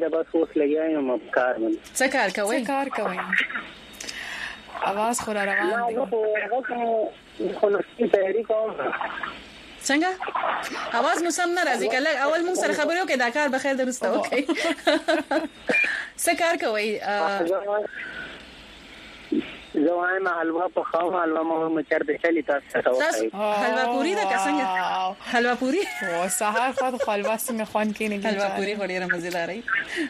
دا بس اوس لګیا یم کار باندې. څه کار کوئ؟ आवाज خو را روان دی. خو نو تیاری کوم. څنګه आवाज مو سم نه راځي کله اول موږ سره خبرو کې دا کار به خیر درسته اوکې. څه کار کوئ؟ زوایم حلوا په خام حلوا مو چرته چلی تاسو حلوا پوری دا څنګه حلوا پوری او سحر خو حلوا څنګه خوان کې نه حلوا پوری ډیره مزیدار ای.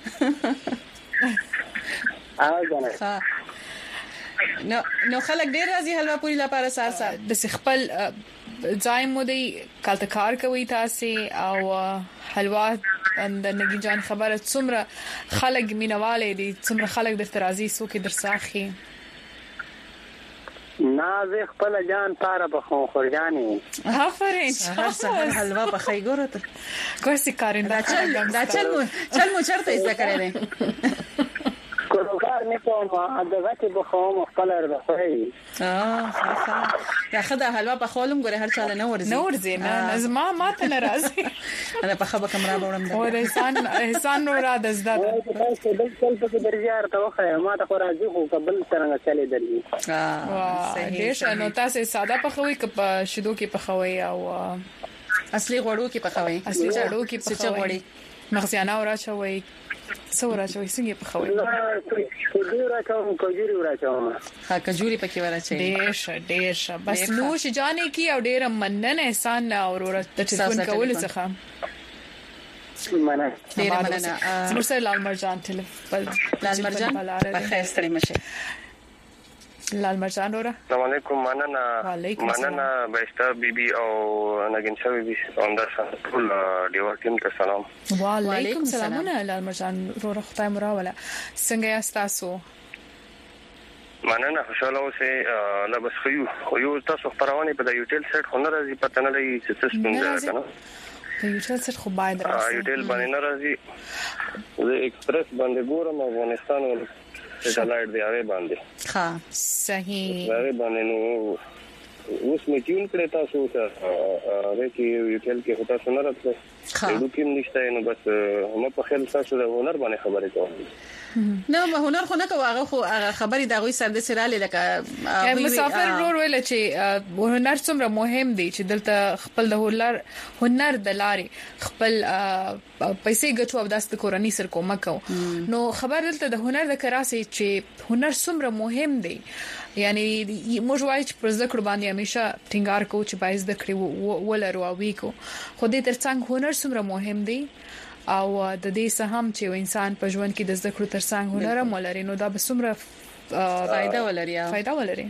نو خلک ډیر راځي حلوا پوری لپاره سار د خپل ځای مو دی کالته کار کوي تاسو او حلوا د نګی جان خبره څومره خلک مینواله دي څومره خلک د ترازی سو کې درساخي نازه خپل جان پاره بخو خورجاني آفرین هر سحر حلوا په خیګورو ته کوسي کارنده دا چل مو چرته زده کړی دی کار نه کوم دغه کې بخو خپل راځي یا خدای حلوا په خولم ګوره هر چاله نه ورځي نه زما ماته ناراضي انا په خبره کمره وړم او احسان نور د زده بالکل په درجار ته وخه ما ته راځي خو قبل څنګه چلے درځي صحیح نو تاسو ساده پخوي ک په شیدو کې پخوي او اصلي غوړو کې پخوي پخوي مغزیانه وراچوي څوره چې څنګه په خوي کجوري پکې وراچي ډېر بس نوش جانې کی او ډېر مننه احسان او ورته ټلیفون کول څخه مننه سمسر لال مرجان ټلیفون لال مرجان په خیر ستړي مشه لال مرجان اورا السلام علیکم مننه بهشته بیبي او نګین شوی بي اندر ټول دیو ټیم ته سلام. وعلیکم السلام لال مرجان اورا خدای مراوله څنګه یاست تاسو؟ مننه خوشاله اوسئ. لا بس خو تاسو خبرونه په یوټیل سیټ خو نه راځي پته نه لګي چې څه څنګه کنه په یوټیل سیټ خو باید راځي یوټیل باندې نه راځي زه ایکسپریس باندې ګورم افغانستان سټلایټ دی هغه باندې ها صحیح هغه باندې نو اوس مې ټیون کړی تاسو ته هغه کې یوټیل کې هوتا سره راځي نو کوم نشته نو بس هم په خیال تاسو د هنر باندې خبرې کوم نو هنر خو نه کوي هغه خو خبرې دا غوي سر د سراله لکه مسافر ور ویل چې هنر څومره مهم دی چې دلته خپل د هنر د لارې خپل پیسې ګټو او داست کورنۍ سر کومه کو نو خبر دلته د هنر د کراسي چې هنر څومره مهم دی یعنی موږ وایو چې پر ذکر باندې همیشه ټینګار کوو چې باید ذکر ولرو او ویکو خو دې ترڅنګ هنر څومره مهم دی او د دې سهم چې انسان په ژوند کې د ذکر ترڅنګ هنر هم ولري نو دا به څومره فائدہ ولري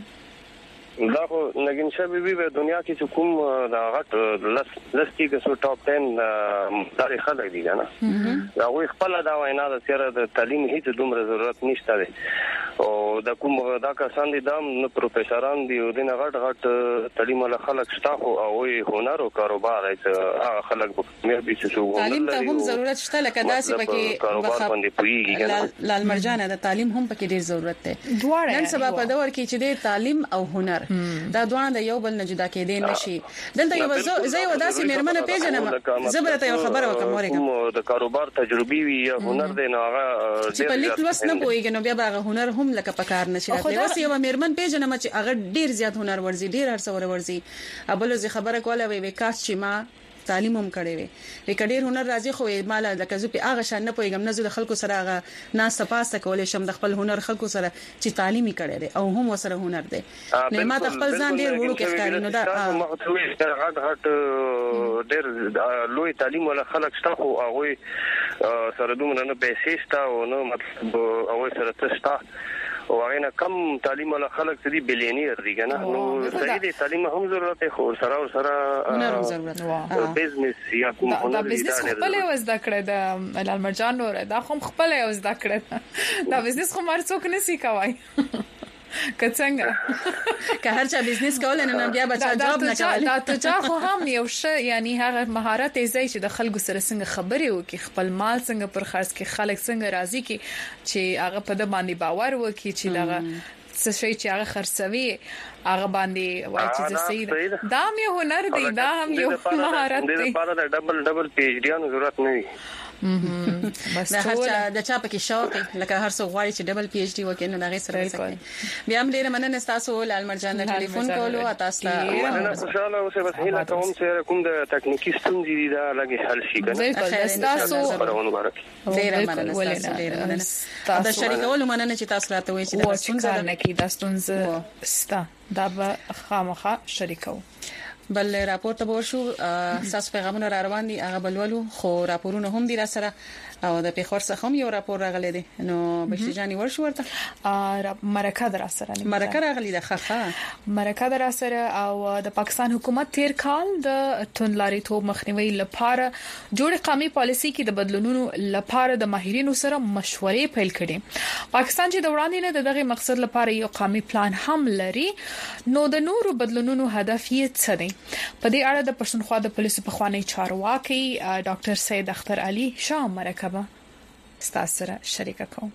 دا خو نګین شبي په دنیا کې چې کوم دا غټ لستی کې سو ټاپ 10 تاریخ خلک دي کنه دا وي خپل دا وینا د سره د تعلیم هیڅ دومره ضرورت نشته دی او دا کوم دا کسان دي د پروفیسوران دي او د غټ تعلیم له خلک شته او هنر او کاروبار هغه خلک په مې به څه تعلیم ته هم ضرورت شته لکه داسې پکې کاروبار باندې پويږي لال مرجان د تعلیم هم پکې ډیر ضرورت دی نن سبا په دور کې چې د تعلیم او هنر دا دوه د یو بل نه جدا کېدې نشي دلته یو زه یو داسې مېرمنه پیژنم زبرته یو خبره وکم ورګم د کاروبار تجربي وي یا هنر دی نو هغه چې په لیک لوس نه پويږي نو بیا هغه هنر هم لکه پکار نشي اوس یو مېرمن پیژنم چې هغه ډیر زیات هنر ورزي ډیر هر څور ورزي ابل زه خبره کوله وي کاش چې ما تعلیم هم کړی وي وکړیر هنر راځي خو مال لکه زه په هغه شان نه پويګم نه زه د خلکو سره هغه ناس سپاسته کولې شم د خپل هنر خلکو سره چې تعلیمي کړی دی او هم وسره هنر دی نه ما خپل ځان ډیر وړو کې ښکاري نو دا غټ ډیر لوی تعلیم ولا خلک شته خو هغه سره دومره نه پیسې شته او نو مطلب هغه سره تشته او هغه کم تعلیم ولا خلک دي بلینیر دي کنه نو صحیح دي تعلیم هم ضرورت خو سره هنر هم ضرورت بزنس یا کوم دا بزنس خپل وزدا کړی د لال مرجان نور دا خو خپل وزدا کړی دا بزنس خو مرڅوک نسی کوي کڅنګ که هر چا بزنس کول نه بیا بچا جواب نه کوي دا ته چا خو هم یو څه یعنی هغه مهارت یې چې د خلکو سره څنګه خبرې وکي خپل مال څنګه پر خرڅ کې خلک څنګه راضي کی چې هغه په د باندې باور وکي چې دغه څه شي چې هغه خرڅوي هغه باندې وایي چې صحیح دا هم یو هنر دی دا هم یو مهارت دی د لپاره د ډبل پی ایچ ډي ضرورت نه وي بس د چا پکې شوق لکه هر څو غواړي چې ډبل پی ایچ ډي وکړي نو هغه سره وکړي بیا هم ډیره مننه تاسو لال مرجان د ټلیفون کولو تاسو مننه خوشاله اوسه بس هیله کوم چې کوم د تکنیکی ستونزې دي دا لګي حل شي کنه تاسو ډیره مننه تاسو ډیره مننه دا شریکول مننه چې تاسو راته وایي چې دا ستونزه نه کی دا ستونزه ستا دا به خامخا شریکو بل راپور ته ورشو تاسو پیغامونه را روان دي هغه بلولو خو راپورونه هم دي را سره او د پیښور څخه هم یو راپور راغلی دی نو بشری جاني ورشو ورته مرکه در سره مرکه راغلی ده خخه مرکه در سره او د پاکستان حکومت تیر کال د توندلاري توپ مخنیوي لپاره جوړ قومي پالیسي کې د بدلونونو لپاره د ماهرینو سره مشورې پیل کړي پاکستان چې د وړاندې نه دغه مقصد لپاره یو قومي پلان هم لري نو د نورو بدلونونو هدف یې څه دی په دې اړه د پښتونخوا د پولیسو په خوانی چارواکي ډاکټر سید اختر علي شاه مرکه ستاسو سره شریک کوم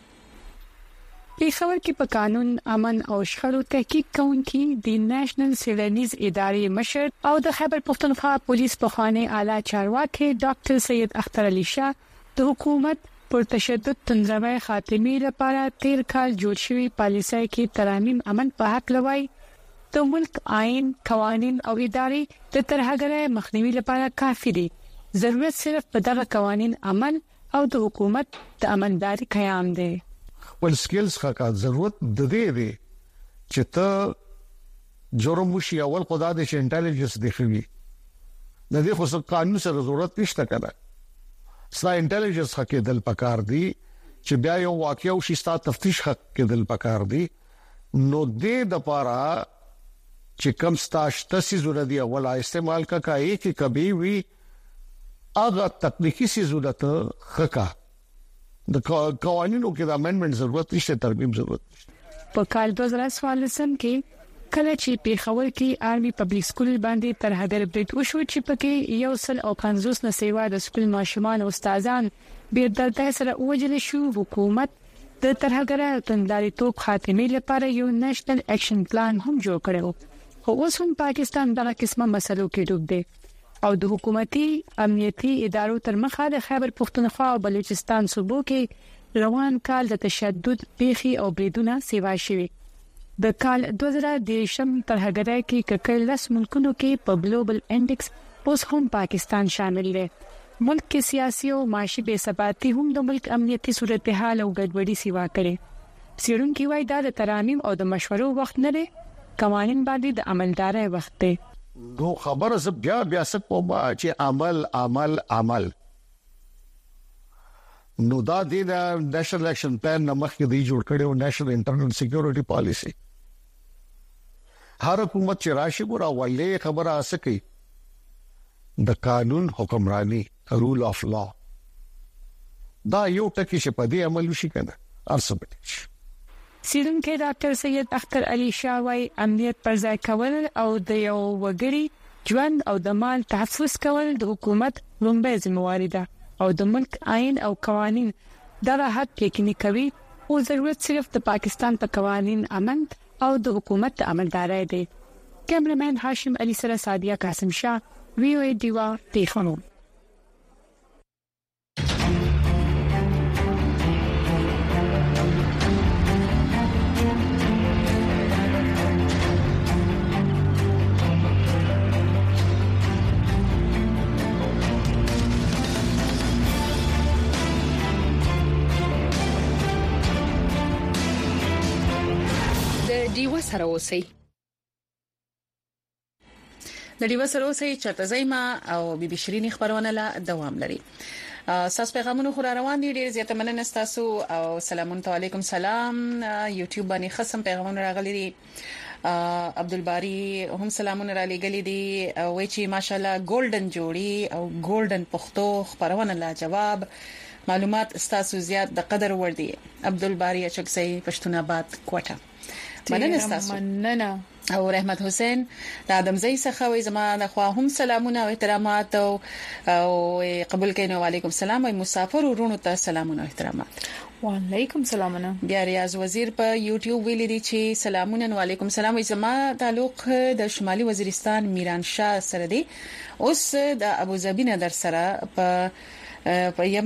پیښور کې په قانون امن او شخړو تحقیق کوونکي د نېشنل سیویلینز ادارې مشر او د خیبر پښتونخوا پولیس په خوانی اعلی چارواکي ډاکټر سید اختر علي شاه د حکومت پر تشدد تنظیمي خاتمي لپاره تیر کال جوړ شوی پالیسۍ کې ترامیم امن په حق لوي د ملک آئین قوانین او ادارې د ترهګرۍ مخنیوي لپاره کافي دي ضرورت صرف په دغه قوانین عمل او د حکومت د امنداري قیام دی ول سکلز خاطر ضرورت د دې دی چې ته جرم وشي اول خدا د انټيليجنس دی خوي د دې خو قانون سره ضرورت نشته کنه ستا انټيليجنس حق دل پکار دی چې بیا یو واقعي او شستا تفتیش حق دل پکار دی نو دې د پاره چې کم ستاش تاسو ضرورت دی اول استعمال کا کای کی کبي وی اغه تکنیکی سي ضرورت خکا د قوانینو کې د امندمنت ضرورت نشته ترمیم ضرورت نشته په کال 2014 کې کله چې پیښور کې آرمي پبلک سکول باندې تر هدر بریټ وشو چې پکې یو سل او 50 نه سیوا د سکول ماشومان او استادان بیرته سره وجل شو حکومت د ترهګرۍ تنداري توپ خاتمي لپاره یو نېشنل اکشن پلان هم جوړ کړو خو اوس هم پاکستان دغه قسمه مسلو کې ډوب دی او د حکومتي امنیتي ادارو تر مخه د خیبر پښتونخوا او بلوچستان صوبو کې روان کال د تشدد پیښې او بریدونه سیوا شوي د کال 2013 ترهګرۍ کې ککړلس ملکونو کې په ګلوبل انډیکس اوس هم پاکستان شامل دی ملک کې سیاسي او معاشي بے ثباتي هم د ملک امنیتي صورتحال او ګډوډي سیوا کړي سیرونکو وايي دا د ترامیم او د مشورو وخت نه دی قوانین باندې د عملداري وخت دی نو خبره زه بیا سپم چې عمل نو دا د نېشنل اکشن پلان نمخ کې دی جوړ کړو نېشنل انټرنل سکیورټي پالیسی هر حکومت چې راشي ګور اولې خبره اسکی د قانون حکمرانی رول اف لا دا یو ټکی چې په دې عمل وشي کنه ارسبټ سیرونکو ډاکټر سید اختر علي شاه وايي امنیت پر ځای کول او د یو وګړي ژوند او د مال تحفظ کول د حکومت لومړی ذمہواری ده او د ملک آئین او قوانین دغه حق یقیني کوي او ضرورت صرف د پاکستان په قوانین امن او د حکومت عملداري دی کیمرمن هاشم علي سره سادیا قاسم شاه وی او ای دیوا پیښور ډیو سره اوسئ د ډیو سره اوسئ چرته زېما او بي بي شيرين خبرونه لا دوام لري ساس پیغامونه خور روان دي ډیر زیاته مننه تاسو او سلام علیکم سلام یوټیوب باندې خصم پیغامونه راغلي دي عبدالباری هم سلامونه را لګلې دي وای چې ماشاالله ګولډن جوړي او ګولډن پښتو خبرونه لا جواب معلومات تاسو زیات د قدر ور دي عبدالباری چکسي پښتون آباد کوټه مننه تاسو مننه او رحمت حسین د ادمزی څخه وي زما د خوا هم سلامونه او احترامات او قبول کینو علیکم السلام او مسافر ورونو ته سلامونه او احترامات وعلیکم السلام بیا ریاض وزیر په یوټیوب ویل دي چې سلامونه علیکم السلام زما تعلق د شمالي وزیرستان میران شاه سره دی اوس د ابوظبی نه در سره په یما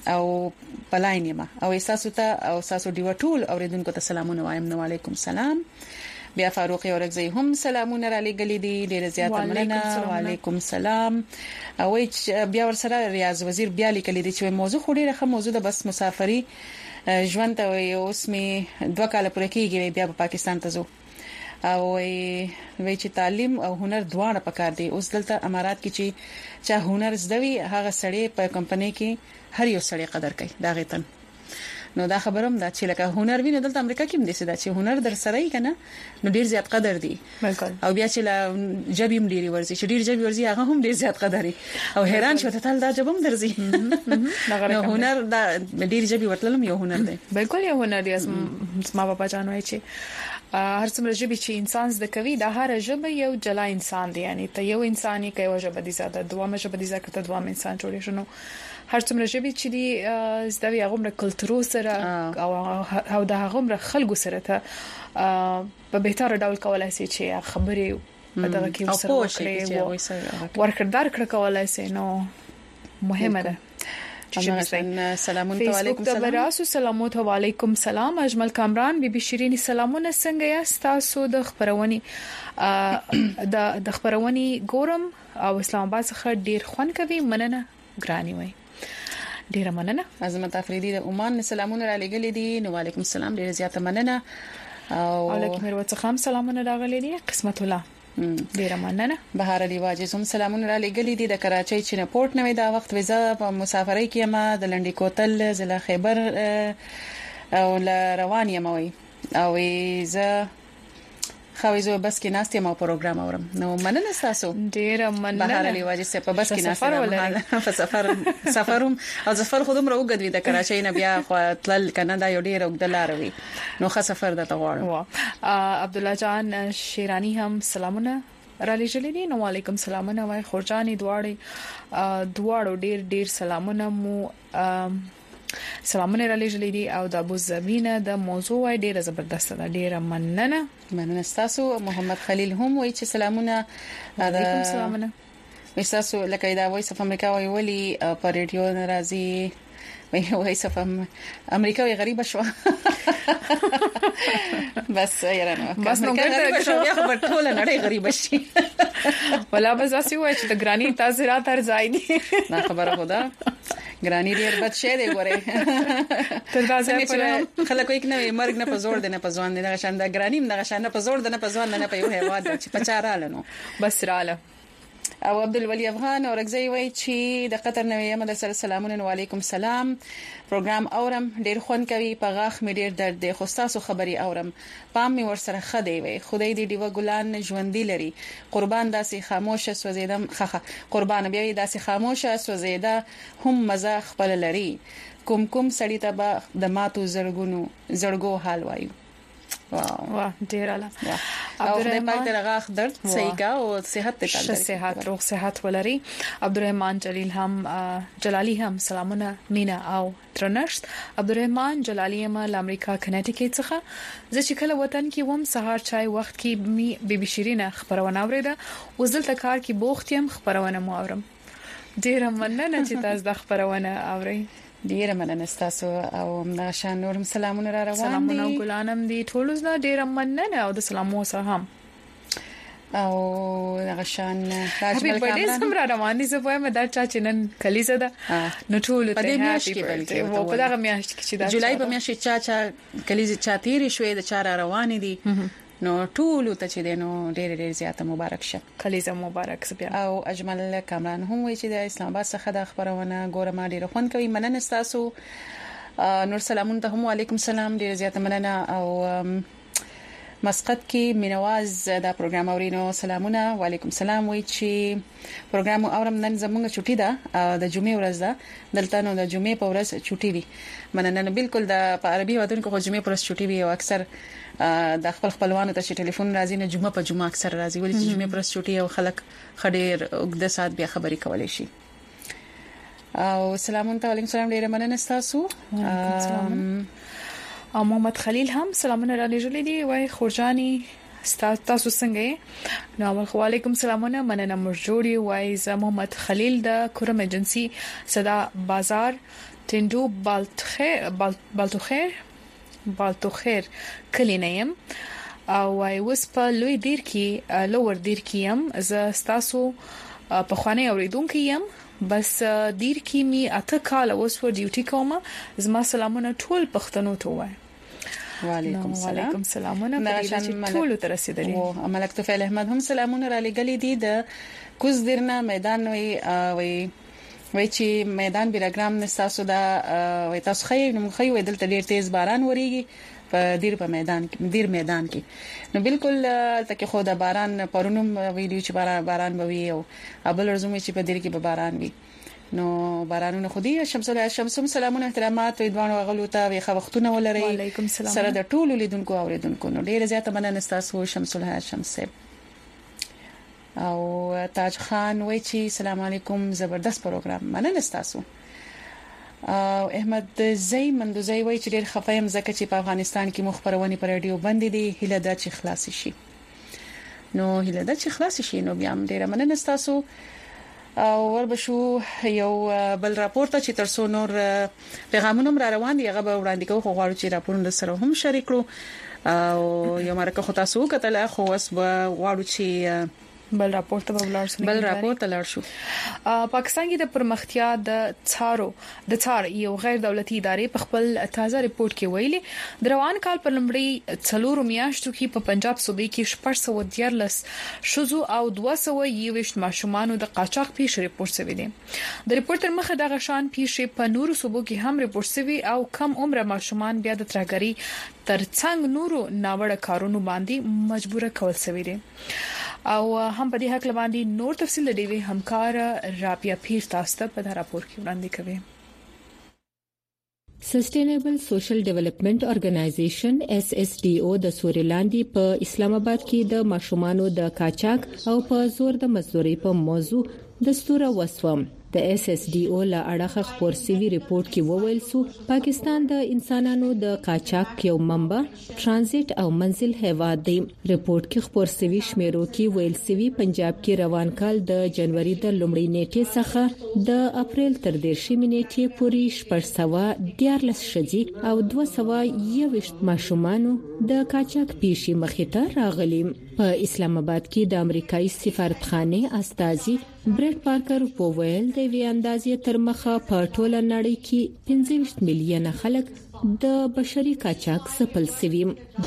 او پلاین یم او تاسو ته او تاسو دی وټول اوریدونکو ته سلامونه وایم. نو علیکم سلام. بیا فاروق اورګزی هم سلامونه را لګلې دي ډیر زیات مننه. وعلیکم السلام. او بیا ورسره ریاض وزیر بیا لیکلې دي چې موضوع خو ډیره ښه موضوع ده بس مسافری ژوند ته اوس می 2 کال پورې کېږي بیا په پاکستان ته ځو او وی چې تعلیم او هنر دواړه پکار دي. اوس دلته امارات کې چې چا هنر زدوي هغه سړی په کمپنۍ کې هر یو سړی قدر کوي دا غیتن. نو دا خبروم دا چې لکه هنر ویني دلته امریکا کې هم دي چې هنر در سره یې کنه نو ډیر زیات قدر دي. او بیا چې جبیم ډیری ورزي چې ډیر جبي ورزي هغه هم ډیر زیات قدري او حیران شو ته تل دا جبم درځي. نو هنر دا ډیر جبي ورتلم یو هنر دی. بالکل یو هنر دی. ما بابا جان وایي چې هر څومره ژبه چې انسان زده کوي دا هر ژبه یو جلا انسان دی. یعنی ته یو انساني کوي او ژبه دي زده دوه ژبه دي زده دوه انسان جوړ شنو. هر څومره ژبه چې دی زده وي هغه کلتور سره او دا هغه خلکو سره ته په بهتر ډول کولای شي چې خبرې په دغه کې سره وکړي ورکړدار کړ کولای شي. نو مهمه ده. سلامونه علیکم سلام علیکم سلام. اجمل کامران بیبي شیرینی سلامونه څنګه یاست تاسو؟ د خبرونی د خبرونی ګورم او اسلام آباد څخه ډیر خوان کوي مننه ګرانی وای. ډیر مننه. عظمت افریدی د عمان سلامونه را لګلې دي. نو علیکم السلام ډیر زیاته مننه. او لکه مې ورته خام سلامونه راغلي دي. قسمت الله ډیر مننه. بهار علی واجز هم سلامونه را لګلې دي د کراچۍ چینه پورت نوې دا وخت ویزه په مسافرۍ کې ما د لنډی کوتل ضلع خیبر او روان یم وي او زه خوازو بس کې ناستې ما پروګرام اورم. نو مننه تاسو ډیر مننه. بهار علی واجز په بس کې ناستې په سفرم او سفر خودم راوګد وی د کراچۍ نه بیا خو تل کنده یو ډیر وګدلار وی نو ښه سفر د تغواړم. عبد الله جان شیرانی هم سلامونه را لېږلې دي. نو علیکم سلامونه وای. خورجانی دواړو ډیر سلامونه مو سلامونه را لېږلې دي او د ابو زبینه د موضوع ډیره زبردست ده. ډیره مننه. تاسو. محمد خلیل هم وایي چې سلامونه. علیکم سلامونه. تاسو لکه دا وایس اف امریکا ویلي په ریډیو ناراضي وایس اف امریکا وی غریبه شو بس یاره بس نو ګټه شو بیا خبر ټول نړۍ غریبه شي ولا بس اسی وای چې د ګرانی تاثیرات هر ځای دي. نه خبره خدا ګرانی ډیر بد شی دی ګوره تر دا ځای پر خلک یک نه مرګ نه په زور دی نه په ځوان دی نه شان دا ګرانی نه شان نه په زور دی نه په ځوان نه په یو هیواد چې په چاراله نو بس رااله. او عبدالولی افغان اورګزی وای چې د قطر نوې مدرسې سلامونه علیکم سلام. پروګرام اورم ډیر خون کوي په غاخ مې ډیر درد دی خو تاسو خبري اورم پام مې ورسره خدای وي خدای دې دیو ګلان ژوندۍ لري قربان داسې خاموشه سوزیدم خخه قربان بیا داسې خاموشه سوزیده هم مزه خپل لري کوم سړی ته د ماتو زړګو حال وایو. واه ډیر اعلی. او د پاک درغاخ درد صحیح کا او صحت ته کار صحت روغ صحت ولري. عبدالرحمن جلالی هم سلامونه مینا او ترنشت. عبدالرحمن جلالی ما ل امریکا کنیټیکټ څخه زه چې کله وطن کې وم سهار چای وخت کې می بیبي شیرینه خبرونه اوریده او زلته کار کې بوخت يم خبرونه مو اورم. ډیر مننه چې تاسو د خبرونه اورئ. ډیر مننه تاسو او ناشان نور سلامونه را روان دي. سلامونه ګلانم دي ټولو زړه ډیر مننه او د سلامو سره هم او غشان راجمل کامران هم را روان دي. زه وایم دا چې نن کلیزه ده نو ټول ته هپی برثډے و په دغه میاشت کې چې د جولای په میاشت چا کلیزه چا تیر شوې د چا روان دي نو ټول ته چې دینو ډېر زیاته مبارک شه. کلیزه مبارک سپیا. او اجمل کامران هم وایي چې د اسلام آباد څخه د خبرونه ګورم ډېر خوند کوي. مننه تاسو. نور سلامونه ته هم علیکم سلام ډېر زیاته مننه. او مسقط کې مینواز دا پروګرام اورینو سلامونه وعلیکم سلام وایي چې پروګرام اورم نن زموږ چټي ده د جمعې ورځ ده دلته نو د جمعې په ورځ چټي وي. مننه بالکل د عربي ودونکو خو جمعې پر ورځ چټي وي او اکثر د خپلوانو ته چې ټلیفون راځي نه جمعه په جمعه اکثر راځي ولې چې جمعه پر ورځ چټي او خلک خډیر وګد سات بیا خبري کولای شي. او سلامونه علیکم سلام ډیره مننه تاسو. محمد خلیل هم سلامونه را لېږلې دي. وای خورجانی تاسو څنګه نو وعلیکم سلامونه مننه مرجوړي وایز محمد خلیل د کورم ایجنسی صدا بازار تندو بالتوخیر کلینیم او وای وس په لوی دیر کې لوور دیر کې يم ز تاسو په خوانه اوریدونکو يم بس دیر کې می اته کال اوس ور ډیوټي کوم زما سلامونه ټول پښتنو ته وای وعلیکم سلامونه په ټول تر رسیدلی او ملک طفیل احمد هم سلامونه را لګلې دي د کوز درنا میدان وی چې میدان بیرګرام نستاسو دا وی تاسو خی دلته ډیر تیز باران وریږي په میدان کې نو بالکل تکه خو د باران پرونم ویډیو چې باران بوي او ابل رزومي چې په دیر کې به باران وي نو بارانونه خودي شمسم سلامونه احترامات وي دوانو غلو ته وي خوختونه ولري وعلیکم سلام سره د ټولو لیدونکو اوریدونکو نو ډیره زیاته مننه تاسو شمس الها شمس او تاج خان وای چې السلام علیکم زبردست پروګرام مننه تاسو او احمد زئی مندوزئی وای چې ډیر خفایم زکه چې په افغانستان کې مخبرونه پر رادیو بند دي هله د چې خلاص شي نو بیا هم ډیر مننه تاسو او وربشو یو بل راپورته چې ترسو نور پیغامونه را روان دي هغه به وړاندې کوو خو غواړو چې راپورونه سره هم شریک کړو او یو مرکه خو تاسو کتل خو اوس غواړو چې بل راپورته لاړ شو پاکستان کې د پرمختیا د څار یو غیر دولتي ادارې په خپل تازه ریپورت کې ویلي د روان کال پر لمړی څلور میاشتو کې په پنجاب صوبې کې 1414 شذو او 220 ماشومان د قاچاق پیښ ریپورت شوی دی د ریپورت تر مخه د غشان پیښ په نورو صوبو کې هم ریپورت شوی او کم عمر ماشومان بیا د ترګری ترڅنګ نورو ناوړه کارونو باندې مجبور کول شوی دی او هم په دې حق باندې نور تفصیل دی همکار رابعه پیر تاسو ته په دا راپور کې وړاندې کوي سسټینیبل سوشل ډیولپمنٹ ارګنایزیشن SSDO د سوريلاندې په اسلام آباد کې د ماشومانو د قاچاق او په زور د مزدوري په موضوع دستور وسوم د SSDO له اړخه خبر سوي ریپورت کې وویل سو پاکستان د انسانانو د قاچاق یو منبع ترانزیت او منزل هیواد دی ریپورت کې خبر سوي شمیرو کې ویل سوي پنجاب کې روان کال د جنوري د لومړۍ نیټې څخه د اپریل تر 10 نیټې پورې 1414 شذي او 221 ماشومانو د قاچاق پیښې مخې ته راغلي په اسلام آباد کې د امریکایي سفارتخانه استازي برټ پارکر په ویل د وی اندازې تر مخه په ټوله نړۍ کې 15 میلیونه خلک د بشري قاچاق سپل سوي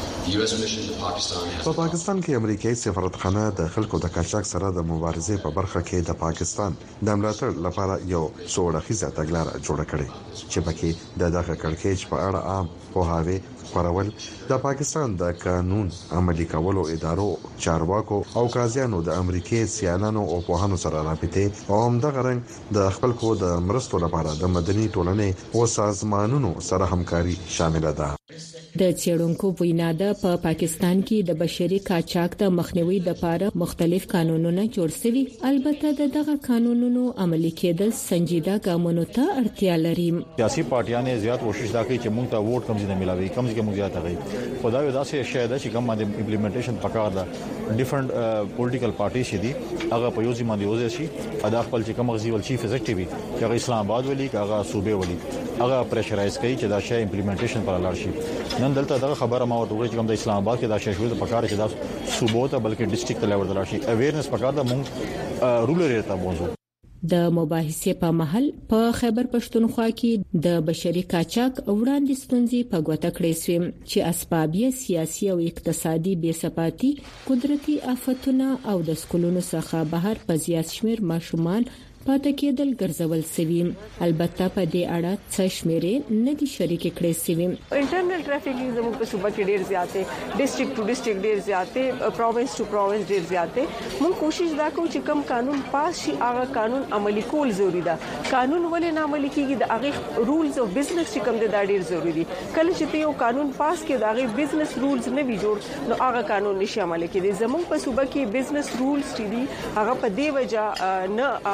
په پاکستان کې امریکایي سفارتخانه د خلکو د قاچاق سره د مبارزې په برخه کې د پاکستان د ملاتړ لپاره یو څوړخیزه تګلارې جوړه کړې چې پکې د دغه کړکېچ په اړه عام پوهاوی خپرول د پاکستان د قانون عملي کولو ادارو چارواکو او قاضیانو د امریکای سیالانو او پوهانو سره رابطه او هم د غرنګ د خپلکو د مرستو لپاره د مدني ټولنې او سازمانونو سره همکاري شامل ده د چېرونکو وینا ده په پاکستان کې د بشري قاچاق د مخنیوي لپاره مختلف قانونونه جوړ شوي البته دغه قانونونو عملي کېدل سنجیده ګامونو ته اړتیا لري سیاسي پارټیانې زیات کوشش دا کوي چې موږ ته ووټ کم نه ملاوي کم چې موږ زیات غي خدای دا سه شاید چې کوم باندې امپلیمنټیشن پکار ده ډیفرنٹ پولیټیکل پارټي شې دي هغه په یوځي باندې وځي شي ادا خپل چې کوم غزي ول چیف ایگزیکټیو چې اسلام آباد ولي هغه صوبې ولي هغه پریشرایز کوي چې دا شی امپلیمنټیشن پر لاړ شي نن دلته دغه خبره ما ورته وکړه چې کوم د اسلام آباد کې دا شی شوی د پکار چې دا صوبو ته بلکې ډیسټریکټ لیول ته لاړ شي اویرنس پکار ده مونږ رولر ایریا موضوع د مباحثې په محل په خیبر پښتونخوا کې د بشري قاچاق وړاندې ستونزې په ګوته کړې شوې چې اسباب یې سیاسي او اقتصادي بېثباتي قدرتي آفتونه او د سکولونو څخه بهر په زیات شمیر ماشومان پاتې کېدل ګرځول سوي البته په دې اړه څه شمیرې نه دي شریک کړې سوي انټرنل ټرافیکینګ زموږ په صوبه کې ډیر زیات دی ډیسټریکټ ټو ډیسټریکټ ډیر زیات دی پروینس ټو پروینس ډیر زیات دی موږ کوشش دا کوو چې کوم قانون پاس شي هغه قانون عملي کول ضروری ده قانون ولې نه عملي کیږي د هغه رولز اف بزنس چې کوم دي دا ډیر ضروری دي کله چې یو قانون پاس کړي دا هغه بزنس رولز نه وي جوړ نو هغه قانون نشي عملي کېدی زموږ په صوبه کې بزنس رولز چې دي هغه په دې وجه نه عملي کیږي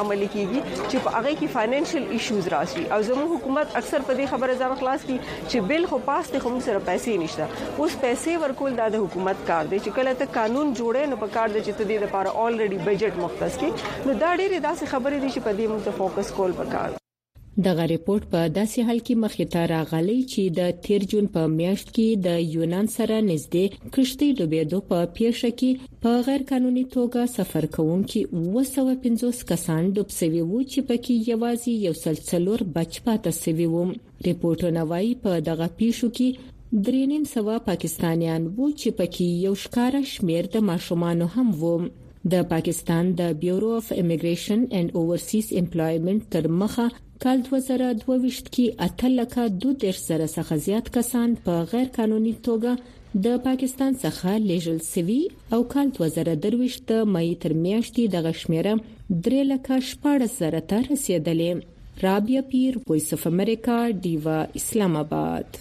کیږي چې په هغه کې فاینانشل ایشوز راشي او زموږ حکومت اکثر په دې خبره ځان خلاص کی چې بل خو پاس ته هم سره پیسې نشته اوس پیسې ورکول د حکومت کار دی چې کله ته قانون جوړې نو په کار دی چې ته دې لپاره الریډي بجټ مختص کی نو دا ډېری داسې خبرې دي چې په دې موږ فوکس کول پکار دغه ریپورت په داسې حال کې مخې ته راغلی چې د 13 جون په میاشت کې د یونان سره نږدې کشتۍ ډوبېدو په پیښه کې په غیر قانوني توګه سفر کوونکي 250 کسان ډوب شوي وو چې پکې یوازې یو سلسلور بچ پاتې شوي وو ریپورتونه وايي په دغه پیښو کې 3.5 پاکستانیان وو چې پکې یو ښکارا شمیر د ماشومان هم وو د پاکستان د بیورو اف امیګریشن اینڈ اوورسیز امپلایمنت تر مخه کال 2022 کې 8,210,000 څخه زیات کسان په غیر قانوني توګه د پاکستان څخه لیږل شوي او کال 2023 د مې تر میاشتې د غشمیره 3,14,000 ته رسیدلې رابعه پیر وایس اف امریکا دیوا اسلام آباد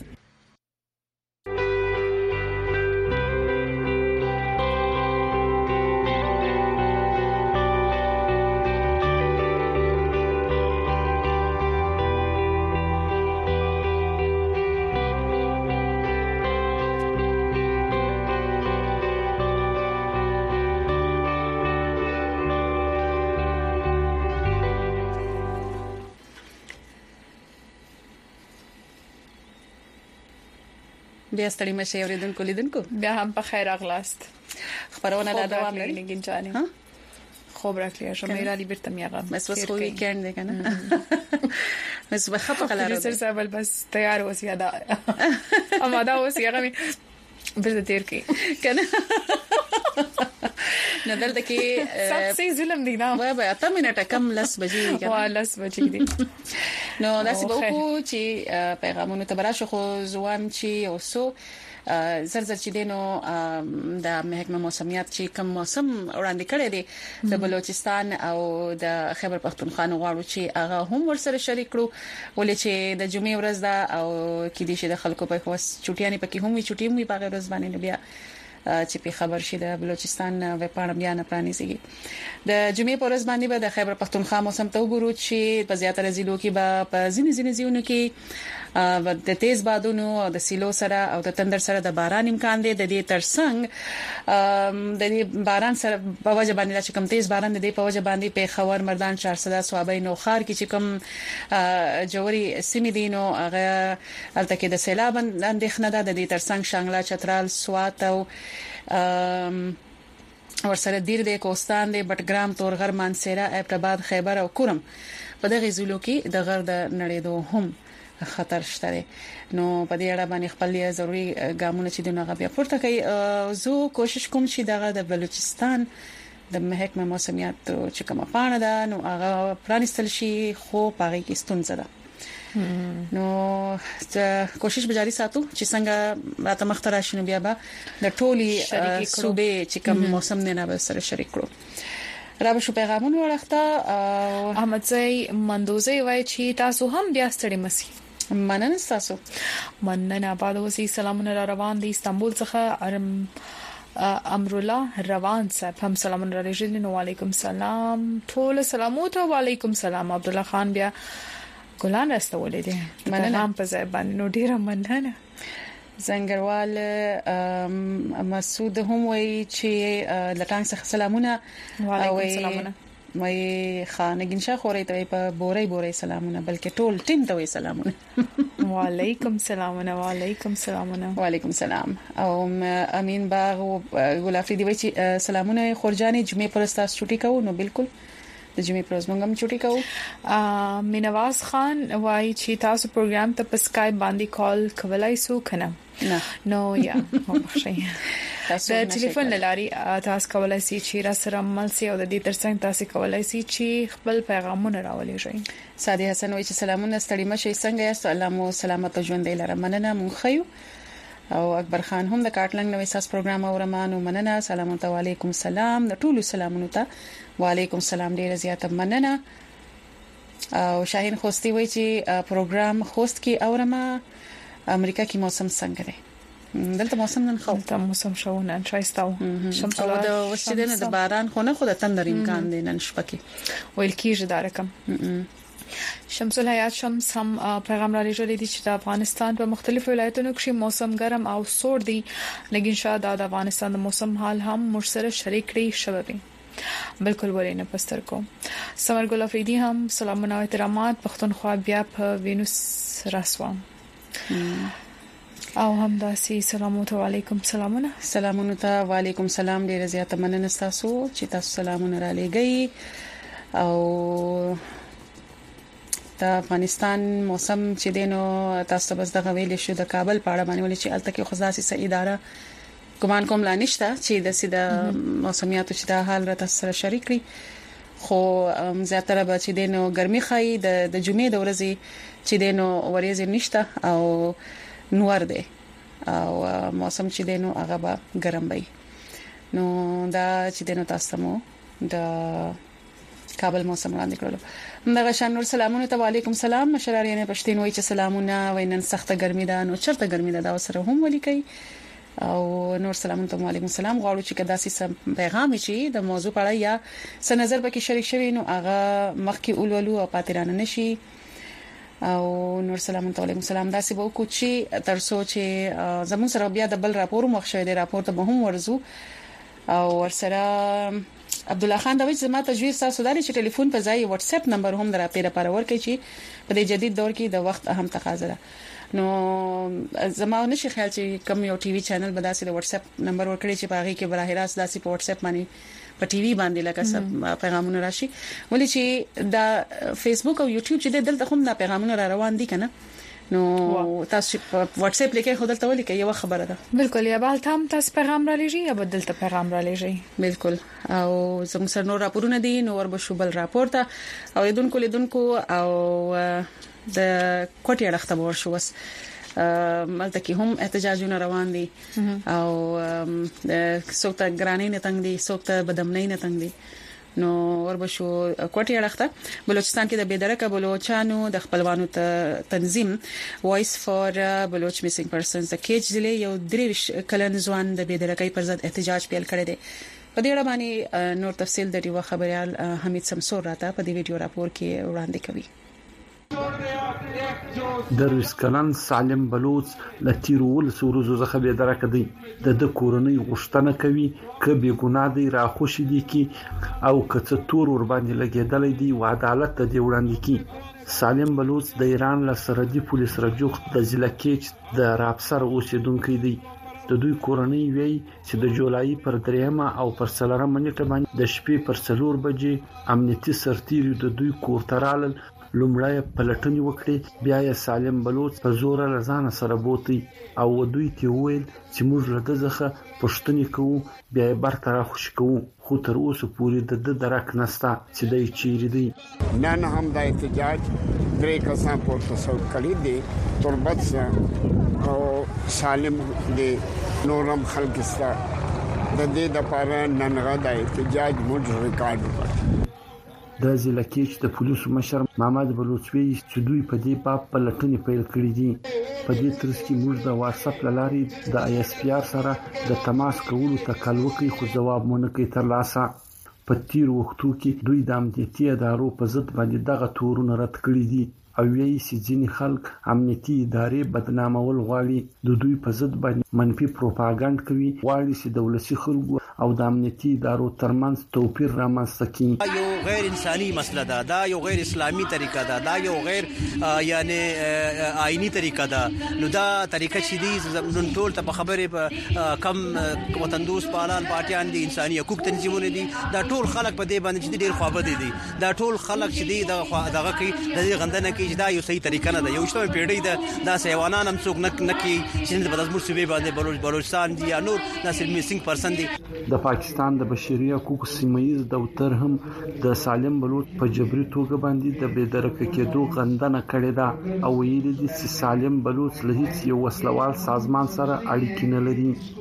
بیا ستړي مشه اوریدونکو لیدونکو بیا هم په خیر اغلاست خبرونه لا دوام لري نگین جانی خوب راکلیه شمیرا لی برتم یاغم بس خو ویکند دی کنه بس بخطه قرار سر سبل بس تیار اوس یادا اماده اوس یاغم برته تیر کی کنه نه دلته کې سب سي ظلم دی نه وای به 8 منټه کم لس بجې کنه وا لس بجې دي نو داسې به کو چې پیغامونه تبراشو خو ځوان چې اوسو زرزر چې دینو د محکمه موسمیات چې کوم موسم وړاندې کړی دی د بلوچستان او د خیبر پختونخوا غواړو چې هغه هم ورسره شریک کړو ولې چې د جمعې ورځ دا او کې دي چې د خلکو په خواص چټیانی پکې هم وي چټي هم په ورځ باندې بیا چې په خبر شي د بلوچستان وپاڼه بیا نه پرانیږي د جمعې په ورځ باندې به د خیبر پختونخوا موسم ته وګورو چې په زیاتره ضلعو کې به په ځینې ځایونو کې د تیز بادونو او د سیلو سره او د تندر سره د باران امکان دی د دې ترڅنګ د دې باران سره په وجه باندې چې کم تیز باران دی په وجه باندې په خور مردان شهرصدا صوابۍ نوخار کې چې کم جوړي سیمې دینو هغه الته کې د سیلاب اندېښنه ده د دې ترڅنګ شانګلا چترال سوات او ورسره دیر د کوستان د بټګرام تورغر مانسیرا ابټاباد خیبر او کورم په دغه ضلعو کې د غر د نړیدو هم خطر شته نو په دې اړه باندې خپل ضروري ګامونه چې دغه بیا پورته کوي زه کوشش کوم چې دغه د بلوچستان د محکمه موسمیات چې کومه پاڼه ده نو هغه پرانستل شي خو پاره کې ستونزه ده نو کوشش به جاری ساتو چې څنګه راته مختره شنو بیا به د ټولي صوبې چې کوم موسم نه به سره شریک کړو را به شو پیغامونه ورخته احمد زئی مندوزي وای چې تاسو هم بیا ستړي مسي مننه تاسو مننه آباد اوسئ سلامونه را روان دي استنبول څخه امرالله روان صاحب هم سلامونه را لېږلي نو وعليكم سلام ټول سلامات او وعليكم سلام عبد الله خان بیا ګلان راستولې دي مننه په ځای باندې نو ډیره مننه زنګروال مسعود هم وی چې لټان څخه سلامونه وعليكم سلامونه مې خانګین شاه خوري ته په بوري سلامونه بلکې ټول ټیم ته وی سلامونه وعليكم سلامونه وعليكم سلامونه وعليكم سلام او امین باغ او ګلافي دی چې سلامونه خورجاني جمعې پرستا چټي کوو نو بالکل د جمعې پر ورځ موږ هم چټي کوو مینواز خان وایي چې تاسو پروګرام ته په اسکایپ باندې کال کولای شو کنه نو یا مخشي تاسو د ټلیفون لاري تاسو کولای شئ چې را سره عمل سي او د دې ترڅنګ تاسو کولای شئ چې خپل پیغامونه راولې شئ سادي حسن وایي چې سلامونه ستړي مشه څنګه یاست الله مو سلامت ژوند لري مننه مونږ خيو او اکبر خان هم د کارټلنګ نوې ساس پروګرام اورمانو مننه سلام علیکم سلام د ټولو سلامونو ته وعلیکم سلام ډیره زیاته مننه او شاهین خوستی وایي چې پروګرام خوست کې اورما امریکا کې موسم څنګه دی دلته موسم نن خو ته موسم شو نن شایستاو شمس او د وسیدنه د باران خو نه خو د تندر امکان دی نن شپه کې ویل کیږي دا رقم. شمس الحیات شمس هم پیغام را لېږلی دی چې د افغانستان په مختلفو ولایتونو کې موسم ګرم او سوړ دی، لکه شاده د افغانستان د موسم حال هم مرسره شریک کړي شوی دی. بالکل ورینه پستر کو سمر ګل افریدي هم سلامونه او احترامات پښتونخوا بیا په وینوس رسوم او هم داسي سلام علیکم. سلامونه ته وعلیکم سلام. ډیره زیاته مننه تاسو چې تاسو سلامونه را لېږئ. او د افغانستان موسم چې دینو تاسو بس دغه ویل شو د کابل په اړه باندې ولې چې الته کې خصاصي سې اداره ګمان کوم لا نشته چې د سیده موسمیاتو چې د حال را تاسو سره شریک کړي، خو زیاتره به چې دینو ګرمي خای د جمعې د ورځې چې دینو ورځې نشته او نور دی او موسم چې دینو هغه به ګرم وي. نو دا چې دینو تاسو مو د کابل موسم وړاندې کړل. دغه شان نور سلامونه ته وعلیکم سلام. مشرانې پښتون وای چې سلامونه وینن سخته ګرمي ده، نو چرته ګرمي ده دا سره هم ولیکي. او نور سلامونه ته وعلیکم سلام. غواړو چې کدا سي پیغام شي د موضوع په اړه یا څه نظر پکې شریک شوي نو هغه مخکې اولولو او پاترانه نشي. او نور سلامونه ته وعلیکم سلام. دا سی به کوچی تر سوچ زمون سره بیا د بل راپور مخ شوی دی، راپور ته به هم ورزو او ورسره عبد الله خان دا وایي چې ما تجویز تاسو داري چې ټلیفون په ځای واتس اپ نمبر هم درا پیره ورکړي چې په دې جدید دور کې د وخت اهم تقاضا ده. نو زما نشي خیال چې کم یو ټي وي چینل به داسې د واتس اپ نمبر ورکړي چې باغې کې براه راست داسې په واتس اپ باندې په ټي وي باندې لکه سب پیغامونه راشي، ولې چې دا فیسبوک او یوټیوب چې دلته هم دا پیغامونه را روان دي کنه. نو تاسو په واتس اپ لیکي خو دلته ولیکي یو خبره ده. بالکل یا بل تام تاسو پیغام را لېږي یا بدلته پیغام را لېږي. بالکل. او زموږ سره نور راپورونه دي، نو ور به شوبل راپور ته او لیدونکو او د کوټي اړخته ورشو وس ملته کې هم احتجاجونه روان دي او څوک ته ګرانی نه تنګ دي، څوک ته بدمنۍ نه تنګ دي. نو وربشو کوټي اړخته بلوچستان کې د بيدرکه بلوچانو د خپلوانو تنظیم وایس فور بلوچ میسینګ پرسنز د کیچ ضلع یو 3 کلن ځوان د بيدرکې پر ضد احتجاج پیل کړی دی. په دې اړه باندې نور تفصیل د ریو خبريال حمید سمسور راته په دې ویډیو راپور کې وړاندې کوي. درویس کلن سالم بلوچ لتیرول سورزو زخه به درکه دی د کورنۍ غشتنه کوي ک به ګناه دی را خوشی دي کی او کڅ تور ور باندې لګیدل دي او عدالت ته دی وړاندې کی. سالم بلوچ د ایران له سرحدي پولیس رجوخت د ضلع کې د رابسر اوسیدونکو دی. د دوی کورنۍ وی چې د جولای پر 3 او پر 4 منټه باندې د شپې پر 4 بجې امنیتي سرتیری د دوی کورترال لومړی پلټنې وکړي، بیا یې سالم بلوچ په زور لزان سره بوتي او دوی ته ویل چې موږ له دغه پښتنې کوو، بیا یې برتره خوش کوو، خو تر اوسه پورې د درک نستا چې دای چیرې دی. نن هم د احتجاج درې کسان پورته سو کړی دي، تربت او سالم دی نورم خلک سره د دې د پاره ننغه د احتجاج موږ ریکارډ کړ. د ضلع کې د پولیسو مشر محمد بلوچوي چې دوی په دې باب پلټنې پیل کړې دي. په دې ترڅ کې موږ د واتس اپ لارې د آی اس پی آر سره د تماس کولو تکل وکړي، خو جواب مونږ کې تر لاسه. په تیر وختو کې دوی د امنیتي ادارو په ضد باندې دغه تورونه رد کړی دي او ویلي چې ځینې خلک امنیتي ادارې بدنامول غواړي، د دوی په ضد باندې منفي پروپاګاندا کوي، غواړي چې د ولسي خلکو او د امنیتي ادارو ترمنځ توپیر رامنځته کړي. یو غیر انساني مسله ده، دا یو غیر اسلامي طریقه ده، دا یو غیر یعنی آئینی طریقه ده. نو دا طریقه چې دي نن ټول ته خبره په کم وطن دوست پالان پارټیان دي، انساني حقوق تنظیمونه دي، دا ټول خلک په دې باندې چې ډیر خوابه دي، دا ټول خلک چې دي دغه کوي د دې غندنه کې دا یو صحیح طریقه نه ده. یو شته پیړۍ ده دا سیوانان هم څوک نه کوي چې د بدزمور صوبې باندې بلوچستان دي یا نور ناسل میسینګ پرسن دي. د پاکستان د بشري حقوقو سیمایي دفتر هم د سالم بلوچ په جبري توګه باندې د بيدرکه کېدو غندنه کړې ده او ویلي دي چې سالم بلوچ له هیڅ یو وسلوال سازمان سره اړیکې نه لري.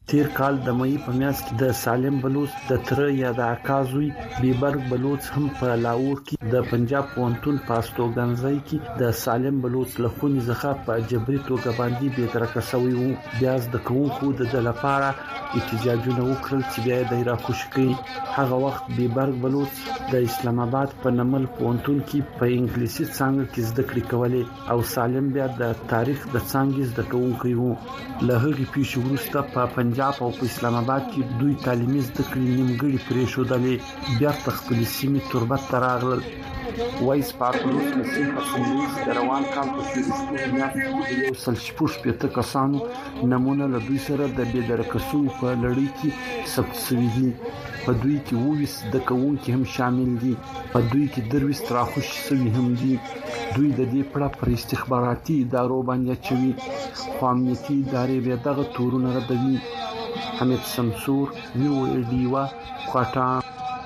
تیر کال د مې په میاشت کې د سالم بلوچ د تر یا د عکازوي بیبرګ بلوچ هم په لاهور کې د پنجاب پونتون پاستوګنځي کې د سالم بلوچ له خونې ځخه په جبري توګه باندې به ترکه سوی وو. بیا د کوونکو د لپاره احتجاجونه وکړل چې بیا د راکوش کې هغه وخت بیبرګ بلوچ د اسلام آباد په نمل پونتون کې په انګلیسي څنګه کې زده کړې کولې او سالم بیا د تاریخ د څنګه زده کوونکی وو. له هغې پیښې وروسته په پنجاب او په اسلام آباد کې دوی تعلیمي زده کړې نیمګړې پرې شودلې بیا خپل سیمې تربت تراغل. وایس پاکلوس مسیح حسنیس د روان کال په تیرشتو میاشت یو سلشپوش پیته کسانو نمونه له دوی سره د بېدرکسو په لړۍ کې ثبت شوي دي. په دوی کې 20 د کوونکي هم شامل دي. په دوی کې 23 راخوش شوي هم دي. دوی د دې پړه پر استخباراتي ادارو باندې چوي خو امنیتي ادارې به دغه تورونه ردوي. حمید شمسور یو ایډیوا کوټا.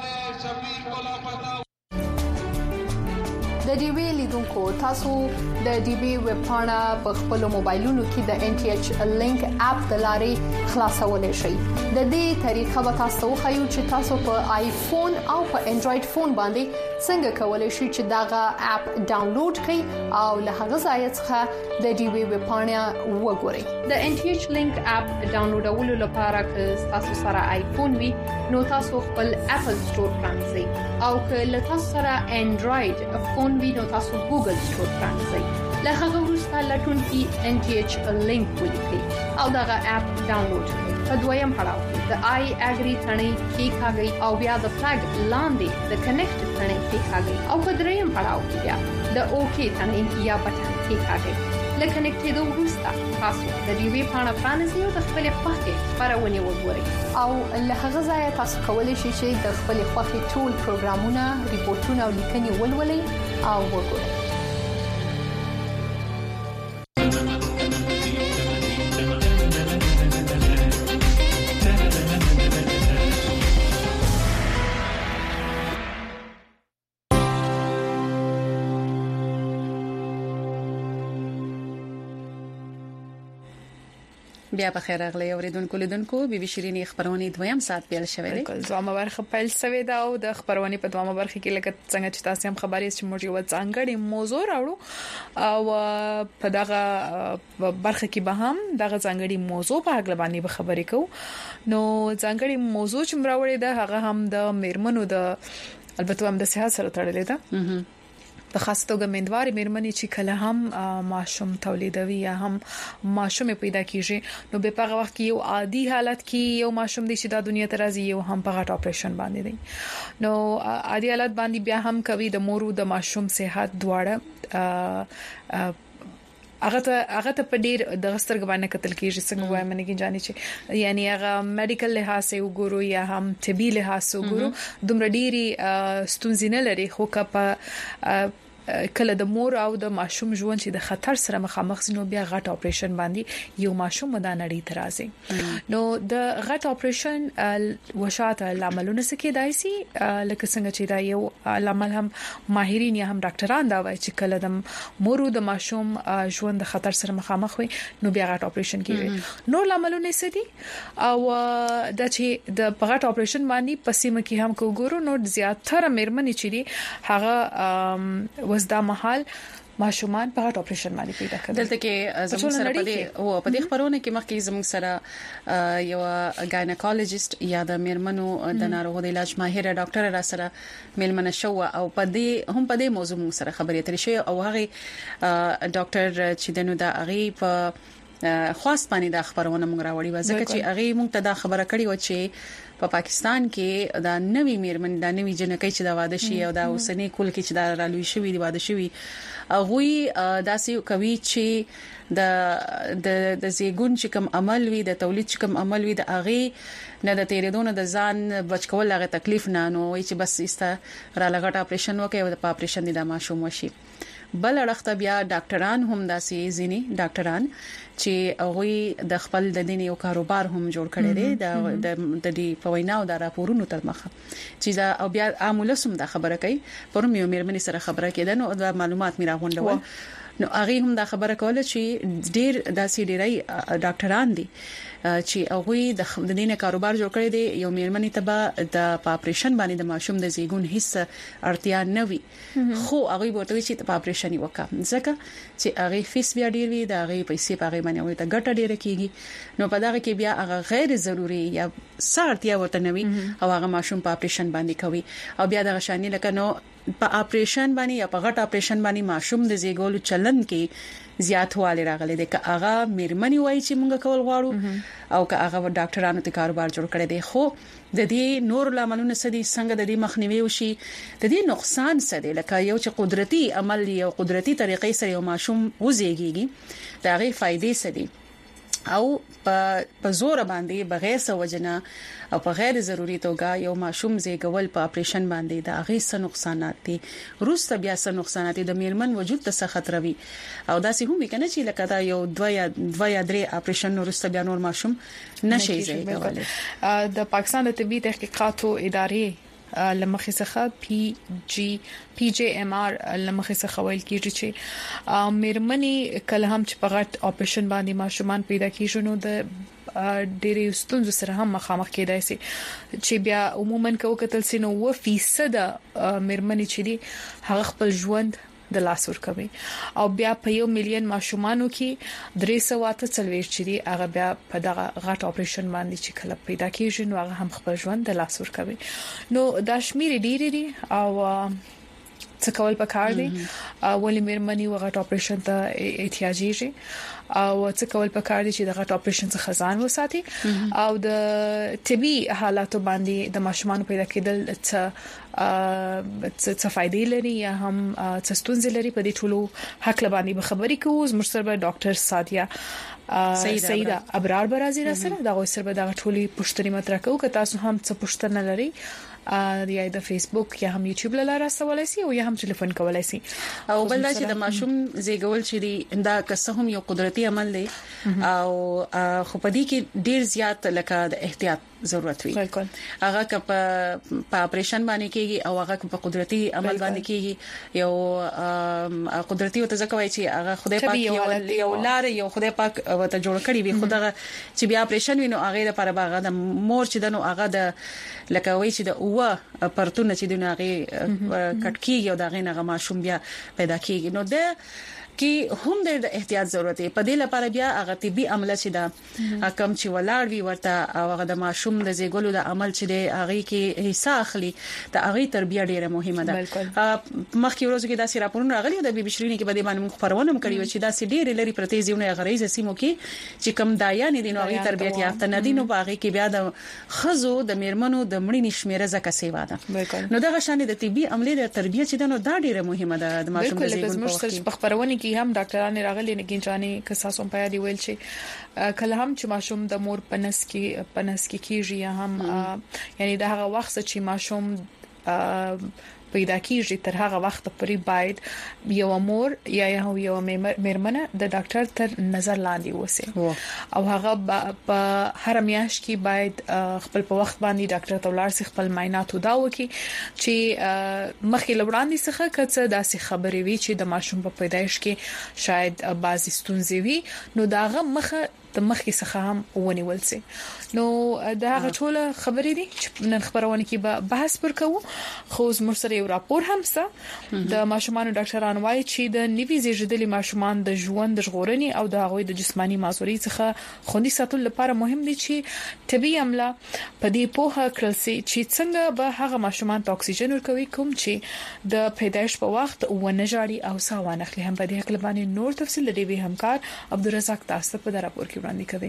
د ډي وی لیدونکو تاسو د ډي وی ویب پاڼه په خپل موبایلونو کې د ان ټي ایچ لینک اپ د لارې خلاصولای شئ. د دې طریقه به تاسو خو چې تاسو په آیفون او په انډراید فون باندې څنګه کولای شئ چې داغه اپ ډاونلوډ کړئ او له هغه ځای څخه د ډي وی ویب پاڼه وګورئ. د ان ټي ایچ لینک اپ ډاونلوډولو لپاره که تاسو سره آیفون وي نو تاسو خپل اپل سٹور پرانځئ او که له تاسو سره انډراید فون وي نو تاسو ګوګل سٹور پرانځئ. له هغه وروسته لټون کې ان ټي ایچ لینک ولیکئ او دغه اپ ډاونلوډ کړئ. په دویم پړاو کې د آی اګری ثنې کې کاږي او بیا د فلګ لاندې د کنیکټ ثنې کې کاږي او په دریم پړاو کې بیا د اوکی ثنې یا بټن کې کاږي. لکه کنیکټ د وروسته تاسو د ډي وی پاڼه پرانځئ او د خپل خوښې خبرونه وګورئ او له هغه ځای تاسو کولی شئ چې د خپل خوښې ټول پروګرامونه، ریپورتونه او لیکنې ولولئ او وګورئ. بیا په خیر اغلی اوریدونکو لیدونکو بي بي شيرين خبرونه دویم سات پیل شوې ده. بالکل دوامه برخه پیل شوې ده او د خبرونه په دوامه برخه کې لکه څنګه چې تاسو هم خبرې چې موږ یو ځانګړي موضوع راوړو او په دغه برخه کې به هم دغه ځانګړي موضوع په اړه باندې خبرې کوو. نو ځانګړي موضوع چې مراوړې ده هغه هم د میرمنو د البته هم د صحت سره تړلې ده. په خاص توګه مندواري میرمنې چې کله هم ماشوم تولیدوي یا هم ماشوم پیدا کیږي نو به په هغه وخت کې یو عادي حالت کې یو ماشوم د شیدا دنیا ته راځي یو هم په غټ اپریشن باندې دی. نو عادي حالت باندې بیا هم کوي د مور او د ماشوم صحت دواړه هغه ته په ډیر د غسترګ باندې قتل کیږي څنګه وایي منګي جاني چې یعنی هغه میډیکل لحاظ سره وګورو یا هم طبي لحاظ سره وګورو دومره ډيري ستونزې نه لري خو کله کله د مور او د ماشوم ژوند چې د خطر سره مخامخ شنو بیا غټ اپریشن باندې یو ماشوم مدانړي ترازي. نو د غټ اپریشن وشاته لاملونه سکه دایسي لکه څنګه چې دا یو لامل هم ماهرین یا هم ډاکټران دا وایي چې کله د مور او د ماشوم ژوند د خطر سره مخامخ وي نو بیا غټ اپریشن کیږي. نو لاملونه سدي او د چې د غټ اپریشن باندې پسیمه کې هم کوګورو نو زیاتره مېرمنې چې دي هغه وسدا محل ماشومان په هټ اپریشن باندې پیدا کړل. دلته کې زموږ سره په دې خبرونه کې مخکې زموږ سره یو ګاینیکولوژیست یا د میرمنو د ناروغو د علاج ماهر ډاکټر را سره میلمنه شو او په دې موضوع سره خبرې اترې شوې او هغه ډاکټر چې دنو دا هغه په خاص باندې د خبرونه موږ راوړی و ځکه چې هغه موږ ته دا خبره کړې و چې په پاکستان کې دا نوې میرمن دا نوې جنکې چې دا واده شي او دا اوسنۍ کول کې چې دا رالوي شوی دی واده شوی هغه داسې کوي چې د زیګون چې کوم عمل وي د تولید چې کوم عمل وي د اغه نه د تیرېدون د ځان بچ کول هغه تکلیف نه نو چې بس ایسته را لګټ اپریشن وکي او د اپریشن د ماشوم وشي. بل اړخته بیا ډاکټران هم داسې ځینی ډاکټران چې هغه د خپل د دین یو کاروبار هم جوړ کړي دي د دې په وینا او د راپورونو تر مخه چې دا او بیا عامل سم د خبره کوي پرم یو مېرمنې سره خبره کېده نو د معلومات میرا غونډول نو هغه هم دا خبره کوله چې ډیر داسې ډیرای ډاکټران دي چې هغه د دینه کاروبار جوړ کړی دی یو میرمنې ته د اپریشن باندې د ماشوم د زیګون هیڅ اړتیا نه وي خو هغه ورته چې د اپریشن وکړه ځکه چې هغه فیس بیا ډیر وي د هغه پیسې په هغه باندې وي ته ګټه ډیره کیږي نو په دغه کې بیا هغه غیر ضروري یا سارتیا ورته نه وي او هغه ماشوم په اپریشن باندې کوي او بیا د غشانی لکه نو په اپریشن باندې یا په غټ اپریشن باندې ماشوم د زیګولو چلن کې زیاتوالی راغلی دی که هغه میرمنې وایي چې موږ کول غواړو او که هغه ډاکټرانو ته کاروبار جوړ کړی دی خو د دې نور لاملونه سدي څنګه د دې مخنیوي وشي د دې نقصان سدي لکه یو چې قدرتي عمل یو قدرتي طریقې سره یو ماشوم وزيږي دا غي فائدې سدي او په زور باندې بغیر سوجنه او په غیر ضروري توګه یو ماشوم زیګول په اپریشن باندې د هغه څه نقصانات دي روسته بیا څه نقصانات د میرمن وجود ته څه خطر وي او دا سه هم کنه چې لکه دا یو دوه یا درې اپریشن روسته بیا نور ماشوم نشي زیګول د پاکستان د طبي تحقیقاتو ادارې لمخې څخه PJMR لمخې څخه ویل کیږي چې میرمنې کله هم چې په غټ اپریشن باندې ماشومان پیدا کیږي نو د ډېرې ستونزو سره هم مخامخ کېدای شي چې بیا عموما کوکتل سينو 1% میرمنې چې دي هغه خپل ژوند د لاس ور کوي او بیا په 1 مليون ماشومانو کې 340 چې دي هغه بیا په دغه غټ اپریشن باندې چې کله پیدا کیږي نو هغه هم خپل ژوند د لاس ور کوي نو دا شمیر ډېری دي او څه کول پکار دي ولې میرمنې وغټ اپریشن ته احتیاجي او څه کول پکار دي چې د غټ اپریشن څخه ځان وساتي او د طبي حالاتو باندې د ماشومان پیدا کېدل څه فائدې لري یا هم څه ستونزې لري په دې ټولو حق باندې خبرې کوو زموږ سره ډاکټر سادیا سیدا ابرار برازي را سره دا غوښتل سره دا ټولي پښتني مطرح کوو که تاسو هم څه پښتنه لري یا د فیسبوک یا هم یوټیوب لاره سوالای شي او یا هم ټلیفون کولای شي او بل دا چې د ماشوم زیګول چې دی دا کسه هم یو قدرتي عمل دی او خو په دې کې ډیر زیات لکه د احتیاط ضرورت وي هغه که په اپریشن باندې کېږي او هغه په قدرتي عمل باندې کېږي یو قدرتي او تزکوي چې هغه خدای پاک یو لار یو خدای پاک وته جوړ کړی وي خدای چې بیا اپریشن وینو هغه لپاره باغ د مور چې دنو هغه د لکه وای چې د پرتونه چې دونه هغه کټ کیږي او دا غي نه ماشوم بیا پیدا کیږي نو د کې هم د احتیاط ضرورت دی په دې لپاره بیا هغه طبي عمله چې دا کم چې ولاړ وي ورته او هغه د ماشوم د زیګولو د عمل چې دی هغه کې حصہ اخلي د هغه تربیه ډیره مهمه ده مخکې ورځو کې دا سي راپورونه راغلي د بي بي شيرين کې بده باندې خبرونه کړي و چې دا سي ډیره لري پرتیزونه غریزه سیمو کې چې کم دایان دي نو هغه تربیت یافته نه دي نو هغه کې بیا د خزو د میرمنو د مړینې شمیره زکه سیوا ده نو دا غشانې د طبي عملې د تربیه چې ده نو دا ډیره مهمه ده د ماشوم د زیګون په خبرونه کې هم ډاکټرانو راغلي نه ګینځاني که تاسو په یاد ویل چې کله هم چې ماشوم د مور پنس کې کیږي یا هم یعنی دا هغه وخت چې ماشوم پیدا کیږي تر هغه وخت پورې باید یو مور یا یو میرمنه د ډاکټر تر نظر لاندې وسی او هغه په هر میاشت کې باید خپل په وخت باندې ډاکټر ته ولاړ شي خپل معاینات ودا وکړي چې مخکې لوړاندې څخه کڅ داسې خبرې وي چې د ماشوم په پیدایش کې شاید بعضی ستونزې وي نو داغه مخه د مخکې څخه هم ونیول سي نو دا غټوله خبرې دي چې نن خبرونه کې به بحث پر کوو خو زموږ سره یو راپور هم سره د ماشومان ډاکټرانو وايي چې د نیوي زیږیدلي ماشومان د ژوند د ژغورنې او د هغوی د جسمانی معذوري څخه خوندي ساتل لپاره مهم دي چې طبي عمله په دې پوهه کړل سي چې څنګه به هغه ماشومان ته اکسیجن ورکوي کوم چې د پیدایش په وخت ونه جاړي او ساوانه خلی هم په دې حق باندې نور تفصیل لري به همکار عبدالرزاق تاسو په راپور کې وړاندې کوي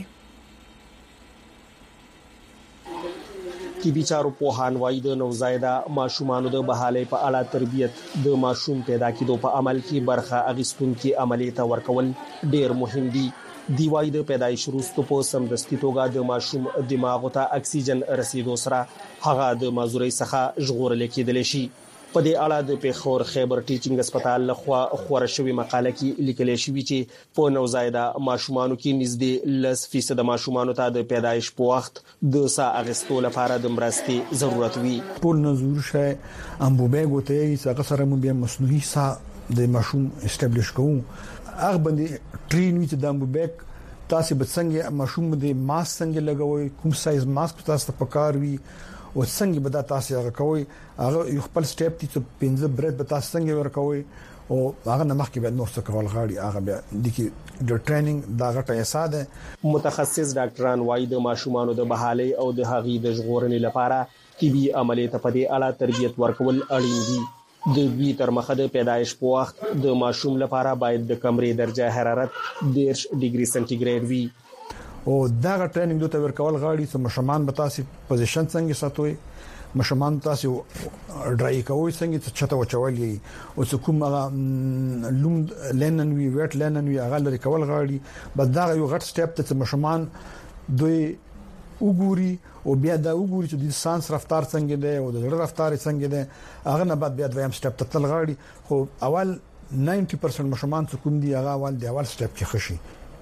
کی بیچارو پوهان وای د نوزایده ماشومانو د بحالې په اړه تربیت د ماشوم پیدا کېدو په عمل کې برخه اغیستونکو عملیه ته ورکول ډیر مهم دي دی وای د پیدایش وروسته په سمدستي توګه د ماشوم دماغ ته اکسیجن رسیدو سره هغه د مازوري څخه ژغورل کېدل شي په دې اړه د پیښور خیبر ټیچینګ هسپتال لخوا خبره شوې مقاله کې لیکل شوی چې په نوزایده ماشومانو کې نږدې 10% د ماشومانو ته د پیدایش په وخت د سا اغستو لپاره د مرستې ضرورت وي ټول نزور شې امبوبه ګوتې څنګه سره مو بیا مصنوعي سا د ماشوم استابلیش کوو هغه باندې ټرین وی چې د موبایک تاسو به څنګه ماشوم د ماسک څنګه لګوي کوم سایز ماسک تاسو ته پکار وي او څنګه به تاسو هغه کوي هغه یو خپل سټیپ تی څه 15 برید به تاسو څنګه ورکوي او هغه نمخ کې به نور څه کول غاړي هغه به د کی د ټریننګ دا غټه اساده متخصص ډاکټران وايي د ماشومانو د بحالي او د هغې د ژغورنې لپاره طبي عملیات په دې اړه تربیت ورکول اړین دي د وی تر مخه د پیدایش په وخت د ماشوم لپاره باید د کمرې درجه حرارت 10 ډیګري سنټیګریډ وي او دا ټریننګ دوی ته ورکول غاړي چې مشمان به تاسو پوزیشن څنګه ساتوي مشمان تاسو ډرای کوي څنګه چې چته وچولي او چې کوم لوم لنن وی ویټ لنن وی هغه لري کول غاړي بس دا یو غټ سټیپ ته مشمان دوی وګوري او بیا دا وګوري چې د سانس رفتار څنګه دی او د زړه رفتار څنګه دی هغه نه بعد بیا دویم سټیپ ته تل غاړي خو اول 90% مشمان څه کوم دی هغه اول دی اول سټیپ کې خشي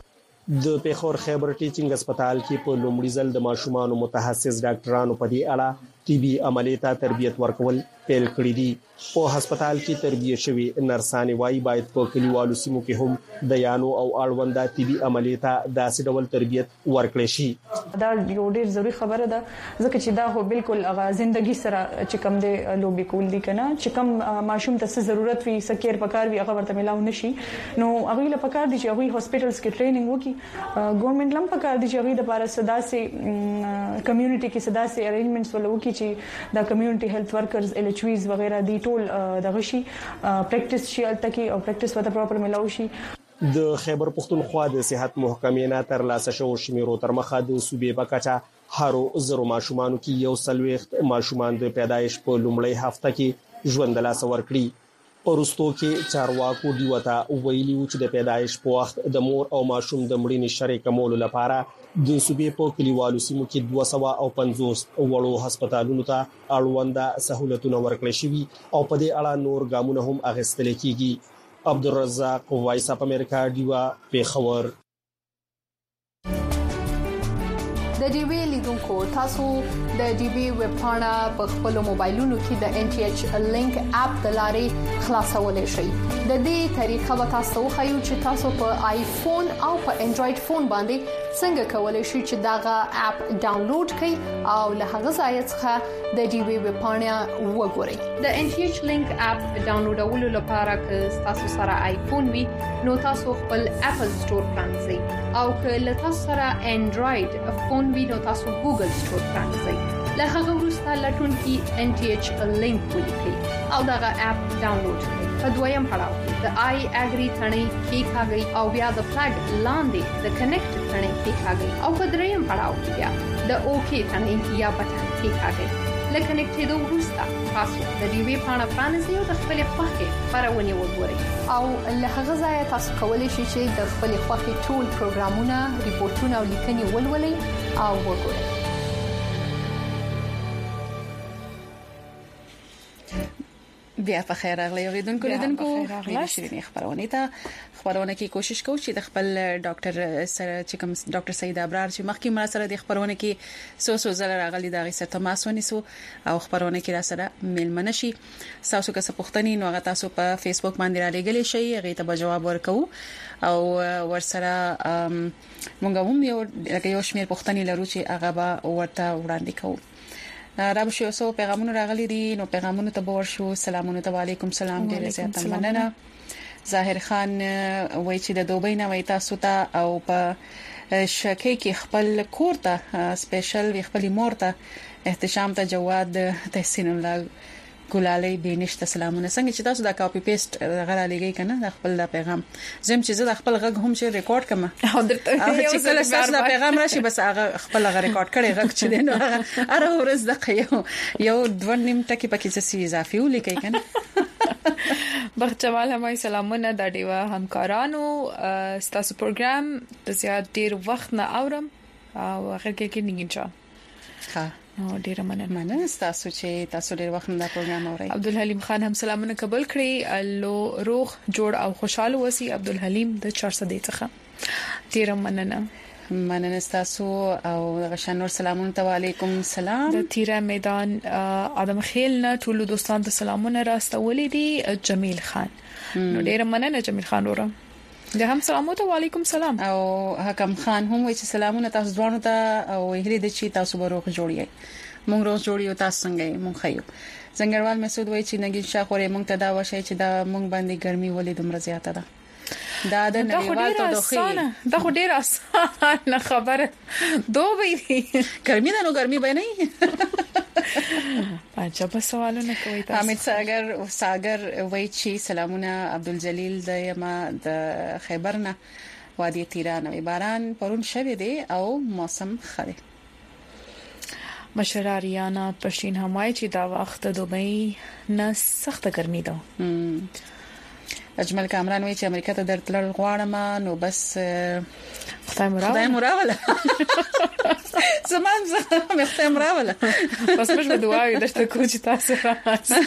د پیښور خیبر ټیچینګ هسپتال کې په لومړي ځل د ماشومانو متخصص ډاکټرانو په دې اړه طبي عملیات تربیت ورکول پیل کړی دي په هسپتال کې تربیه شوی نرسانې وايي باید په کلیوالو سیمو کې هم د یانو او اړونده طبي عملیات داسې ډول تربیت ورکړي شي دا یو ډیر ضروری خبره ده ځکه چې دا هو بالکل هغه ژوندۍ سره چې کوم دی لوبي کول دي کنه چې کوم ماشوم ته ضرورت وي سکیر پکار وي هغه ورته ملاو نشي نو هغه له پکار دي چې هغه هاسپټلز کې ټریننګ وکي ګورنمنت لم پکار دي چې هغه د لپاره صدا سي کمیونټي کې صدا سي ارینجمنټس ولوکي چې د کمیونټي هیلث ورکرز ال ایچ ویز وغیرہ دی ټول دغه شي پریکټیس شي التکی او پریکټیس وته پراپر ملاوي شي د خیبر پختونخوا د صحت محکمې نه تر لاسه شو شمیرو تر مخه د صوبې بکچا هارو زرو ماشومان کې یو سلويخت ماشومان د پیدایش په لومړی هفته کې ژوند لاسه ورکړي پرستو کې چارواکو دی وتا ویلي چې د پیدایش په وخت د مور او ماشوم د مړینې شریک کمول لپاره د صوبې په کلیوالو سیمو کې 250 وړو هسپتالونو ته اړونده سہولتونه ورکړل شوي او په دې اړه نور ګامونه هم اخیستل کیږي عبدالرزاق وایس اپ امریکا دیوا پیښور د ډي وی لیدونکو تاسو د ډي وی ویب پاڼه په خپل موبایلونو کې د ان ټي ایچ لینک اپ د لارې خلاصولای شئ د دې طریقه به تاسو خو چې تاسو په آیفون او په انډراید فون باندې څنګه کولای شئ چې داغه اپ ډاونلوډ کړئ او له هغه ځای څخه د ډي وی ویب پاڼه وګورئ د ان ټي ایچ لینک اپ ډاونلوډولو لپاره که تاسو سره آیفون وي نو تاسو خپل اپل سٹور پرانځئ او که له تاسو سره انډراید فون وي نو تاسو ګوګل سٹور پرانځئ له هغه وروسته لټون کې ان ټي ایچ لینک ولیکئ او دغه اپ ډاونلوډ کړئ په دویم پړاو کې د آی اګری ثنې کې کاږي او بیا د فلګ لاندې د کنیکټ ثنې کې کاږي او په دریم پړاو کې بیا د اوکی ثنې یا بټن کې کاږي لکه کنیکټېدو وروسته تاسو د ډي وی پاڼه پرانیزئ او د خپل خوښې خبرونه وګورئ او له هغه ځای تاسو کولی شئ چې د خپل خوښې ټول پروګرامونه ریپورتونه او لیکنې ولولئ او وګورئ بیا په خیر راغلی اوریدونکو شیرینی خبرونه کې کوشش کوو چې د خپل ډاکټر سره چې کوم ډاکټر سید ابرار چې مخکې مر سره د خبرونه کې سو زل راغلی دا غي سره تماس ونیسو او خبرونه کې را سره ملمنه شي تاسو که څه پوښتنې نو هغه تاسو په فیسبوک باندې را لګلې شي هغه ته جواب ورکو او ورسره مونږ هم یو شمیر پوښتنې لرو چې هغه به ورته وړاندې کوو رب شو سو پیغامونه راغلي دي نو پیغامونه ته بور شو سلامونه علیکم سلام ډیر زیات مننه ظاهر خان وای چې د دوبۍ نه وای تاسو ته او په شکه کې خپل کور ته سپیشل وی خپل مور ته احتشام ته جواد تحسین الله ګلالي بینشت سلامونه څنګه چې تاسو دا کاپی پیسټ غره لګی کنه د خپل د پیغام زم چې زه د خپل غږ هم چې ریکارډ کما چې کله تاسو دا پیغام راشي بس هغه خپل غږ ریکارډ کړي غږ چې دین هغه اره ورځ د یو دوه نیم ټکی پکې څه اضافي ولیکي کنه بخچوال همای سلامونه د دیوا همکارانو تاسو پروګرام د زیات ډیر وخت نه اورم او هغه کې نګینچا ها نو ډیر مننه تاسو چې تاسو ډیر وخت دا پروګرام اورئ عبدالحلیم خان هم سلامونه قبول کړی الله روغ جوړ او خوشاله وسی عبدالحلیم د 400 څخه ډیر مننه تاسو او غشنور سلامونه علیکم سلام د تیرا میدان ادم خیل نه ټول دوستان ته سلامونه راستولې دي جمیل خان نو ډیر مننه جمیل خان وره د هم سلام علیکم سلام او حکم خان هم وی چې سلامونه تاسو ځوانو ته او هلي د چی تاسو به روغ جوړی مونږ روغ جوړیو تاسو څنګه مونږ خیو زنګروال مسعود وای چې نګین شاه خورې مونږ ته دا وشي چې دا مونږ باندې ګرمي ولې دومره زیاته ده دا د نړیوال تودوخه دا خو ډیر اسانه خبره دوه دی ګرمي ده نو ګرمي به نه پنځه په سوالونه کوي تاسو حمید ساگر وای چې سلامونه عبدالجلیل د یما د خیبرنه وادي تیران او باران پرون شوه دی او موسم خره مشراریانا پښین همای چې دا وخت دوبۍ نه سخت ګرمي ده اجمل کامران وی چې امریکا ته درتل غواړم نو بس خدای مراوله زمان خدای مراوله بس مش دعاوي درته کو چې تاسو راځي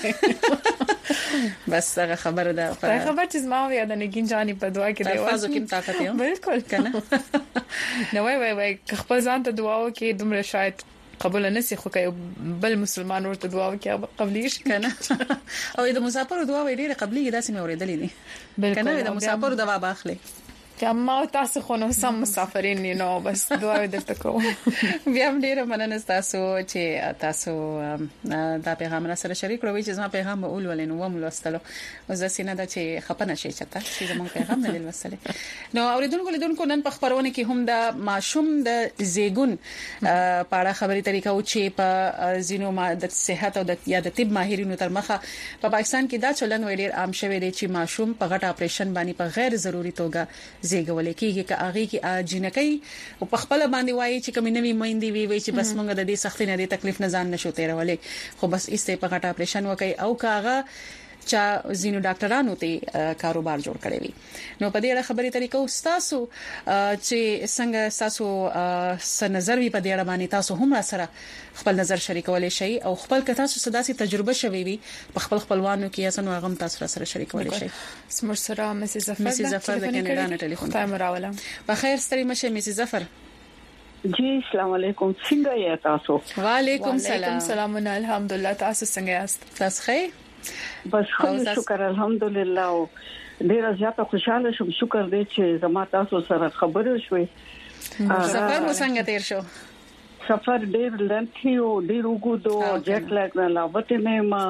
بس هغه خبره ده خبر چې ما وی د نګین جانی په دعا کې دی تاسو کوم طاقت یو بالکل کنه نو وای خپل ځان ته دعا وکي دومره شاید قبول نسی خو کوي بل مسلمان ورته دعا وکي قبليش کنه او د مسافر دعا وی ډیره قبلي داسې مې اوریدلې دي کنه د مسافر دعا باخلي کما تاسو خو نو سم مسافرین نو بس دعا درته کوم بیا هم ډیره مننه تاسو چې تاسو دا پیغام را سره شریک کړو چې زما پیغام اول ولنو وملوستلو وزسینه دا چې خپنه شي چته چې زموږ پیغام نه لوستل نو اوریدونکو نن په خبرونه کې هم د ماشوم د زیګون پاړه خبري طریقه او چې په زینو د صحت او د طب ماهرینو تر مخه په پاکستان کې دا چلن وړي عام شوی دی چې ماشوم په غټ اپریشن باندې په غیر ضروري توګه زیګول کېږي چې هغه کې جنکی او په خپل باندې وایي چې کوم نوې مېندې وي چې بس موږ د دې سختۍ نه د تکلیف نه ځان نشو تیرولې خو بس ایسته په غټ اپریشن وکي او کاغه چا زینو ډاکټرانو ته کاروبار جوړ کړی وي نو په دې اړه خبري طریقو تاسو چې څنګه تاسو نظر وي په دې اړه باندې تاسو هم سره خپل نظر شریکولای شئ او خپل کته تاسو سداسي تجربه شوي وي په خپل خپلوانو کې اسنو هغه تاسو سره شریکولای شئ سمر سره مسز ظفر د کینیډا نه ټلیفون تایم راوله په خیر ستړي مشه مسز ظفر جی السلام علیکم څنګه یې تاسو وعلیکم سلام الحمدلله تاسو څنګه یاست تاسو ښه بس شکر الحمدلله ډیر زیاته خوشاله شوم شکر دې چې زما تاسو سره خبرې شوې سفر مو څنګه تیر شو سفر ډیر لنډی او ډیر وګړو جټ لاګ نه لاوته نه ما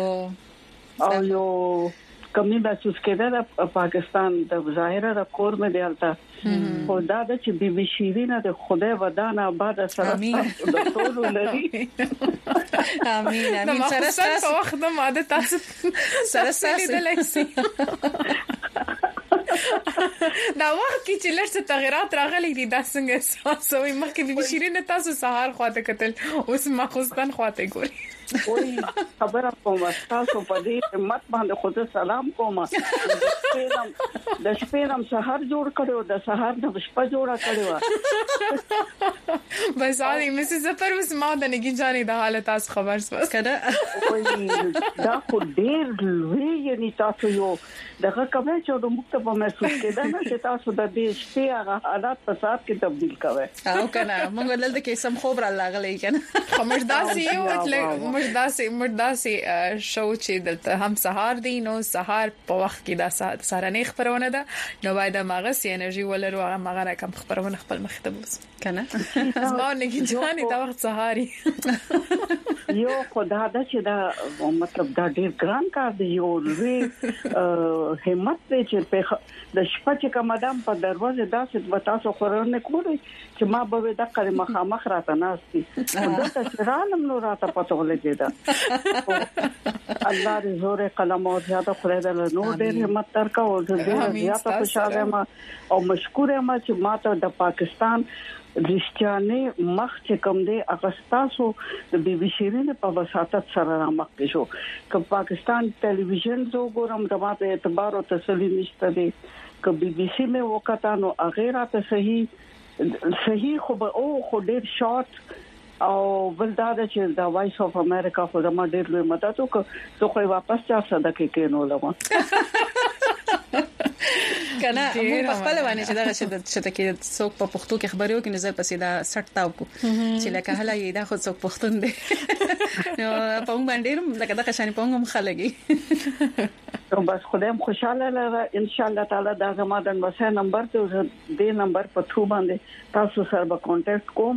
او یو کمی محسوس کېده پاکستان د ظاهره د کور مې دیالتا خو دا چې بي بي شيرینه د خدای ودانه آباد سره د ټول لري امين سره په وخت د ماده تاسو سره لیدلای دا وخت کې چې لږ تغیرات راغلي دي دا څنګه سوي مخکې بي بي شيرینه تاسو سهار خواته کتل اوس ماخوستان خواته ګوري وای خبره کوم تاسو په دې مت باندې خود سلام کوم د شپې نم سحر جوړ کړو د سحر د شپه جوړه کړو بس علي مسز ظفر وس ما د نګین جانې د حالت تاسو خبر سپس کړه دا خو ډېر لوی یعنی تاسو یو دغه کومه چې د مخ په محسوس کېده نه چې تاسو د دې شپې هغه حالات په سات کې تبديل کوي او کنه موږ دلته کې سم خوب را لاغلی کنه خمرداسي یو مرداسي شو چې دلته هم سهار دی نو سهار په وخت کې د سهارنۍ خبرونه ده نو باید ماغه سي انرژي ولرو هغه ماغه کم خبرونه خپل مخ ته بوس کنه زما نه کې ځاني دا وخت سهاري یو خدای دا چې دا مطلب دا ډیر ګران کار دی یو لوی همت دی چې په د شپه چې کومدام په دروازه داسې وتاسو خورونه کولی چې ما به د قره مخامخ راته ناشتي دا تشرانم نو راته پته ولګی دا الله دې زوره قلم او زیاته خدای دې نو ډېر همت ترکا او دې زیاته خوشاله ما او مشکوره ما چې ماته د پاکستان رښتیانه مخ چې کوم دی اغستاسو د بي بي شيرینه په وساتت سره مخ کې شو ک پاکستان ټلویزیون زو ګورم د ما په اعتبار او تسلی نشته دی ک بي بي سي مې وکړه نو اغیره ته صحیح خو ډېر شارټ او بلدار چې دا وایس اف امریکا خو زما ډېر لوی مدد وکړ زه خو واپس چا صدقه کینو لوم کنه موږ په خپل باندې چې دا چې کې څوک په پښتو کې خبرې وکړي نظر پسې دا سټ تاو کو چې لکه هله یې دا خو څوک پښتون دی نو په موږ باندې لکه دا قشانی په موږ مخالګي نو بس خدایم خوشاله لره ان شاء الله تعالی دا زما د مسه نمبر ته دې نمبر په ثرو باندې تاسو سره به کانټیکټ کوم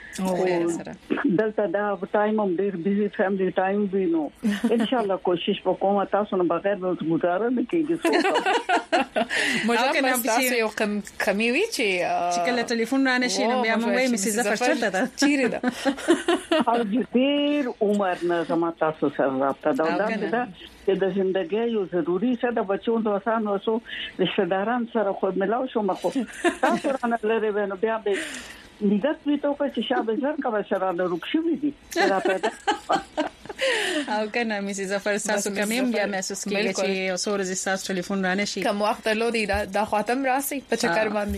دلته دا ټایم هم ډیر بیزی فیملی ټایم وینو ان شاء الله کوشش وکوم تاسو نه بغیر د گزاره نه کیږي مجبور تاسو یو کمی وی چې کله ټلیفون را نشي نو بیا مو وایي مسز ظفر چرته ده چیرې ده او ډیر عمر نه زما تاسو سره رابطه دا چې د ژوندۍ یو ضروری څه د بچو د وسانو سو رشتہ داران سره خو ملاو شو مخو تاسو رانه لري ونه بیا به لیدات وی ته چې شابه ځر کا سره د رخصوي دي دا پیدا او کنه مسز ظفر تاسو کوم بیا محسوس کیږي چې اوسور ز تاسو ټلیفون را نشي کوم وخت له دې دا خاتم راسي په چکر باندې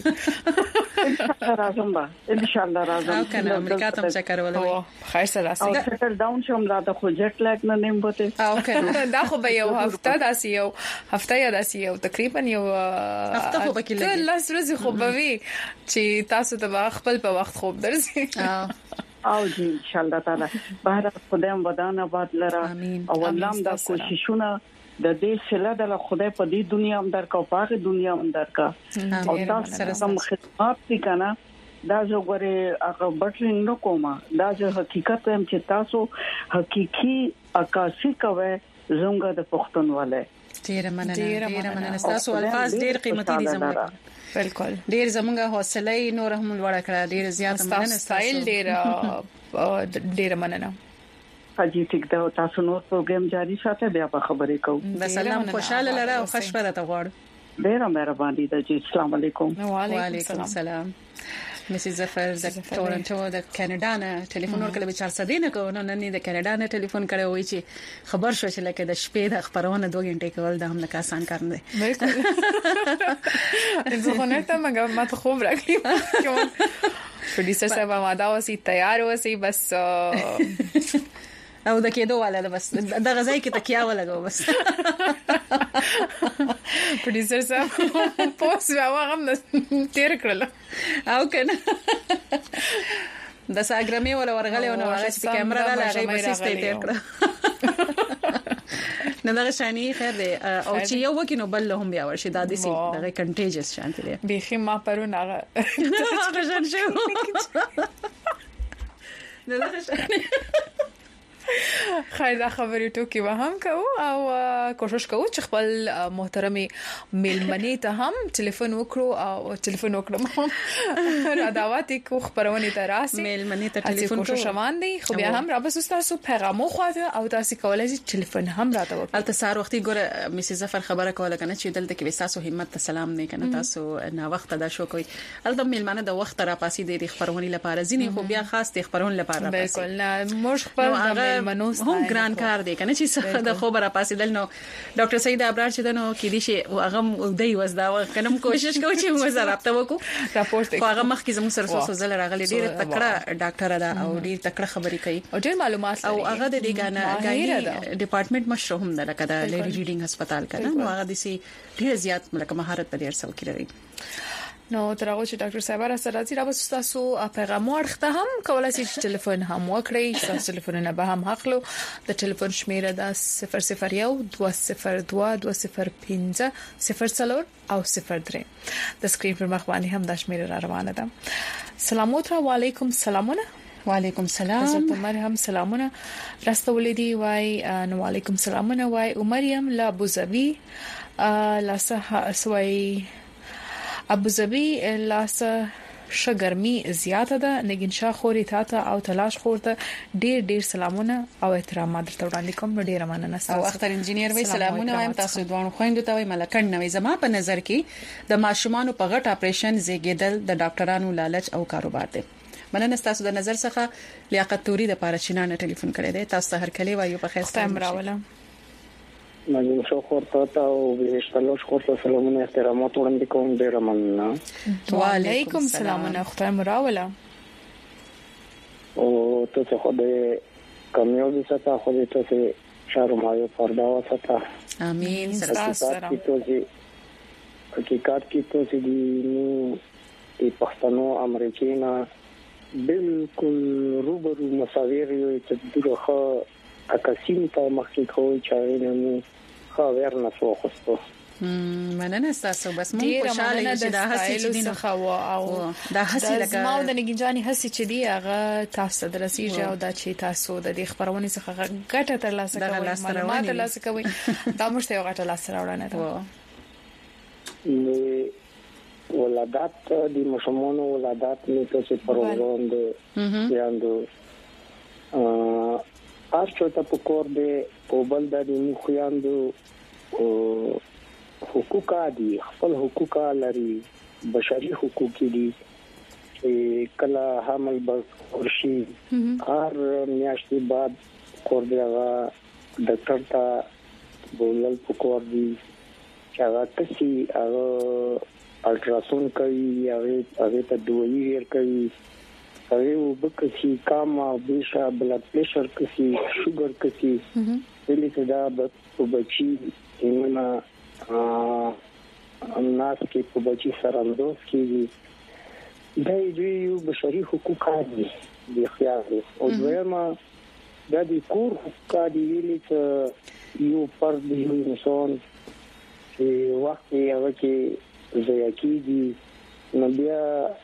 راځم با ان شاء الله راځم او کنه امریکا ته چکر ولوي خیر سره راسي او سیټل ډاون شوم را د خو جټ لاګ نه نیم بوته او کنه دا خو به یو هفته داسي یو هفته یا داسي یو تقریبا یو هفته خو بکیل لاس ورځې خو به وي چې تاسو ته خپل په وخت خوب درځي او جی ان شاء الله تعالی بهر خدایم ودان آباد لره او الله دا کوششونه د دې سره د خدای په دې دنیا هم درکو پاک دنیا هم درکا او تاسو سره سم خدمات دي کنه دا زوګره هغه بټرینګ نو کومه دا چې حقیقت هم چې تاسو حقيقي عکاسي کوي زموږ د پښتونواله ډیر مننه تاسو الفاظ ډیر قیمتي دي زموږ بالکل ډیر زموږه حوصله نور هم لوړ کړه ډیر زیات مننه سټایل ډیر مننه حاجی ټیک دا تاسو نور پروګرام جاری ساتي بیا په خبرې کوم د سلام خوشاله لره او خوشبره ته غواړم ډیر مهرباني ده جی السلام علیکم وعلیکم السلام مسز ظفر د ټورنټو د کاناډا نه ټلیفون ورکړل به 400 دینه کو نو نن د کاناډا نه ټلیفون کړو وی چې خبر شو چې لکه د شپې د خبرونه 2 غنټې کول د هم نه آسان کار نه بالکل زه نه ته ما ته خوب راغلی کوم پروډوسر صاحب ما دا وسی تیار وسی بس او د کېدو والا بس د غزای کې تکیا ولګو بس پروډوسر صاحب پوس واغم تیر کړل او کنه د ساګرامي ولا ورغلې ونه هغه چې کیمرا لا هغه بس تیر کړ نه دا شانی خیر دی او چې یو وکینو بل هم بیا ورشي دا دي سي دغه کنټیجس شانتي دی بيخي ما پرون هغه ځان شو نه دا شانی خیر دا خبرې ټوکی به هم کوو او کوشش کوو چې خپل محترمي میلمنې ته هم ټلیفون وکړو او ټلیفون وکړم را دعوت کو خبرونه ته راسي میلمنې ته ټلیفون کوشش روان دي خو بیا هم را بس تاسو پیغام خواته او تاسو کولای شئ ټلیفون هم راته وکړئ البته سار وختي ګوره مسز ظفر خبره کوله کنه چې دلته کې تاسو همت ته سلام نه کنه تاسو نه وخت دا شو کوي البته میلمنه د وخت را پاسي د خبرونه لپاره ځینې خو بیا خاص د خبرونه لپاره بالکل موږ خپل هم ګران کار دی کنه چې د خبره پاسې دل نو ډاکټر سید ابرار چې دنو کې دي شي هغه دی وزدا کنه کوشش کوي چې موږ رابطه وکړو راپورټ کوو هغه مخکې زموږ سره سوزل راغلي ډیر تکړه ډاکټر ده او ډیر تکړه خبرې کوي او ډیر معلومات او هغه د دې غاڼه ډپارټمنټ مشر هم ده لکه د لیډي ریډینګ هسپتال کنه نو هغه د سي ډیر زیات ملک مهارت په ډیر څه کې لري نو ترغه چې ډاکټر صاحب را سره راځي را بس تاسو پیغام ورخته هم کولای شئ ټلیفون هم وکړئ تاسو ټلیفونونه به هم حقلو د ټلیفون شمیره د 001 202 205 04 او 03 د سکرین پر مخ باندې هم د شمیره را روانه ده سلام علیکم سلامونه وعلیکم السلام حضرت مریم سلامونه راستولې دی وای نو علیکم سلامونه وای مریم لا ابو ظبي لا سوي ابو ظبي لاسه شګرمي زیاته ده نګین شاه خوري تاته او تلاش خورته ډیر سلامونه او احترامات درته وړاندې کوم ډیر مننه او اختر انجینیر وای سلامونه وایم تاسو دوه خويندو ته وای ملکن نوې زما په نظر کې د ماشومان په غټ اپریشن زیږیدل د ډاکټرانو لالچ او کاروبار دی مننه تاسو د نظر څخه لیاقت توري د پارچینانه ټلیفون کړی دی تاسو هر کله وایو په خیر ستاسو راوله مجبور شو خورته او بهشتلوش خورته سلامونه احترامات وړاندې کوم ډیر مننه وعلیکم السلام خدای مراوله او ته خو دې کامیابی ستا خو دې ته شهر مایو فردا وستا امين سره حقیقت کې ته دې نو پښتنو امریکاینا بالکل روبرو مساویر یو چې دغه اکاسین ته مخکې کوي چې نو خو ورنس وخصو مننه تاسو بس مونږ خوشاله یو چې دا هسي چې دینه خو او دا هسي لکه ما د نګنجاني هسي چې دی هغه تاسو درسیږي او دا چې تاسو د دې خبرونه څخه ګټه ترلاسه کوئ معلومات ترلاسه کوئ دا مشته یو ګټه لاسره وړاندې ده ولادت د مشمونو ولادت نه څه پروګرام دی یاندو ارچو ته پکور دی په بل د مخ یاندو حقوق دي خپل حقوق لري بشري حقوق دي کله حمل ورشي هر میاشتې بعد کور دی هغه ډاکټر ته بولل پکور دی چې هغه تاسو هغه الټراساوند کوي هغه ته دوی ور کوي هغه وبکسي کاما بیشا بلډ پريشر کوي شوګر کوي دلی څه دا بچي ایمنا الناس کې په بچي سره اندوس کیږي دا یو بشري حقوق دي د خیال او دویمه دا د کور حقوق دي ویلي چې یو فرد یو انسان چې وخت یې هغه کې ځای کېږي نو بیا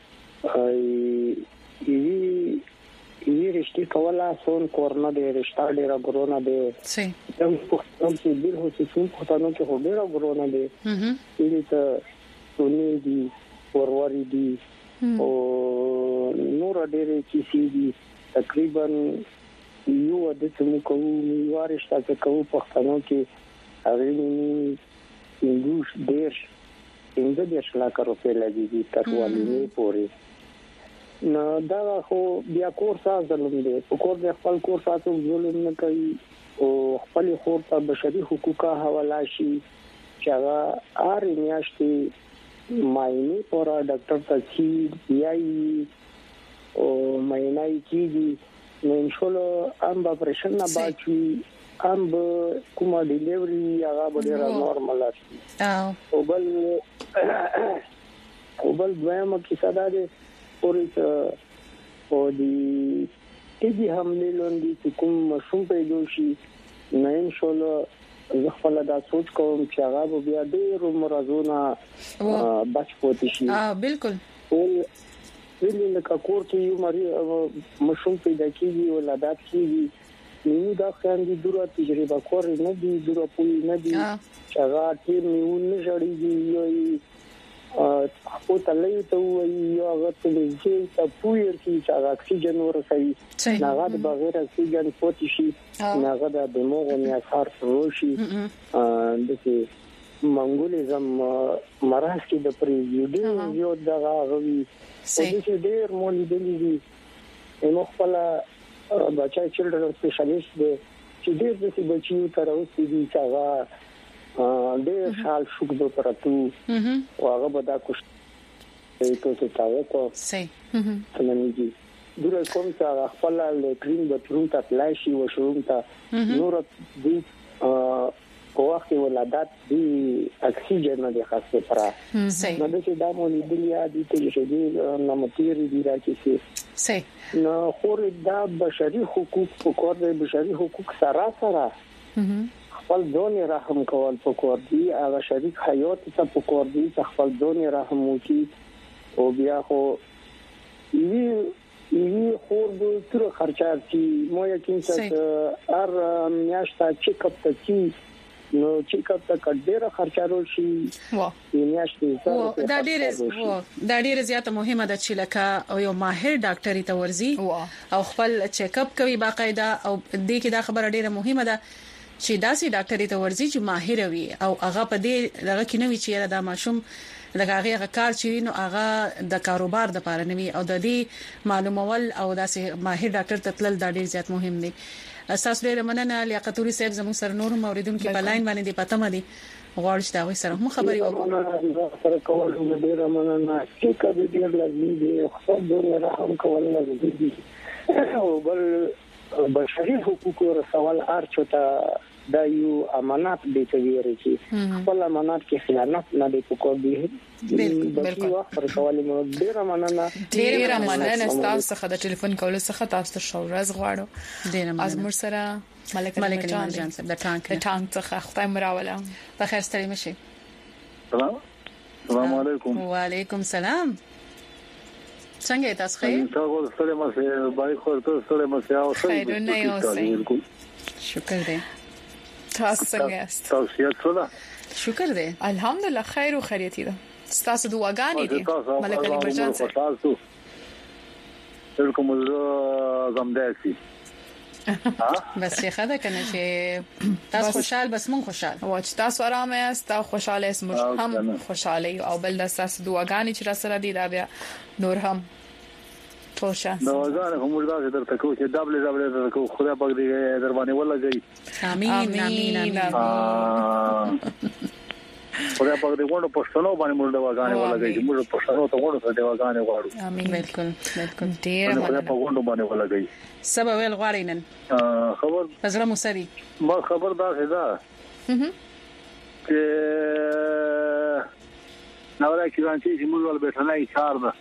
یې رښتې کولا سون کورنا د رښتا ډیر غرونه دي صحیح دا په څه بیل هو چې څو پښتنو کې هو ډیر غرونه دي دې ته سونی دي وروري دي او نور ډیر چې سي دي تقریبا یو د څه کوو وارشته کوو پښتنو کې هغه انګلیش ډیر څنګه لاکه روپے لګيږي تر ولې پورې نو دا خو بیا کور سازلم دي په کور د خپل کور ساتو ظلم نه کوي او خپل خور ته بشري حقوقه حواله شي چې هغه هر میاشتې ماینه پر ډاکټر ته چی بیاي او ماینه کیږي نو ان شاء الله ام به پرشن نه باچي ام کومه ډیلیوري هغه به نورمال شي او بل دویمه کې صدا ده پولیس او دی چې حمله لوندي چې کوم مشوم پیدا شي نه ان شاء الله زه خپل دا سوچ کوم چې هغه بیا ډېر مرزونه بچ پوتې شي بالکل ویل لکه کور کې یو مشوم پیدا کیږي ولادت کیږي نو دا خاندي دوره تجربه کور نه دي دوره پولی نه دي چې هغه ټیم نیو نه جوړیږي یو او تلای ته یو هغه ته چې پویر کی چې اکسیجن ورسوي هغه د بغیر اکسیجن پوتې شي هغه د دماغ او اثر روشي دغه منګولیزم مرز کې د پریوډي یو دغه غوي چې ډېر مولیدلې دي نو خپل بچای چیلډرن سپیشلیست دی چې ډېر د بچیو تر اوسه دي چې هغه ډېر حال شوګو پراتو او هغه به دا کوم څه تاوه کو صحیح تلنګي دوی کوم چې خپل لټرین د پرون ته پلاشي و شروع ته نور دي په وخت ولادت دي اکسیجن نه خاصه پرا صحیح نو چې دا مولدلیا دي چې دې نمتيري دي راځي صحیح نو خور دا بشري حقوق په کور د بشري حقوق سره خپل ځون رحم کول په کور دی هغه شریک حیات ته په کور دی خپل ځون رحم وکي او بیا خو یی خور د تر خرچار کی مو یقین چې هر میاشت چیک اپ ته نو چیک اپ ته ډیره خرچارول شي میاشت دا ډیره زیاته مهمه ده چې لکه یو ماهر ډاکټري ته ورزي او خپل چیک اپ کوي باقاعده او دې کې دا خبره ډیره مهمه ده چې داسې ډاکټري ته ورزي چې ماهر وي او هغه په دې لږه کې نوي چې دا ماشوم لکه هغه کار چې نو هغه د کاروبار د پاره نوي او د دې معلومول او داسې ماهر ډاکټر ته تل دا ډیر زیات مهم دي اساس ډیر مننه لیاقتوري صاحب زموږ سره نور موریدونکو په لاین باندې دی پته مدي غواړم چې دا وي سره هم خبري وکړو سره کول ډیر مننه چې کله دې لازم دي خپل دونه رحم کول لازم دي او بل بشري حقوق رسول ارچته دا یو امانت دی چې ویری چې خپل امانت کې خیانت نه دی پکور دی بالکل پر کولې مو ډیر مننه تاسو څخه د ټلیفون کول څخه تاسو ته شو راز غواړو از مر سره ملک جان صاحب د ټانک څخه خدای مراوله په خیر ستړي مشي. السلام علیکم. وعلیکم السلام. څنګه تاسو خیر؟ تاسو سره مې بای خو سره مې او خیرونه اوسئ. شکر دې. تاسو څنګه یاست؟ تاسو یې څه؟ شکر دې. الحمدلله خیر او خیریت دي. تاسو دعاګانې دي ملک جان صاحب. کوم زمداسي بس ښه ده کنه چې تاسو خوشحال بس مون خوشحال او چې تاسو آرام یاست او خوشاله یاست موږ هم خوشاله یو او بل د تاسو دعاګانې چې را سره دي دا بیا نور هم توشه دعاګانې هم موږ دا درته کوو چې دبل درته کوو خدای پاک دې در باندې ولګي. امين امين امين. خدای پاک دې ګوندو پښتنو باندې موږ دعاګانې ولګي چې موږ پښتنو ته ګوندو ته دعاګانې غواړو. امين. بالکل بالکل. ډیر خدای پاک ګوندو باندې ولګي. سبا ویل غواړي نن خبر پزړه مو ما خبر دا ده چې نو راځي چې موږ ول به نه کار ده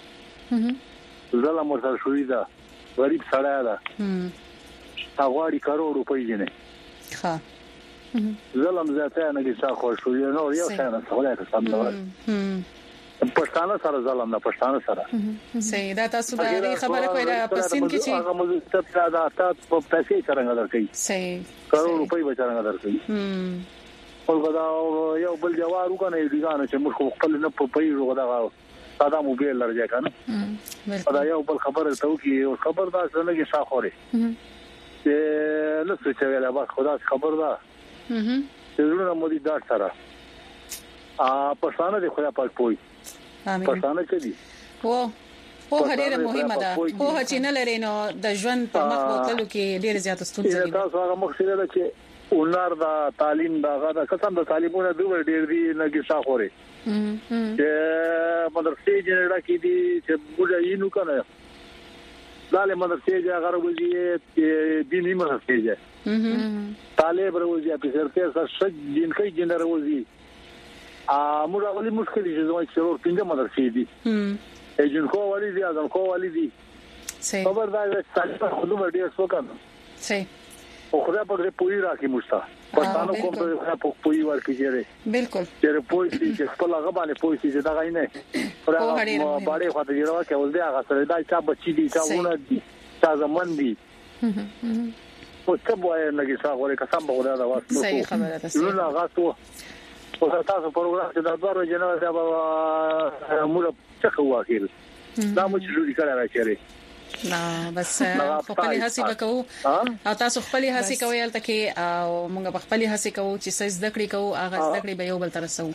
زله مرسل شوې ده غریب سړی ده هغه کارو روپۍ جنې ښه زلم زیاته نه کې څه خو شوې نو یو څه نه خولای ته سم نه پښتانه سره ظلم نه پښتانه سره صحیح دا تاسو دا خبره کوله پسین کې چې هغه موږ ته دا تاسو په پیسې څنګه درکې صحیح کارو روپۍ به څنګه درکې ولګدا یو بل جواب وکنه دیګانه چې موږ خپل نه په پیړو غدا ساده موبایل لرځه کنه دا یو بل خبره ته وکي او خبر دا څنګه کې شاخوري چې نو څه چې ویل با خدا خبر دا چې زړه مو دي دا سره پښتانه دې خو یا پات پوي پښتانه کې دي هو ډیره مهمه ده هو چې نه لري نو د ژوند په مخ وتلو کې ډیره زیات ستونزې دي. تاسو هغه مخکې ده چې ولر دا تعلیم دا غدا قسم د تعلیمونه دوه ډیر دي نه کې شاخوري چې مدرسې جوړه کې دي چې موږ یې نو کنه داله مدرسې هغه وځي چې دیني مدرسې طالب روزي په سرته سره دین کې جنر وځي موږ غوړي مشکل دي چې زموږ څلور پنځه مدرسې دي اجن کو ولې دي اذن کو ولې دي صحیح خبر دا چې تاسو خودمو ډیر سوکانه صحیح او خدای په دې پوری راکې مشتا پښتانه کوم په پوری ورکې جره بالکل چې پوری چې خپل هغه باندې پوری چې دا غاینه پر هغه باندې خاطر یو کې ول دي هغه سره دا چې بچی دي چې ونه دي تازه من دي او څه وایي نه کې څنګه ورې قسم به ودا واسطه صحیح خبره ده نو هغه تو او تاسو پروګرام چې دا ډور جنرال دا موږ څه کوو اخر دا مو چې جوړی کړه راځي نه بس خپل هڅه وکاو او تاسو خپل هڅه کوئ البته کې او موږ خپل هڅه کوو چې څه زده کړې کوو هغه زده کړې به یو بل تر سو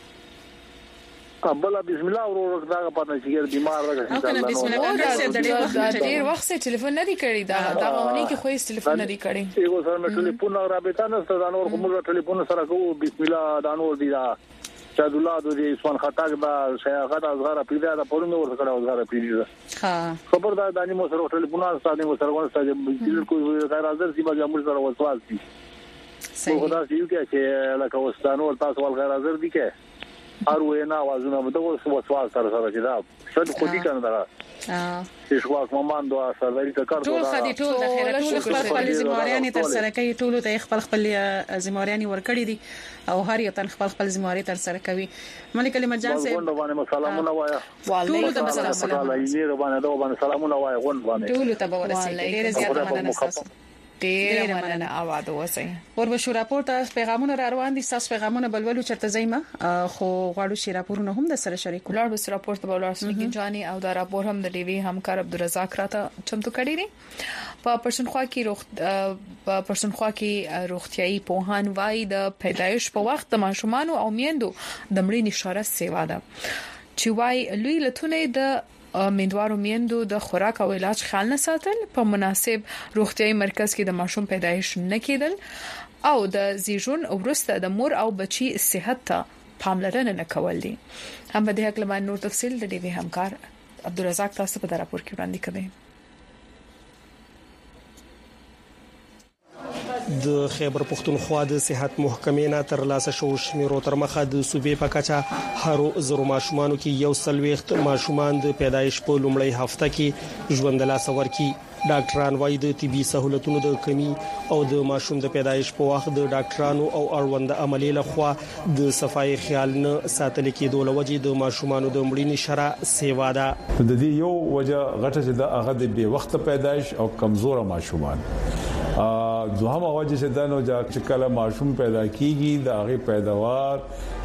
بل بسم الله ورو دا پاتې چې بیمار راځي بسم الله ډېر وخت څخه ټلیفون نه دی کړی دا غوونی کې خو یې ټلیفون نه دی کړی یو سره مې ټلیفون رابطه نه ستاسو نور کوم ټلیفون سره کوو بسم الله دا نور دی دا شاد الله د عثمان خطاق دا شیخات ازغره پیدا دا پرونه ورته کړه ازغره پیدا ها خبر دا دانی مو سره ټلیفون ستاسو مو سره ورسته چې کوی غیر حاضر سی به موږ سره وسواس دي صحیح خدا سيو کې چې لکه وستانو تاسو ول غیر حاضر دي کې اروینا وازونه به د وسواس سره چې دا څه خودي کنه دا چې شواک موماندو سره دې کار ټول خدي ټول د خیرات ټول خپل زموارياني تر سره کوي ټول ته خپل زموارياني ورکړي دي او هر یو تن خپل زمواري تر سره کوي ملک علي مرجان صاحب غونډه باندې سلامونه وایا ټول ته سلامونه یې باندې سلامونه وایا غونډه باندې ټول ته ورسېږي ډېر زیات مننه تاسو ډېر مننه اواز وسه ور به شو راپورټ پیغامونه را روان دي تاسو پیغامونه بلولو چرته زېما خو غواړو چې راپورونه هم د سره شریک ولر به راپورټ به ولر سپیکینګ جاني او دا راپور هم د ډیوی همکار عبدالرزاق راته چمتو کړی دی په پښتونخوا کې روغتيایي پوهان وای د پیدایش په وخت د ماشومان او میندو د مړینې اشاره سیوا ده چې وای لوی لتونه د میندوارو میندو د خوراک او علاج خیال نه ساتل په مناسب روغتيایي مرکز کې د ماشوم پیدایش نه کېدل او د زیږون وروسته د مور او بچي صحت ته پاملرنه نه کول دي هم به د حق لمن نور تفصیل د دې همکار عبدالرزاق تاسو په راپور کې وړاندې کړي د خیبر پختونخوا د صحت محکمې نه تر لاسه شو شمیرو تر مخه د صوبې په کچه هرو زرو ماشومانو کې یو سلويخت ماشومان د پیدایش په لومړۍ هفته کې ژوند لا سور کې ډاکټران وايي د طبي سہولتونو د کمی او د ماشوم د پیدایش په وخت د ډاکټرانو او اړوند عملي لخوا د صفای خیال نه ساتل کېدو لوجې د ماشومانو د مړینې شرح سیوا ده. د دې یو وجه غټه چې د هغه د به وخت پیدایش او کمزور ماشومان دوهمه وجه چې دا نو چې کله ماشوم پیدا کیږي د هغه پیداوار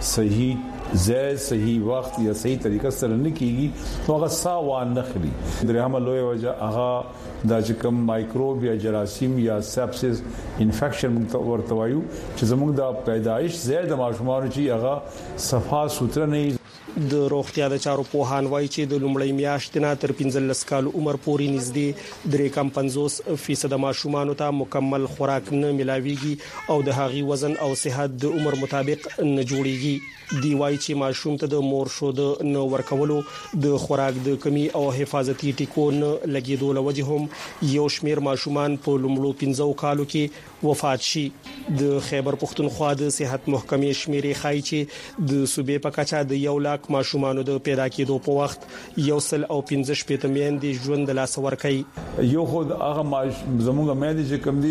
صحیح وخت یا صحیح طریقه سره نه کیږي نو هغه ساوان نخري. درېمه لوی وجه هغه د چې کوم مایکروب یا جراثیم یا سپسس انفیکشن ورته وایو چې زموږ د پیدایش زیاده ماشومان چې هغه صفا سوتره نه د روغتیا د چارو پوهان وایي چې د لومړی میاشتې نه تر 15 کال عمر پورې نږدې 3.50% ماشومان ته مکمل خوراک نه ملاويږي او د هغې وزن او صحت د عمر مطابق نه جوړيږي. دی وایي چې ماشوم ته د مور شود نه ورکولو د خوراک د کمی او حفاظتي ټیکو نه لګیدو لوجه هم یو شمیر ماشومان په لومړو 15 کالو کې وفات شي. د خیبر پختونخوا د صحت محکمې شمیرې ښایي چې د صوبې په کچه د 1 لک ماشومان د پیدا کېدو په وخت 115 میندې ژوند د لاس ورکړي. یو خود هغه زموږه مېندې چې کم دي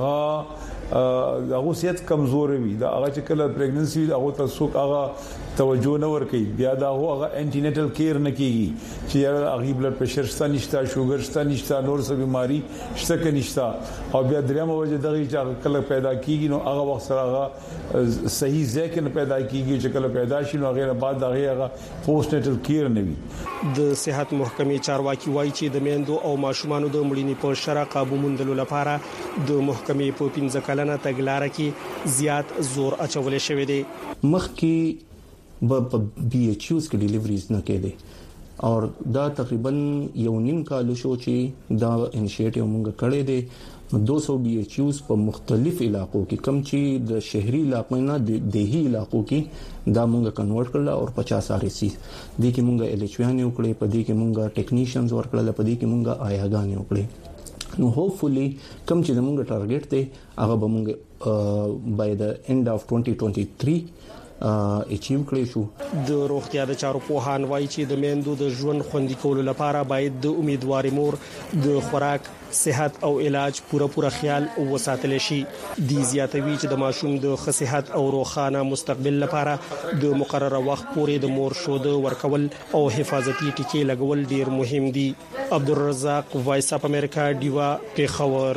هغه صحت کمزور وي دا هغه چې کله پریګننسي وي هغه تاسو هغه توجه نه ورکي بیا دا هغه انټینیټل کیر نه کیږي چې هغه بلډ پريشر شته نشته شوګر شته نشته نور څه بيماري شته کې نشته او بیا درېمه وجه دغه چې کله پیدا کیږي نو هغه وخت سره هغه صحیح ځکه نه پیدا کیږي چې کله پیدا شي نو غیر بعد هغه پوسټ نیټل کیر نه وي. د صحت محکمې چارواکي وایي چې د میندو او ماشومانو د مړینې په شرح قابو موندلو لپاره د محکمې په 15 کلنه تګلارې کې زیات زور اچول شوی دی. مخکې په بي ایچ یوز کې ډیلیوریز نه کېده او دا تقریبا 1.5 کال شو چې دا انیشیټیو موږ کړی دی 200 بي ایچ یوز په مختلف علاقو کې کم چې د شهري علاقو نه د دیهی علاقو کې دا موږ کنورټ کړل او 50 RC دي کې موږ ال ایچ ویان وکړي په دې کې موږ ټیکنیشنز ورکړل په دې کې موږ آیاګان وکړي. نو هوپفلی کم چې موږ ټارګټ ته هغه به موږ بای د اند اف 2023 اچیو کړی شو. د روغتیا د چارو پوهان وایي چې د میندو د ژوند خوندي کولو لپاره باید د امیدواري مور د خوراک صحت او علاج پوره خیال وساتل شي. د زیاتوي چې د ماشوم د صحت او روخانه مستقبل لپاره د مقرره وخت پورې د مور شود ورکول او حفاظتي ټیکې لګول ډیر مهم دي. عبدالرزاق وایس اپ امریکا دیوا پیښور.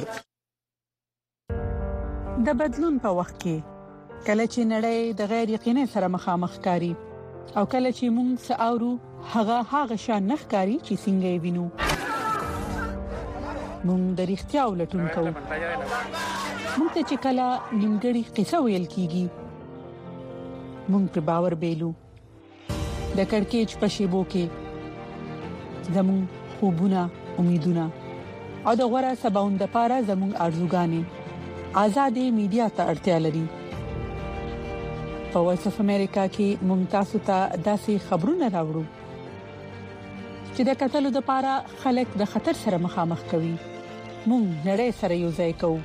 د بدلون په وخت کې کله چې نړۍ د غیر یقیني سره مخامخ کاری او کله چې موږ ساورو هغه شان نخکاری چې څنګه وینو موږ د اړتیا ولټون کوو. موږ ته چې کله نیمګړی قصه ویل کیږي موږ پر باور بیلو. د کڑکېچ په شیبو کې زموږ خوبونه امیدونه او د غوړه سباوند لپاره زموږ ارزوګانې آزادې میډیا ته اړتیا لري. په وایس اف امریکا کې ممتاز ته داسې خبرونه راوړو چې د قتل لپاره خلک د خطر سره مخامخ کوي. موږ نړۍ سره یو ځای کوو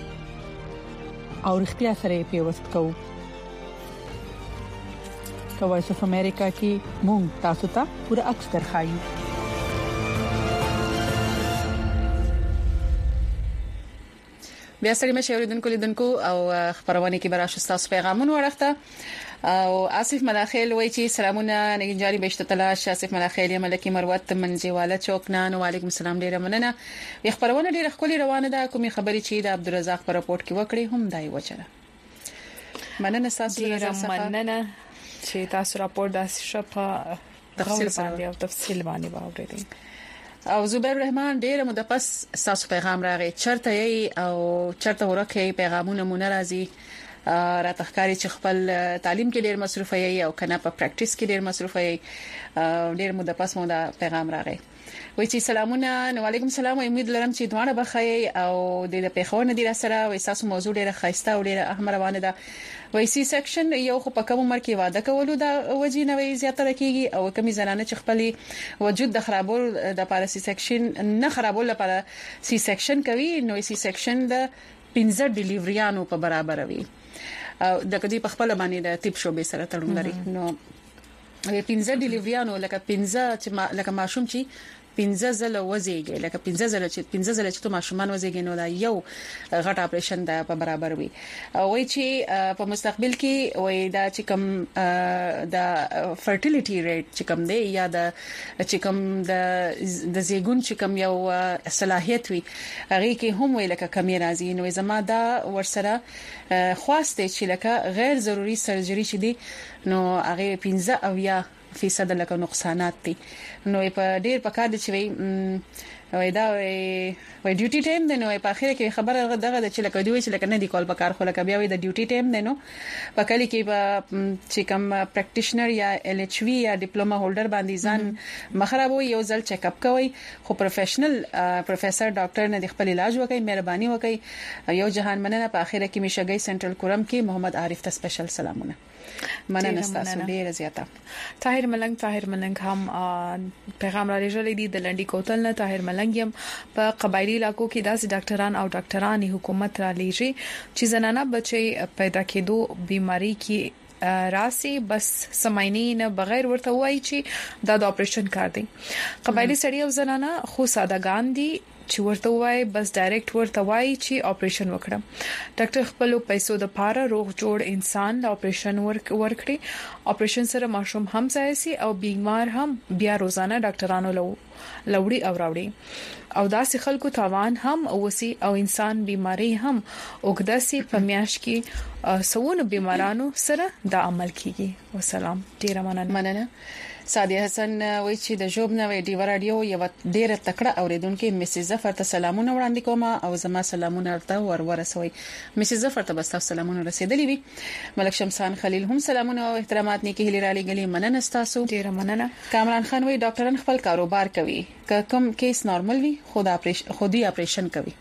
او اړتیا سره پیوست کوو. په وایس اف امریکا کې موږ تاسو ته پوره عکس درخایو. بیا سړي مشوریدونکو لیدونکو او خبرونه کې براشه تاسو پیغامونه ورغته او آصف مداخل وایي چې سلامونه نګنجاري بهشته تلاش آصف مداخل ملکی مروت منځواله چوکنان وعلیکم السلام ډیره مننه. خبرونه ډیره خولي روانه ده کومي خبري چې د عبدالرزاق په راپورټ کې وکړي هم دای وچره مننه تاسو ډیره مننه چې تاسو راپورټ داسې شپه تفصیل باندې واورئ. او زبیر رحمان ډیره مده پس تاسو پیغام راغی چرته یې او چرته ورکه پیغامونه مونږ راځي را تخکاری چې خپل تعلیم کې ډیر مصروف یې او کنه په پریکټیس کې ډیر مصروف یې ډیر مده پس مونږ پیغام راغی. وای چې سلامونه وعلیکم السلام امید لرم چې دوه بخای او د پیښور نه دی سره وای تاسو موضوع ډیره خاصه او ډیره اهمه روانه ده. وای سی سیکشن یو خو په کوم عمر کې واده کولو دا وجې نه وي زیاتره کیږي او کمی زنانه چې خپل وجود د خرابول د پاره سی سیکشن نه خرابول لپاره سی سیکشن کوي نو سی سیکشن د 15 ډیلیوریانو په برابر وي او د کدي په خپل باندې د ټیپ شو به سره تړون لري. نو 15 ډیلیوریانو لکه 15 چې لکه ماشوم چې 15 ځله وزيږي لکه 15 ځله چې ماشومان وزيږي نو دا یو غټ اپریشن دا په برابر وي او وای چې په مستقبل کې وای دا چې کوم دا فرټیلیټي ریټ چې کوم دی یا دا چې کوم د زیګون چې کوم یو صلاحيت وي هغه کې هم وای لکه کمی راځي نو زما دا ورسره خواسته چې لکه غیر ضروري سرجري چې دي نو هغه 15% لکه نقصانات دي نو په ډیر پکار دي چې وای دا وای ډیوټي ټایم دی نو په اخر کې خبره دغه چې لکه دوی چې لکه نه دی کول پکار خو لکه بیا وای د ډیوټي ټایم دی نو په کلی کې چې کوم پریکټیشنر یا LHV یا ډیپلوما هولډر باندې ځان مخربوي یو ځل چیک اپ کوي خو پروفیشنل پروفیسور ډاکټر نه د خپل علاج وکړي مهرباني وکړي یو جهان مننه په اخر کې میشګي سنټرل کورم کې محمد عارف ته سپیشل سلامونه مننه تاسو ډیر زیاته طاهر ملنګ هم پیغام را لېږلی دی د لنډي کوتل نه طاهر ملنګ يم په قبایلی علاقو کې داسې ډاکټران او ډاکټرانی حکومت را لېږي چې زنانه بچي پیدا کېدو بيماري کې راسي بس سماینې نه بغیر ورته وایي چې دا د اپریشن کار دی قبایلی سړي او زنانه خو سادهګان دي چې ورته وایي بس ډایرکټ ورته وایي چې اپریشن وکړم ډاکټر خپل پیسو د پاره روغ جوړ انسان د اپریشن ورکړي اپریشن سره ماشوم هم ځایسي او بیمار هم بیا روزانه ډاکټرانو لوړي او راوړي او داسې خلکو تاوان هم اوسي او انسان بیماری هم وګداسي په میاش کې سونو بیمارانو سره د عمل کیږي وسلام ډیر مننه سادیه حسن وای چې د جوب نه وی ډی رادیو یو ډیره تکړه اوریدونکو مسز ظفر ته سلامونه وړاندې کوم او زما سلامونه ورته ورسوي مسز ظفر ته بس سلامونه رسیدلی وي ملک شمسان خلیل هم سلامونه او احترامات نیکی هلی را لګلی مننه تاسو ډیره مننه کامران خان وای ډاکټران خپل کاروبار کوي کوم کیس نارمل وي خودي اپریشن کوي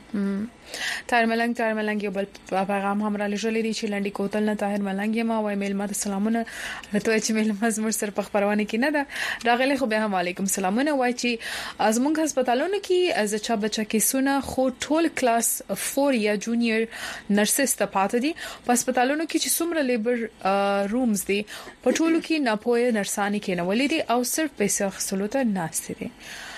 طاهر ملنګ یو بل پیغام هم را لېږلی دی چې لنډي کوتل نه طاهر ملنګ ما وای میل ماته سلامونه راته چې میل مزمر سره په خبرونه کې نه ده راغلی خو به هم علیکم سلامونه وای چې ازمنګ هسپتالونو کې از چا بچا کې سونه خو ټول کلاس 4 یا جونیئر نرسز ته پاتې دي په هسپتالونو کې چې څومره لیبر رومز دي په ټولو کې ناپوهه نرسانی کې نه ولې دي او صرف پیسې خصلو ته ناشته دي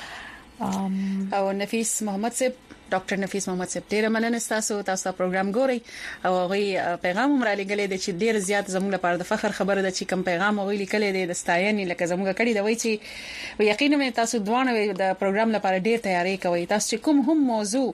او نفیس محمد صاحب ډاکټر نفیس محمد صاحب ډیر مننه تاسو پروګرام ګوري او غوي پیغام هم را لګلې د چې ډیر زیات زموږ لپاره د فخر خبره ده چې کوم پیغام غوي لیکلې ده د ستاینې لکه زموږ کړي دا وایي چې یقینا تاسو دوه د پروګرام لپاره ډیر تیاری کوي تاسو کوم هم موضوع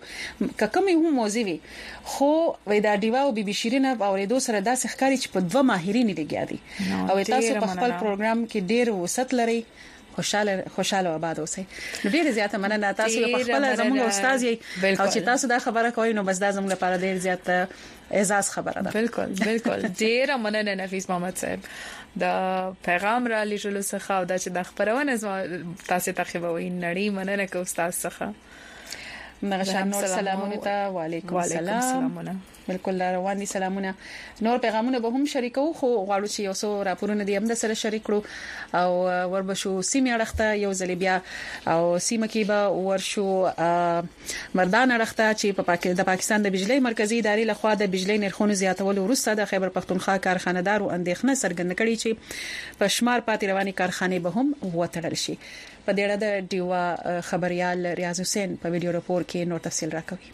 وي خو وای دا دیوا او بي شیرینه اوریدو سره داسې ښکاری چې په دوه ماهرین لګیا دي او تاسو په خپل پروګرام کې ډیر وسط لري خوشاله آباد اوسئ نو ډیر زیاته مننه تاسو په خپل زموږ استاد یې او چې تاسو دا خبره کوئ نو بس دا زموږ لپاره ډیر زیات اعزاز خبره ده بالکل ډیر مننه نفیس محمد صاحب د پیغام را لېږلو څخه او دا چې د خبرونه تاسو ته خوي نړۍ مننه کوم استاد څخه نغشان نور سلامونه ته وعلیکم السلام بالکل روان دي سلامونه نور پیغامونه به هم شریکو خو غواړو چې یو څو راپورونه دې هم د سره شریک کړو او وربشو سیمه اړخته یو ځل بیا او سیمه کې به ورشو مردان اړخته چې په پاکستان د بجلی مرکزی ادارې لخوا د بجلی نرخونو زیاتولو وروسته د خیبر پختونخوا کارخانه‌دارو اندېښنه څرګنده کړې چې په شمار پاتې رواني کارخانې به هم وتړل شي په دې اړه د ډیوا خبريال ریاض حسین په ویډیو راپور کې نور تفصیل راکوي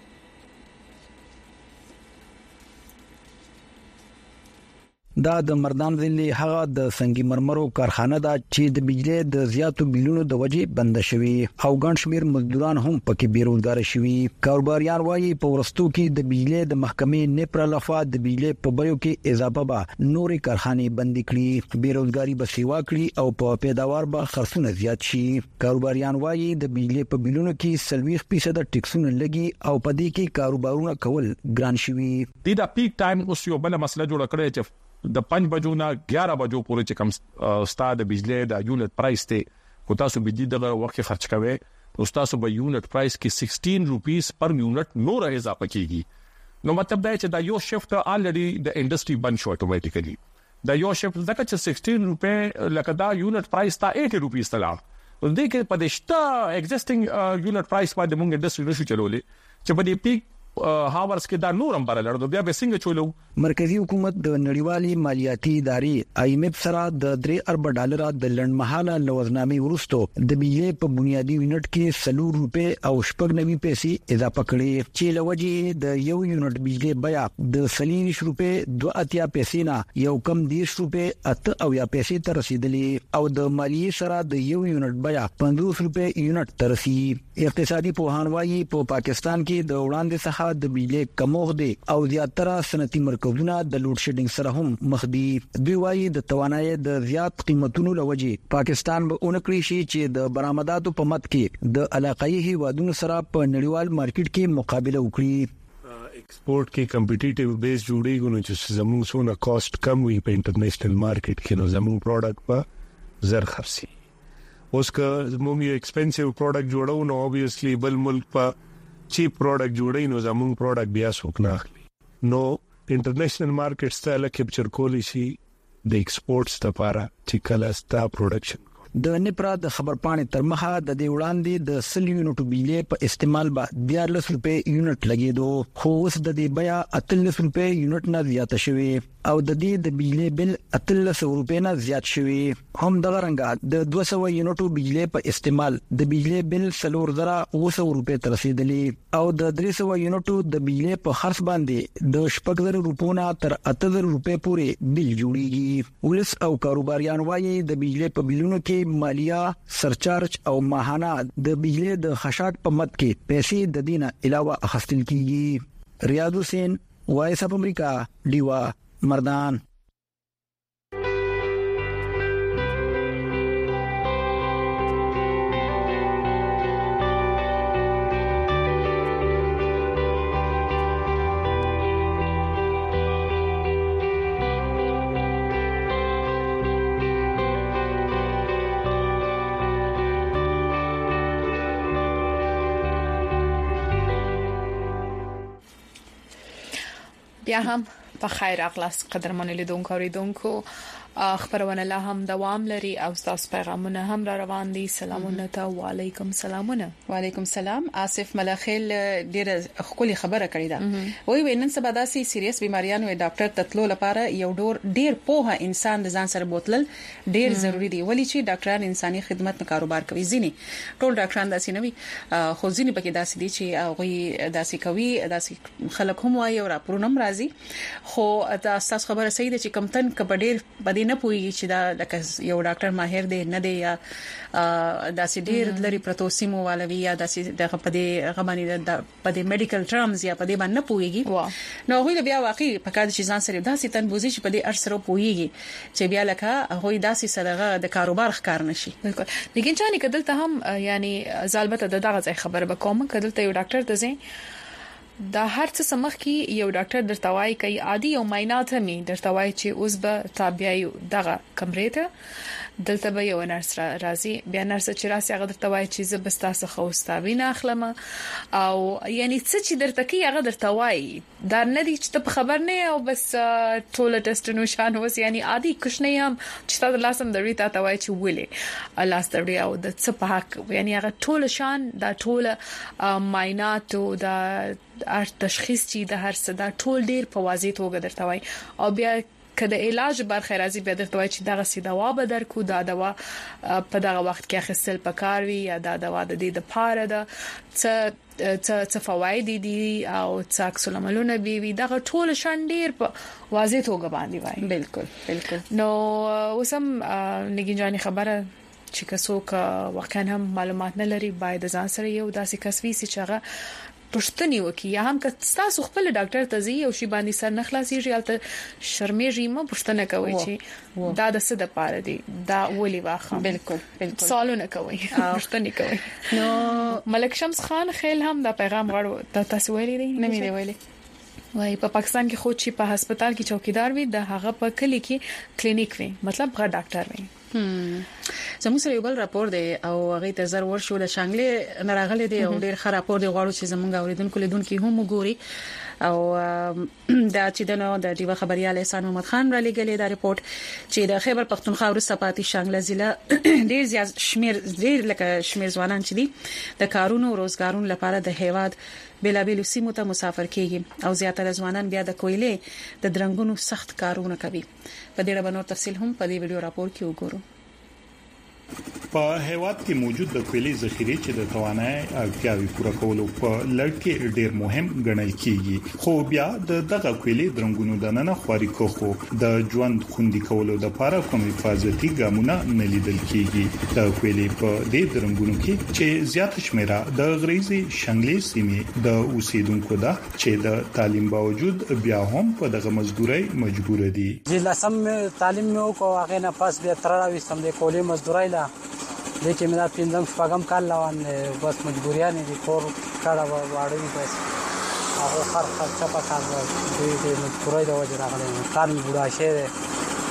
دا د مردان ضلع هغه د سنگي مرمرو کارخانه ده چې د بجلی د زیاتو بیلونو د وجې بند شوی او ګڼ شمیر مزدوران هم پکې بیروزګار شوي کاروباریان وایي په ورستو کې د بجلی د محکمې نپر لخوا د بجلی په بیو کې اضافه به نورې کارخانې بند کړي بیروزګاری به سیوا کړي او په پیداوار به خرڅونه زیات شي کاروباریان وایي د بجلی په بیلونو کې 30% ټیکسونه لګي او په دې کې کاروبارونه کول ګران شوي دا پیک ټایم اوس یو بل مسله جوړ کړی چې د 5 بجو نه 11 بجو پورې چې کوم ستاد بجلی د یونټ پرایس ته کو تاسو بجلی دغه وخت خرچ کوئ نو تاسو به یونټ پرایس کې 16 روپیس پر یونټ نور اضافه کیږي نو مطلب دا چې دا یو شفت الریډي د انډستری بند شو اتوماتیکلی دا یو شفت ځکه چې 16 روپے لکه دا یونټ پرایس تا 80 روپیس تلا نو دې کې په دشته ایگزیسټینګ یونټ پرایس باندې موږ انډستری نشو چلولې چې په دې پیک هاورس کې دا نورم برلړ بیا به څنګه چولو. مرکزی حکومت د نړیوالي مالیاتي ادارې IMF سره د 3 ارب ډالر د لړمحاله لوزنامې ورستو د بجلی په بنیادی یونټ کې 100 روپے او 90 پیسې اضافه کړې چې لوجي د یو یونټ بجلی بیا د 30 روپے 2 پیسې نه یو کم 10 روپے 8 پیسې ته رسیدلې او د مالیې سره د یو یونټ بیا 50 روپے یونټ ته رسیدي. اقتصادي پوهانوایي په پاکستان کې د وړاندې څخه د بجلی کموخ دي او زیاتره صنعتي مرکزونه د لوډ شیډینګ سره هم مخ دي. دوی وايي د توانایي د زیات قیمتونو لوجي پاکستان به اونکړي شي چې د برآمداتو په مت کې د علاقايي هیوادونو سره په نړیوال مارکیټ کې مقابله وکړي. ایکسپورت کې کمپټیټیو بیس جوړیږي نو چې زموږ څونه کاست کم وي په انټرنیشنل مارکیټ کې نو زموږ پروډکټ په زر خرسي. اوس که زموږ یو ایکسپنسیو پروډکټ جوړو نو obviously بل ملک په چیپ پروډکټ جوړي نو زموږ پروډکټ بیا څوک نه اخلي. نو انټرنیشنل مارکیټ ستایل کیپچر کولی شي د ایکسپورټس لپاره چې کله ستا پروډکشن. د نپرا د خبرپاڼې تر مخه د دې وړاندې د 100 یونټو بجلی په استعمال به 14 روپے یونټ لګیدو خو اوس د دې بیا 18 روپے یونټ نه زیات شوی او د دې د بجلی بل 18 روپے نه زیات شوی. هم د غرنګ د 200 یونټو بجلی په استعمال د بجلی بل 4000 روپے تر رسیدلی او د 300 یونټو د بجلی په خرڅ باندې د 6000 روپو نه تر 8000 روپے پورې بل جوړیږي. ولس او کاروباریان وايي د بجلی په بلونو کې مالیه سرچارج او ماهانه د بجلی د خشاک په مد کې پیسې د دینه علاوه اخستل کیږي. ریاض حسین وایس اف امریکا دیوا مردان. بیا هم په خیر اخلاص قدرمن لیدونکو اوریدونکو خبرونه لا هم دوام لري او تاسو پیغامونه هم را روان دي. سلامونه ته وعليكم سلامونه. وعليكم سلام. آصف ملخیل ډیره خولي خبره کړې ده. وای وینن سبا داسي سیریس بیماریانو ډاکټر تطلو لپاره یو ډیر پوهه انسان د ځان سره بوتل ډیر ضروری دی ولی چې ډاکټران انساني خدمت نه کاروبار کوي. ځینی ټول ډاکټران داسي نه وي خو ځینی پکې داسي دي چې هغه داسي کوي داسي خلک هم وایي او راپورونه راځي خو تاسو خبره صحیح ده چې کمتن کبډیر بدی نه پوي چې دا لکه یو ډاکټر ماهر دی نه دی یا داسې ډیر لري پروتوسیمو والوي یا داسې د غپدې غماني د پدې میډیکل ټرمز یا پدې باندې پويږي نو هغه بیا واقعي پکاد چې ځان سره داسې تنبوزي چې پدې ارسره پويږي چې بیا لکه هغه داسې سره د کاروبار ښکار نشي. بالکل لیکن چاني کدلته هم یعنی ظالبته دغه ځای خبره به کوم کدلته یو ډاکټر ته زین دا هر څه سمخ کی یو ډاکټر درته وایي کوي عادي او معاینات هم درته وایي چې اوس به تابعي دغه کمرې ته دلته به یو نرس راځي بیا نرس چې راسي هغه درته وایي چې زه بس تاسو خو استاوی نه اخلم او یعنی څه چې درته کی هغه درته وایي دا نه دي چې ته خبر نه او بس ټول ټیسټونو شان وس یعنی عادي کښ نه هم چې تاسو لاسم دروي ته وایي چې ولې الله ستړي او د څه په حق یعنی هغه ټول شان دا ټول معاینات او دا تشخیص چې د هر څه دا ټول ډیر په واضح توګه درته وایي او بیا کله علاج برخه راځي به درته وایي چې دغه سي دوا به درکو دا دوا په دغه وخت کې اخیستل پکار وي یا دا دوا د دې د پاره ده څه فواید دي او څه عکس العملونه وي دغه ټول شان ډیر په واضح توګه باندې وایي. بالکل نو اوسم نګینجاني خبره چې څوک واقعا هم معلومات نه لري باید ځان سره یو داسې کسوي چې هغه پښتني وکي یا هم که تاسو خپل ډاکټر ته ځي او شی باندې سر نه خلاصيږي البته شرمېږي ما پښتنه کوي چې دا د څه د پاره دی دا ولي واخه. بالکل سوالونه کوي پښتني کوي. نو ملک شمس خان خیل هم دا پیغام غواړو تاسو ویلي دی نه مې ویلي وای په پاکستان کې خو چې په هسپتال کې چوکیدار وي د هغه په کلی کې کلینیک وي مطلب غیر ډاکټر وي زموږ سره یو بل راپور دی او هغه ته زر ورشو د شانګلې نراغله دی او ډیر ښه راپور دی غواړو چې زموږ اوریدونکو لیدونکو هم وګوري او دا چې د ډیوه خبريال احسان محمد خان را لګلې دا ریپورت چې د خیبر پختونخوا ورسته پاتې شانګله ضلع ډیر زیات شمیر ځوانان چې دي د کارونو او روزګارونو لپاره د هیواد بلابل سیمو ته مسافر کیږي او زیاتره ځوانان بیا د کویلې د درنګونو سخت کارونه کوي په دې اړه نور تفصیل هم په دې ویډیو راپور کې وګورو. په هیواد کې موجود د کویلې ذخیره چې د توانایي اړتیاوې پوره کولو په لړ کې ډیر مهم ګڼل کیږي خو بیا دغه کویلې درنګونو د نن خوري کوخو د ژوند خوندي کولو لپاره کوم حفاظتي ګامونه نه لیدل کیږي. د کویلې په دې درنګونو کې چې زیات شمیره د غریزي شنګلې سیمې د اوسیدونکو ده چې د تعلیم باوجود بیا هم په دغه مزدوري مجبور دي. لسم تعلیم مې وکړ هغه نه پاس بیا تر راوستم د کولې مزدوري لا لیکن مې دا پینځم شپږم کال روان بس مجبوریان دي کور کړه واړوي بس هغه خرچه په کار دی مجبورای د وجه راغلی کار بوډا شه.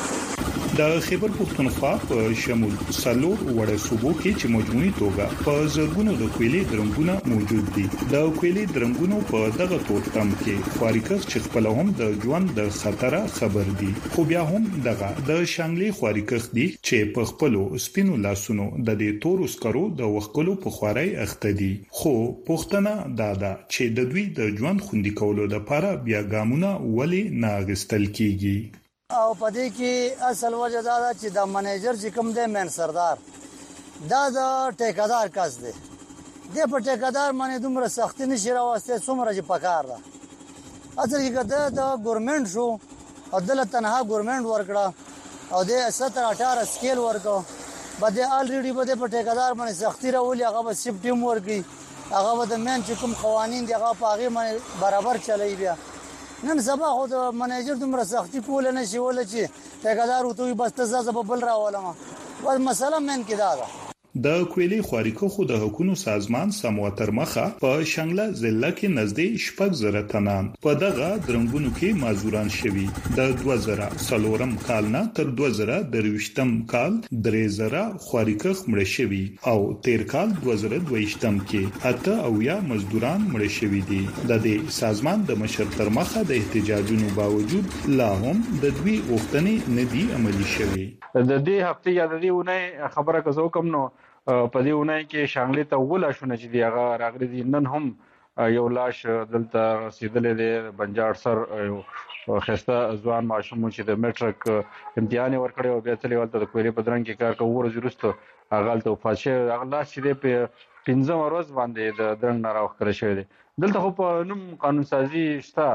د خیبر پختونخوا په شمول سلور وړه صوبو کې چې مجموعي توګه په زرګونو د کویلې درنګونه موجود دي. د کویلې درنګونو په دغه تورتم کې خواریکښ چې خپل هم د ژوند د خطر خبر دي خو بیا هم دغه د شانګلې خواریکښ دي چې په خپل سپینو لاسونو د دې تور اسکرو د وښکلو په خواري اخته دي خو پښتنه دادا چې د دوی د ژوند خوندي کولو لپاره بیا ګامونه ولې ناغستل کیږي. او پدې کې اصل وجه دا ده چې د منیجر چې کوم دی مین سردار دا د ټیکادار کس دی د په ټیکادار باندې دومره سختي نشي راوسته څومره چې پکار ده. اصل کې د ګورنمنت شو او د تنها ګورنمنت ورکړه او د 17-18 سکیل ورکو بده الریډي بده په ټیکادار باندې سختي راولي هغه به سپټیم ورکي هغه به د مین چې کوم قوانين دی هغه په هغه باندې برابر چلای بیا نن سبا خو د منیجر دومره سختي کول نه شي ول چې ټیکادار وته بس تاسو په بل راولم ول مسله من کې دا ده. د کویلې خواریکو خو د حکومت سازمان سمواتر مخه په شنګله ضلع کې نږدې 6,000 تنان په دغه درنګونو کې معذوران شوي. د 2000 کال نه تر 2023 کال 3,000 خواریکخ مړ شوي او تیر کال 2022 کې اته او یا مزدوران مړ شوي دي. د دې سازمان د مشر تر مخه د احتجاجونو باوجود لا هم د دوی غوښتنې نه دي عملي شوي. د دې هفته یا د دې ونه خبره کوم کوم نو په دې ونه کې شانګلې ته ولا شونه چې دی هغه راغلي دي نن هم یو لاش دلته رسیدلې دی بنجار سر یو خسته ځوان ماشوم چې د میټرک امتحان ورکړی او بیا تللی ولته د کویلې په درنګ کې کار کوي ورزرسته هغه ته فاشه هغه لاش چې په 15 ورځ باندې د درنګ نه راوخره شوی دی. دلته خو په نوم قانون سازي شته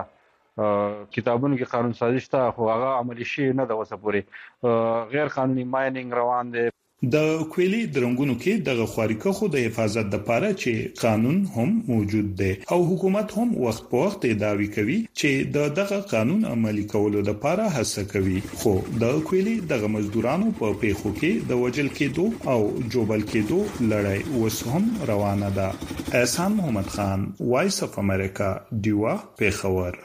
کتابونو کې قانون سازي شته خو هغه عملی شي نه د وسه پوري غیر قانوني مایننګ روان دی. د کویلې درنګونو کې د خواریکه خو د حفاظت لپاره چې قانون هم موجود دی او حکومت هم وخت په وخت دعوی کوي چې دغه قانون عملي کولو لپاره هڅه کوي خو د کویلې د مزدورانو په پیښو کې د وجل کېدو او جوبل کېدو لړۍ اوس هم روانه ده. احسان محمد خان وایس اف امریکا دیوا پیښور.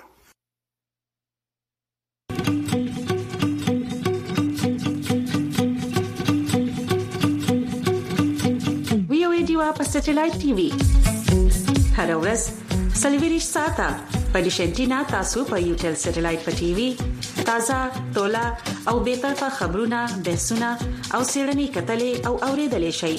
په سټلایټ ټي وي هر ورځ سلیویریش ساته په ډیشنټینا تاسو په یوټل سټلایټ په ټي وي تازه تولا او به طرفه خبرونه بحثونه او سیړنی کتلې او اوریدلې شي.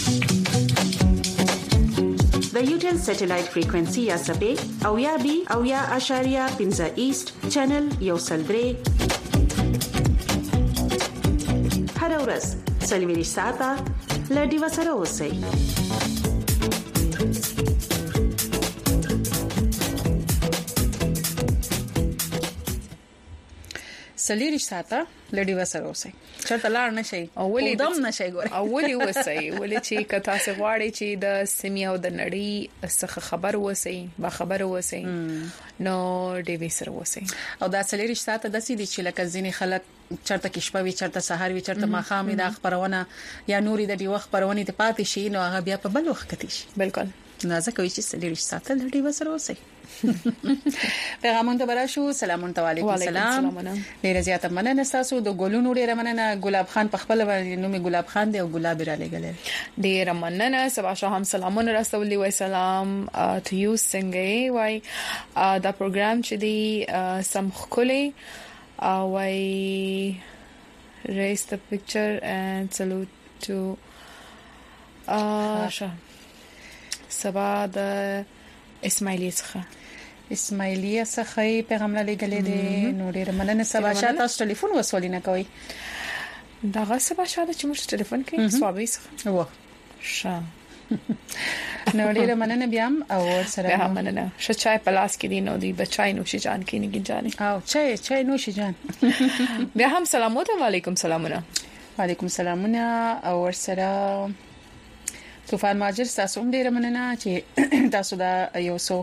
د یوټل سټلایټ فریکوئنسي یا سپې او یا بي او یا اشاریه 15 ایست چینل یو سلدري هر ورځ سلیویریش ساته لډي وسره اوسئ. سلیریش ساته لډي وسره اوسئ چرته لاړ نشي او ولې دم نشي ګور او ولې وسئ ولې چې کتا سه غواړي چې د سیمه او د نړۍ څخه خبر وسئ با خبر وسئ نو ډي وی سره وسئ. او دا سلیریش ساته د سیدي چې لکه ځینې خلک چرته کې شپه وی چرته سحر وی چرته ماخام د خبرونه یا نوري د دی وخت خبرونه ته پاتې شي نو هغه بیا په بل وخت کې شي. بالکل نازه کوي چې سړي ساتل ډېر وسره وسی پیغامون ته براشو سلامون علیکم السلام ډیر زیاته مننه تاسو د ګلونو ډیر مننه ګلاب خان په خپل نوم ګلاب خان دی او ګلاب را لګل ډیر مننه سبا شاه هم سلامونه رسولي وای سلام ټو یو څنګه وای دا پروګرام چې دی سم خولي وای raise the picture and salute to سبا د اسماعیلیه څخه پیغام را لګلې دي نو ډیر مننه سبا شاه تاسو ټلیفون وسولې نه کوي دا سبا شاه چې موږ ټلیفون کوي سوابي څخه و شاه نو ډیر مننه بیا او سره مننه شچای پلاس کې دي نو دی بچای نو شي جان کې نه جانې او چای نو شي جان بیا هم سلامونه وعلیکم سلامونه وعلیکم سلامونه او سره طوفان ماجر تاسو هم ډیر مننه چې تاسو دا یو څو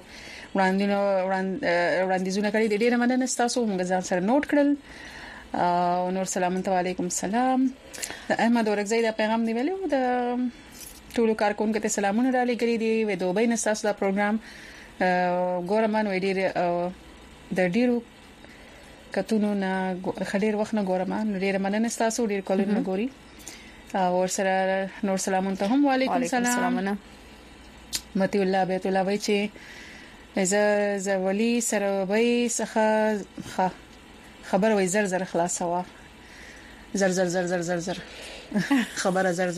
وړاندیزونه کړی ډیر مننه تاسو موږ ځان سره نوٹ کړل او نور سلام علیکم سلام احمد اورګزی دا پیغام دی ویلو د ټولو کارکونکو ته سلامونه را لګري دي و دوبۍ نه تاسو دا پروګرام ګورمان و ډیر د ډیرو کتونو نه خډیر وخت نه ګورمان ډیر مننه تاسو ډیر کولونه ګوري او سره نور سلامون ته هم وعلیکم السلام متي الله بیت الله وای چې ز ولی سره وای څخه خبر وای زر خلاصوا زر خبره زر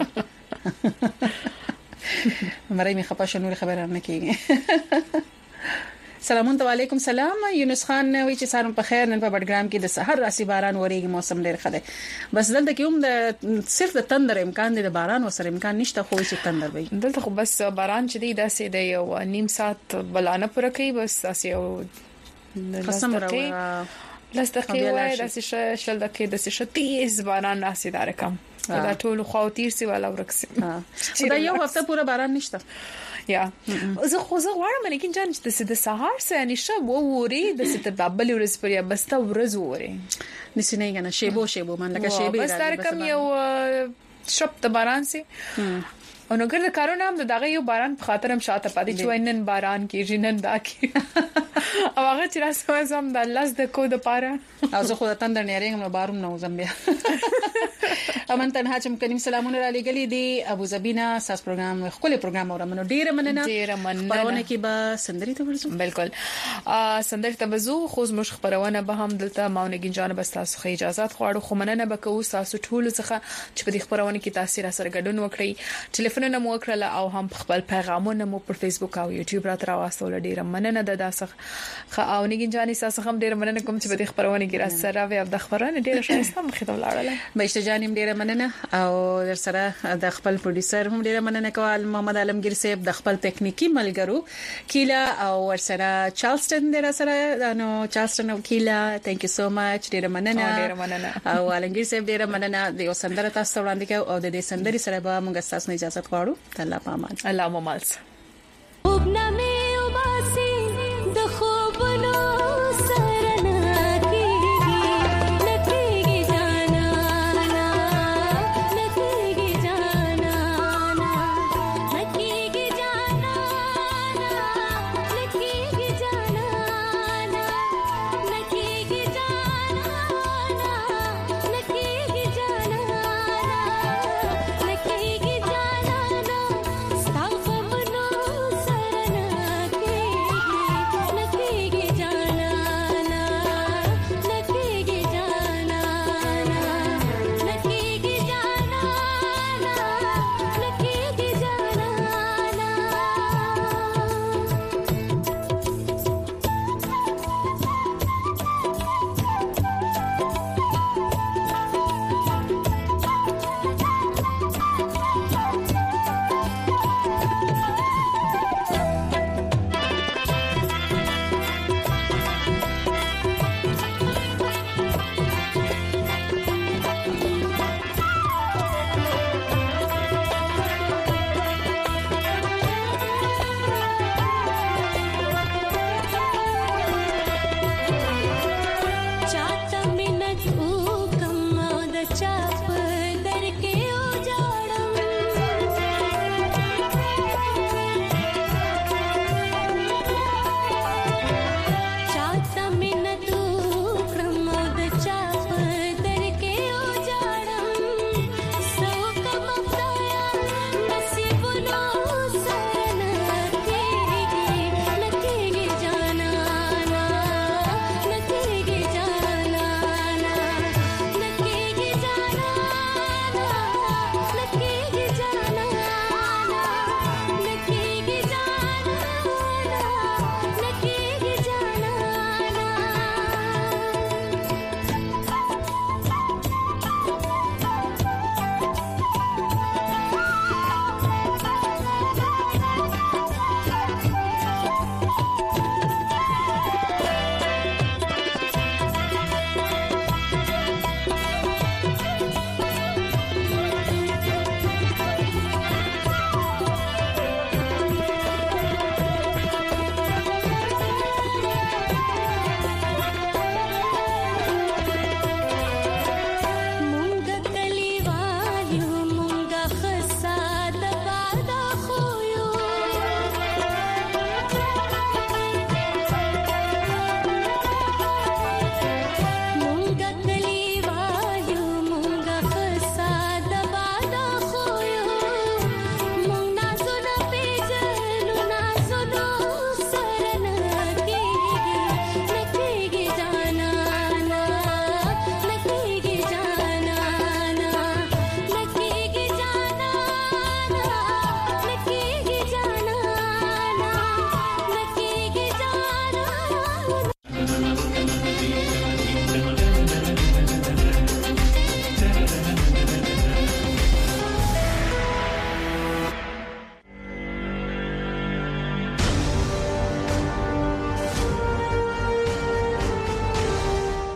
مری می خپه شنو خبره نه کیږي سلام علیکم سلام یونس خان وی چې سارم په خیر نن په بډګرام کې د سحر راسي باران وریږي موسم ډیر ښه دی بس دلته کوم د صرف د تندر امکان دی د باران وسره امکان نشته خو چې تندر وي دلته خو بس باران چې دی داسې دی یو نیم ساعت بلانه پر کوي بس تاسو یو قسم راوړه لسته وای داسې شل دکې داسې شتیز باران راسي دا رقم دا ټول خو تیر سی والا ورکسي دا یو هفته پورا باران نشته یا زه غواړم لیکن جان چې د سهار سره نشه ووري د ست دبل ورځ پر یا بس تا ورځ ووري نسینه کنه شیبو من لکه شیبه بس تر کم یو شپ د باران سي او نو ګرځه کارونه هم دغه یو باران په خاطر هم شاته پاتې چې وینن باران کې جنن دا کې او هغه چې راسو زم د لاس د کو د پاره او زه خو د تندر نه رنګ نو بارم نو زم بیا امن تنها چې کریم سلامونه را لګلې دي ابو زبینا ساس پروګرام خپل پروګرام اورمنو ډیر مننه پرونه کې به سندري ته ورسو بالکل سندري ته وزو خو مش خبرونه به هم دلته ماونګین جانب تاسو خو اجازه غواړو خو مننه به کوو تاسو ټول څخه چې په دې خبرونه کې تاثیر سره ګډون وکړي ټلیفونونه مو وکړل او هم خپل پیغامونه مو پر فیسبوک او یوټیوب را تراوستل ډیر مننه د داسخ خاونګین جانې تاسو هم ډیر مننه کوم چې په دې خبرونه کې را سره وي د خبرونه ډیر شایسته مخې ته ولاړل بهشته جانیم ډیر مننه او در سره د خپل پروډوسر هم ډیر مننه کول محمد عالمگیر صاحب د خپل تکنیکی ملګرو کیلا او ور سره چارلستون در سره نو چارلستون او کیلا ثانک یو سو ماچ ډیر مننه او عالمگیر صاحب ډیر مننه د یو سندره تاسو وړاندې کوي او د دې سندري سره به موږ تاسو نه اجازه غواړو الله پامان الله ممالس No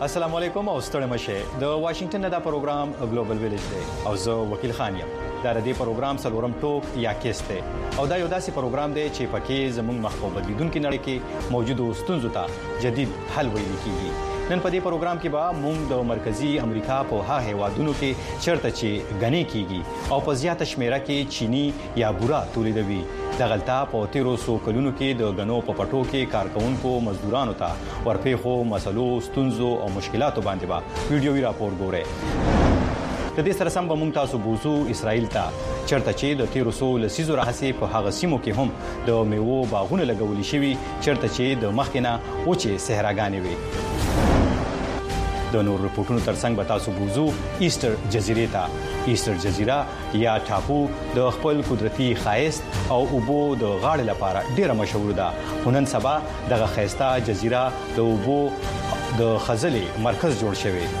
السلام علیکم او ستړي مشه د واشنگټن نه دا پروګرام ګلوبل ویلیج دی او زه وکیل خان یم دا د دې پروګرام څلورم ټوک یا کیسته او دا یو داسې پروګرام دی چې پکې زموږ مخکې بدلیدونکو نړۍ کې موجودو ستونزو ته جدید حل ویل کیږي نن په دې پروګرام کې به موږ د مرکزی امریکا په ها هیوادونو کې چرته چې غني کیږي او په زیاته شمیره کې چینی یا بورا تولیدوي د غلطه په 1300 کلونو کې د غنو په پټو کې کارکونکو مزدورانو ته ورپېخو مسلو ستونزو او مشکلاتو باندې به ویډیوي راپور ګوري د دې سره سم به موږ تاسو بوزو اسرائیل ته چرته چې د 1300 لسیزو راهسي په هغه سیمو کې هم د میوو باغونه لګولې شوی چرته چې د مخکنه اوچې صحراګانې وي د نور رپورټونو ترڅنګ به تاسو بوزو ایسټر جزیره ته ایسټر جزیره یا ټاپو د خپل قدرتي خایست او اوبو د غاړې لپاره ډیره مشهور ده نن سبا دغه خایسته جزیره د اوبو د خزلې مرکز جوړ شوی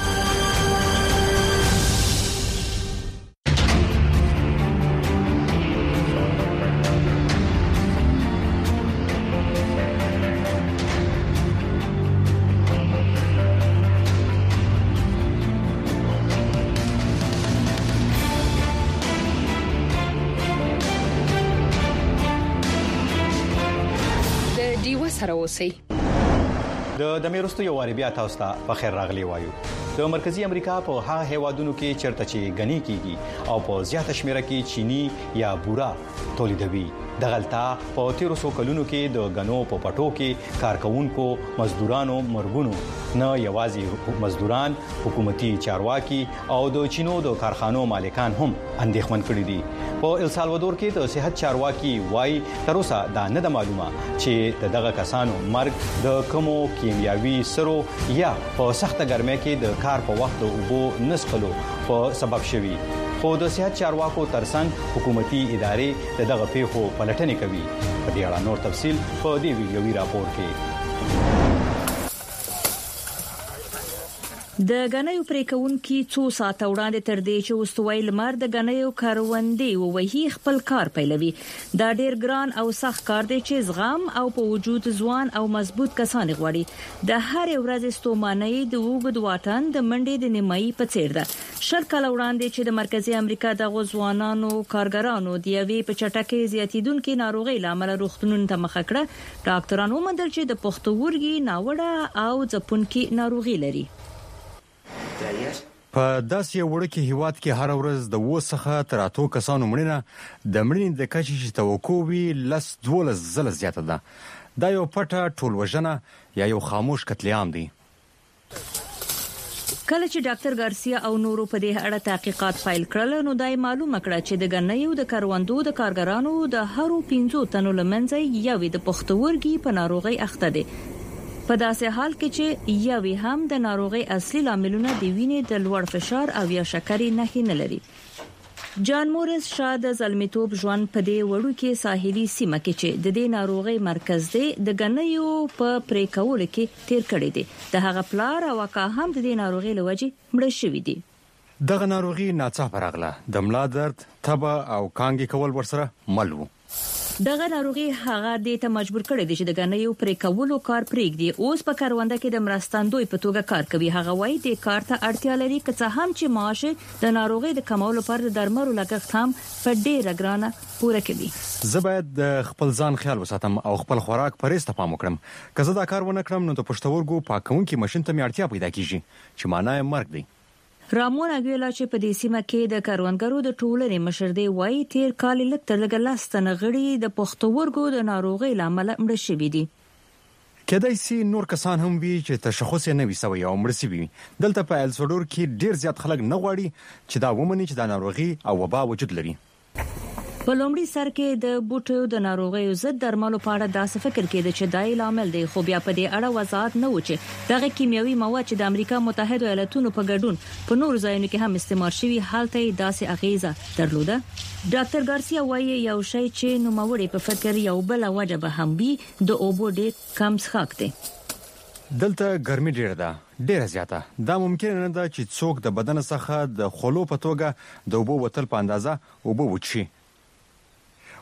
د میرستو یو واری بیا تاسو ته په خیر راغلی وایو د مرکزی امریکا په هغه هیوادونو کې چرته چې غني کیږي او په زیاته شمیره کې چینی یا بورا تولیدوي د غلطه په 1300 کلونو کې د غنو په پټو کې کارکونکو مزدورانو مرګونو نه یوازې مزدوران حکومتي چارواکي او د چینو د کارخانو مالکان هم اندېښمن کړي دي په ال سالوادور کې د صحت چارواکي وايي تر اوسه دا نه د معلومه چې دغه کسانو مرګ د کومو کیمیاوي سرو یا په سخته ګرمۍ کې د کار په وخت د اوبو نسخلو په سبب شوی خو د صحت چارواکو ترڅنګ حکومتي ادارې دغه پیښو پلټنې کوي په دې اړه نور تفصيل په دې ویډیوي راپور کې د غنیو پریکونکو څو ساعت وړاندې تر دې چې واستوي لمر د غنیو کاروندې وهي خپل کار پیلوي دا ډیر ګران او سخت کار دی چې زغم او په وجود ځوان او مضبوط کسان غواړي د هر ورځ ستوماني د وګد واټن د منډې د نیمایي په څیر ده شل کال وړاندې چې د مرکزی امریکا د غوځوانانو کارګرانو د یوې په چټکۍ زیاتیدونکو ناروغي لامل روغتونونو ته مخ کړه ډاکټرانو ومندل چې د پښتورګي ناوړه او ځپونکي ناروغي لري په داسې وړکه هیواد کې هر ورځ د وسخه تر اتو کسانو مړینه د مړینې د کچې چې توقع وی لس 12 زله زیاته ده دا یو پټه ټولوژنه یا یو خاموش قتل عام دی کله چې ډاکټر ګارسیا او نورو په دې اړه تحقیقات فایل کړل نو دای معلومه کړه چې د غنیو د کاروندو د کارګرانو د هرو 15 تنو لمنځه یوې د پښتورګي په ناروغي اخته دي په داسې حال کې چې یوې هم د ناروغي اصلي لاملونه د وینې د لوړ فشار او یا شکرې نه نه لري جان مورس شاده زلمیتوب ژوند په دې وړو کې ساحلي سیمه کې چې د دې ناروغي مرکز دی د غنیو په پریکول کې تیر کړی دی د هغه پلار او کا هم د دې ناروغي لوجي مړ شوی دی دغه ناروغي ناڅاپه راغله د ملا درد تبه او کانګي کول ورسره مل وو دغه ناروغي هغه د ته مجبور کړی دی چې د غنیو پرې کولو کار پرېږدي اوس په کارونده کې د مرستندوی په توګه کار کوي هغه وایي د کار ته اړتیا لري که څه هم چې معاش د ناروغي د کمولو لپاره د درملو لګښت هم په ډېر ګرانه پوره کوي زه باید د خپل ځان خیال وساتم او خپل خوراک پرېسته پام وکړم که زه دا کار ونه کړم نو د پښتورګو پاکونکي ماشين ته مې اړتیا پیدا کیږي چې معنی مرګ دی رامون اګویلا چې په دې سیمه کې د کاروانګرو د ټولنې مشر دی وایي تیر کال لکه تر لګ لاستنه غړي د پښتورګو د ناروغي لامل مړ شوي دي کدی سي نور کسان هم وی چې تشخص نه وي سوی او مړ شوي دلته په ال سوډور کې ډیر زیات خلک نه غواړي چې دا ومني چې دا ناروغي او وبا وجود لري په لومړي سر کې د بوټو د ناروغیو ضد درملو په اړه داسې فکر کېده چې دای لامل دی خو بیا په دې اړه وضاحت نه و چې دغه کیمیاوي مواد چې د امریکا متحده ایالاتونو په ګډون په نور ځایونو کې هم استعمال شوي حالت داسې اغیزه درلوده ډاکټر ګارسیا وایي یو شی چې نوموړي په فکر یو بل وجه به هم وي د اوبو ډېر کم څښاک دی دلته ګرمي ډیره زیاته دا ممکن نه ده چې څوک د بدن څخه د خلو په توګه د اوبو بوتل په اندازه اوبو وچی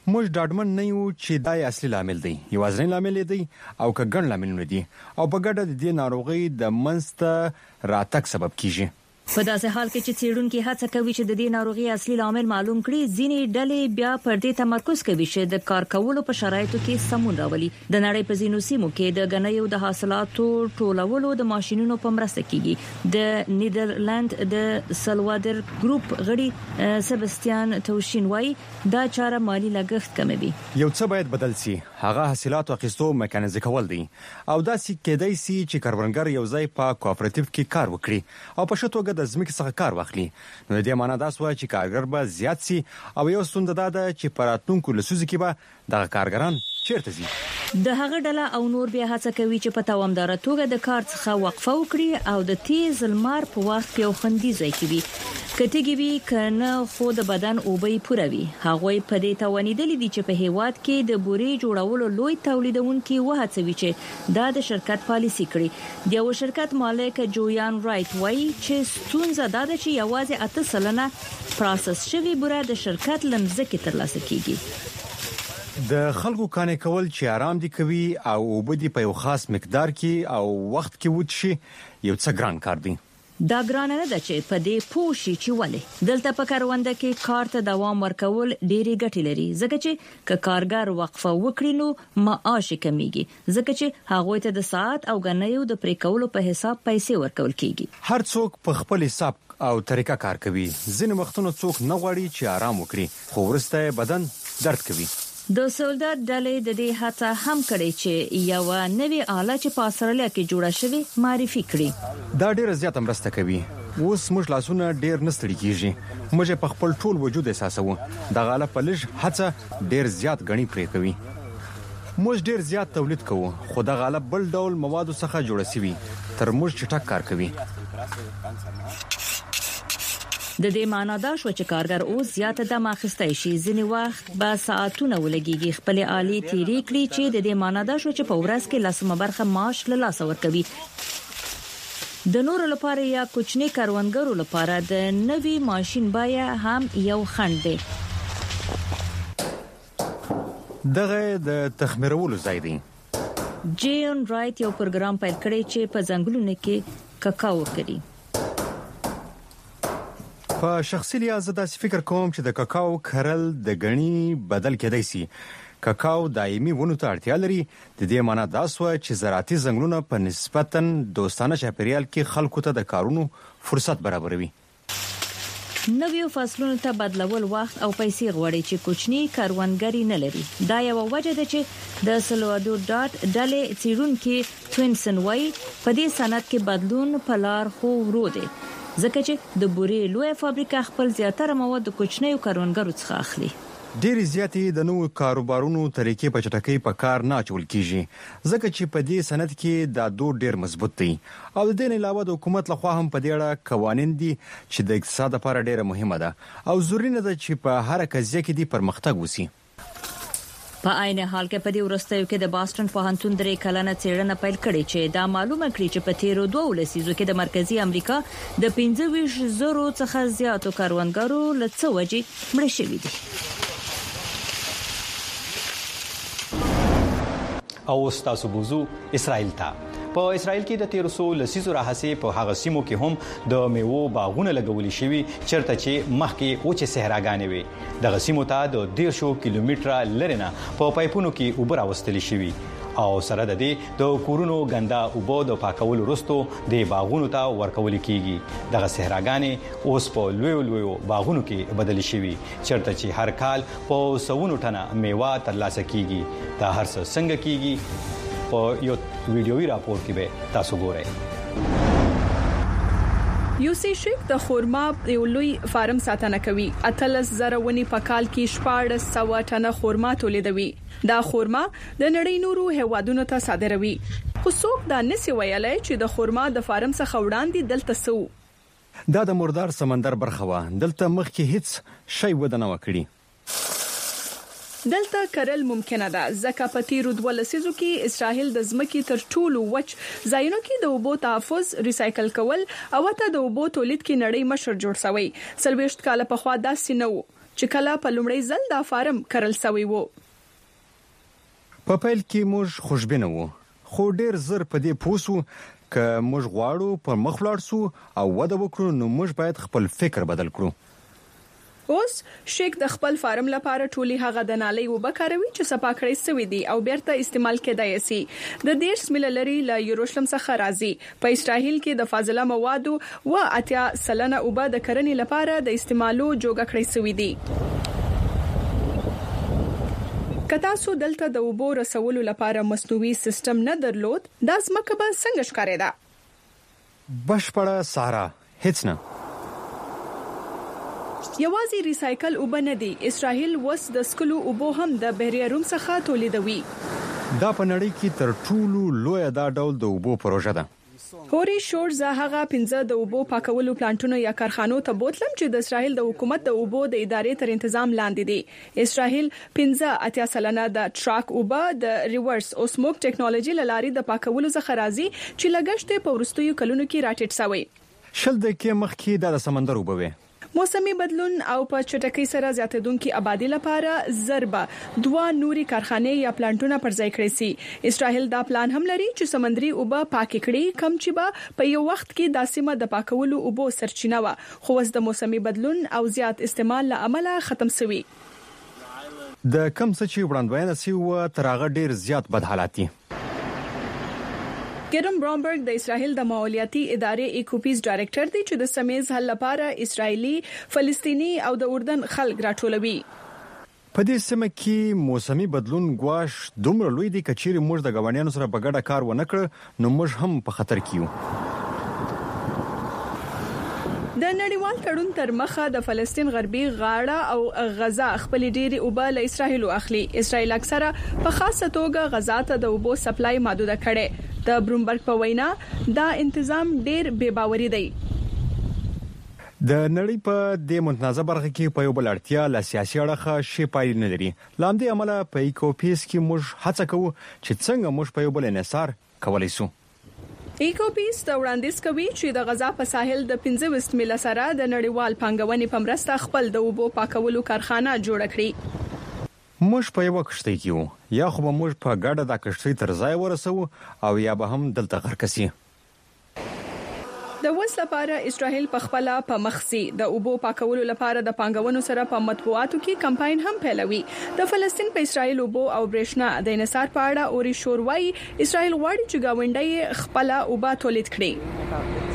موږ ډاډمن نه یو چې دا اصلي لامل دی یوازینی لامل دی او که ګڼ لاملونه دي او په ګډه د دې ناروغي د منځته راتګ سبب کیږي. په داسې حال کې چې څېړونکو هڅه کوي چې د دې ناروغي اصلي لامل معلوم کړي، ځینې ډلې بیا پر دې تمرکز کوي چې د کار کولو په شرایطو کې سمون راولي. د نړۍ په ځینو سیمو کې د غنیو د حاصلاتو ټولولو د ماشينونو په مرسته کیږي. د نیدرلند د سلوادر ګروپ غړي سبستیان توشین وای دا چاره مالی لګښت کموي. یو څه باید بدل شي، هغه حاصلات اخیستو میکانیزه کول دي او دا کېدای شي چې کاربنګر یو ځای په کوآپریټیو کې کار وکړي او په شتوګه د ځمکې څخه کار واخلي. نو د دې معنی دا سوه چې کارګر به زیات سي او یو ستونزه ده چې پراتونکو لسوزي کې به د کارګران چیرته زی. د هغه ډله او نور بیا هڅه کوي چې په توامدار توګه د کار څخه وقفه وکړي او د تیز لمر په وخت کې یو خوندي ځای کې وي. کتهږي وی کنه خو د بدن اوبې پوروي. هغه په دې توانیدل دي چې په هیواد کې د بوري جوړولو لوی تولیدونکو وهڅوي چې دا د شرکت پالیسي کړي. د یو شرکت مالک جویان رایټ وایي چې ستونزه دا ده چې یوازې 8% پروسس شوی بوره د شرکت لمزه ترلاسه کیږي. د خلکو کانې کول چې آرام دي کوي او وبدي په یو خاص مقدار کې او وخت کې وچی یو څه ګران کار دی. دا ګران نه ده چې په دې پوښي چې ولې دلته په کارونده کې کار ته دوام ورکول ډېری ګټې لري، ځکه چې که کارګر وقفه وکړي نو معاش کمیږي، ځکه چې هغه ته د ساعت او غنیو د پریکولو په حساب پیسې ورکول کیږي. هر څوک په خپل حساب او طریقه کار کوي. ځینې وختونه څوک نه غواړي چې آرام وکړي خو ورسته بدن درد کوي. د سولدار ډلې د دې هڅه هم کړې چې یو نوې آله چې په استرالیا کې جوړه شوې معرفي کړي. دا ډېر زیات مرسته کوي. اوس موږ لاسونه ډېر نستړي کیږي. موږ په خپل ټول وجود احساسوو. د غاله په لږ هڅه ډېر زیات غني پرې کوي. موږ ډېر زیات تولید کوو خو د غاله بل ډول موادو څخه جوړه شوی تر موږ چټک کار کوي. د دې معنا دا شو چې کارګر اوس زیاته دمه اخیستای شي، ځینې وخت به ساعتونه ولګيږي خپل آلي تیری کړی چې د دې معنا دا شو چې په ورځ کې لسمه برخه معاش له لاسه ورکوي. د نورو لپاره یا کوچني کاروانګرو لپاره د نوي ماشين بیا هم یو خنډ دی. دغه د تخمیرولو ځای دی. جین رایټ یو پروګرام پیل کړی چې په ځنګلونو کې کاکاو کوي. په شخصي لحاظ داسې فکر کوم چې د کاکاو کرل د غني بدل کېدای شي. کاکاو دایمي ونه ته اړتیا لري. د دې معنی دا سوه چې زراعتي ځنګلونه په نسبتاً دوستانه چاپیریال کې خلکو ته د کارونو فرصت برابروي. نویو فصلونو ته بدلول وخت او پیسې غواړي چې کوچني کاروانګری نه لري. دا یو وجه ده چې د سلوادور ډاټ ډلې څېړونکو توینسن وای په دې صنعت کې بدلون په لار خو ورو دی، ځکه چې د بوري لوی فابریکه خپل زیاتره مواد د کوچنیو کاروانګرو څخه اخلي. ډېر زیاتې د نوو کاروبارونو طریقې په چټکۍ په کار نه اچول کیږي، ځکه چې په دې صنعت کې دا دود ډېر مضبوط دی او د دې علاوه د حکومت لخوا هم په دې اړه قوانین دي چې د اقتصاد لپاره ډېره مهمه ده او ضروري نه ده چې په هر قضیه کې د پرمختګ وسی. په عین حال کې په دې ورستیو کې د باستون پوهنتون درې کلنه څېړنه پیل کړې چې دا معلومه کړي چې په تیرو 2 لسیزو کې د مرکزی امریکا د 15,000 څخه زیاتو کاروانګرو له څه وجې مړه شوي دي. او تاسو بوزو اسرائیل ته. په اسرائیل کې د 1300 لسیزو راهسې په هغه سیمو کې هم د میوو باغونه لګولې شوي چرته چې مخکې اوچه صحراګانې وي. دغه سیمو ته د 150 کیلومتره لرې نه په پایپونو کې اوبه راوستل شوي او سره د دې د کورونو ګنده اوبه د پاکولو وروسته د باغونو ته ورکول کیږي. دغه صحراګانې اوس په لویو باغونو کې بدل شوي چرته چې هر کال په سونو ټنه میوه ترلاسه کیږي. دا هر څه څنګه کیږي په یو ویډیوي راپور کې به تاسو ګورئ. یوسی شیک د خورما یو لوی فارم ساتنه کوي. 80,000 ونی په کال کې 1400 ټنه خورما تولیدوي. دا خورما د نړۍ نورو هیوادونو ته صادروي. خو څوک دا نسی ویلای چې د خورما د فارم څخه وړاندې دلته سو. دا د مردار سمندر برخه و. دلته مخکې هیڅ شی ودانه وکړي. دلته کرل ممکنه ده ځکه په تیرو 2 لسیزو کې اسرائیل د ځمکې تر ټولو وچ ځایونو کې د اوبو تحفظ ریسایکل کول او ته د اوبو تولید کې نړۍ مشر جوړ شوی. 40 کال په خوا داسې نه و. چې کله په لومړي ځل دا فارم کرل شوی وو. په پیل کې موږ خوشبینه وو خو ډیر زر په دې پوسو ک موږ غواړو پر مخ ولاړ سو او وده وکړو نو موږ باید خپل فکر بدل کړو. اوس شیک د خپل فارم لپاره ټولي هغه د نالي وبکاروي چې صفا کړی سوی دی او بیرته استعمال کېدای شي. د 10 مللري له یروشلم څخه راځي. په اسرائیل کې د فاضله موادو و 80% اوبه د کرنې لپاره د استعمالو جوړ کړی سوی دی. کتا سو دلته د اوبو رسولو لپاره مصنوعي سیستم نه درلود دا ځمکه به څنګه ښکارېده؟ بشپړه سارا هیڅ نه. یوازې ریسایکل اوبه نه دي. اسرائیل وس د سکلو اوبو هم د بحیره روم څخه تولیدوي. دا په نړۍ کې تر ټولو لوی دا ډول د اوبو پروژه ده. هوري شورز هغه 15 د اوبو پاکولو پلانټونو یا کارخانو ته بوتلم چې د اسرائیل د حکومت د اوبو د ادارې تر تنظیم لاندې دي. اسرائیل 15 د ټراک اوبه د ریورس اوسموک ټیکنالوژي لاري د پاکولو څخه راځي چې لګښت په ورستیو کلونو کې راټیټ شوی. شل د کې مخ کې د سمندر اوبه وي. موسمي بدلون او په چټکۍ سره زیاتېدونکو آبادی لپاره ضربه 2 نوري کارخانې یا پلانټونه پر ځای کړی سي. اسرائیل دا پلان هم لري چې سمندري اوبه پاک کړي کم چې به په یو وخت کې د سیمه د پاکولو اوبو سرچینه و خو اوس د موسمي بدلون او زیات استعمال له امله ختم شوی. د کم څه چې وړاندوینه سی و تر هغه ډیر زیات بد حالات دي. ګرم برامبرګ د اسرائیل د مالیاتي ادارې ایکوپیس ډایریکټر دی چې د سمیز حل لپاره اسرایلی، فلسطینی او د اردن خلک راټولوي. په دې سیمه کې موسمي بدلون غواش دومره لوی دی چې موږ د غوانیانو سره په ګډه کار ونه کړ نو موږ هم په خطر کې یو. د نړیوال تړون تر مخه د فلسطین غربي غاړه او غزا خپل ډيري اوبه له اسرائیل اخلي. اسرائیل اکثره په خاصه توګه غزا ته د اوبو سپلای محدود کړي. د برومبرګ په وینا دا تنظیم ډیر بے باوري دی. د نړۍ په د متنازع برخه کې په یو بل اړتیا له سیاسي اړخه شی پای نه لري. لاندې عمله په ایکوپیس کې موږ هڅه کوو چې څنګه موږ په یو بل انحصار کولای شو. ایکوپیس د وړاندیز کوي چې د غزا په ساحل د 15 میله سره د نړیوال پنګونې په مرسته خپل د اوبو پاکولو کارخانه جوړ کړي. موږ په یو کشتۍ کې وو یا خو به موږ په ګډه د کشتۍ تر ځای ورسو او یا به هم دلته غرق شي. د وس لپاره اسرائیل په خپل په مخسي د اوبو پاکولو لپاره د پنګونو سره په مطبوعاتو کې کمپاین هم پیلوي. د فلسطین په اسرائیل اوبو او برېښنا د انحصار په اړه اوري شوروي اسرائیل غواړي چې گاونډي خپل اوبه تولید کړي.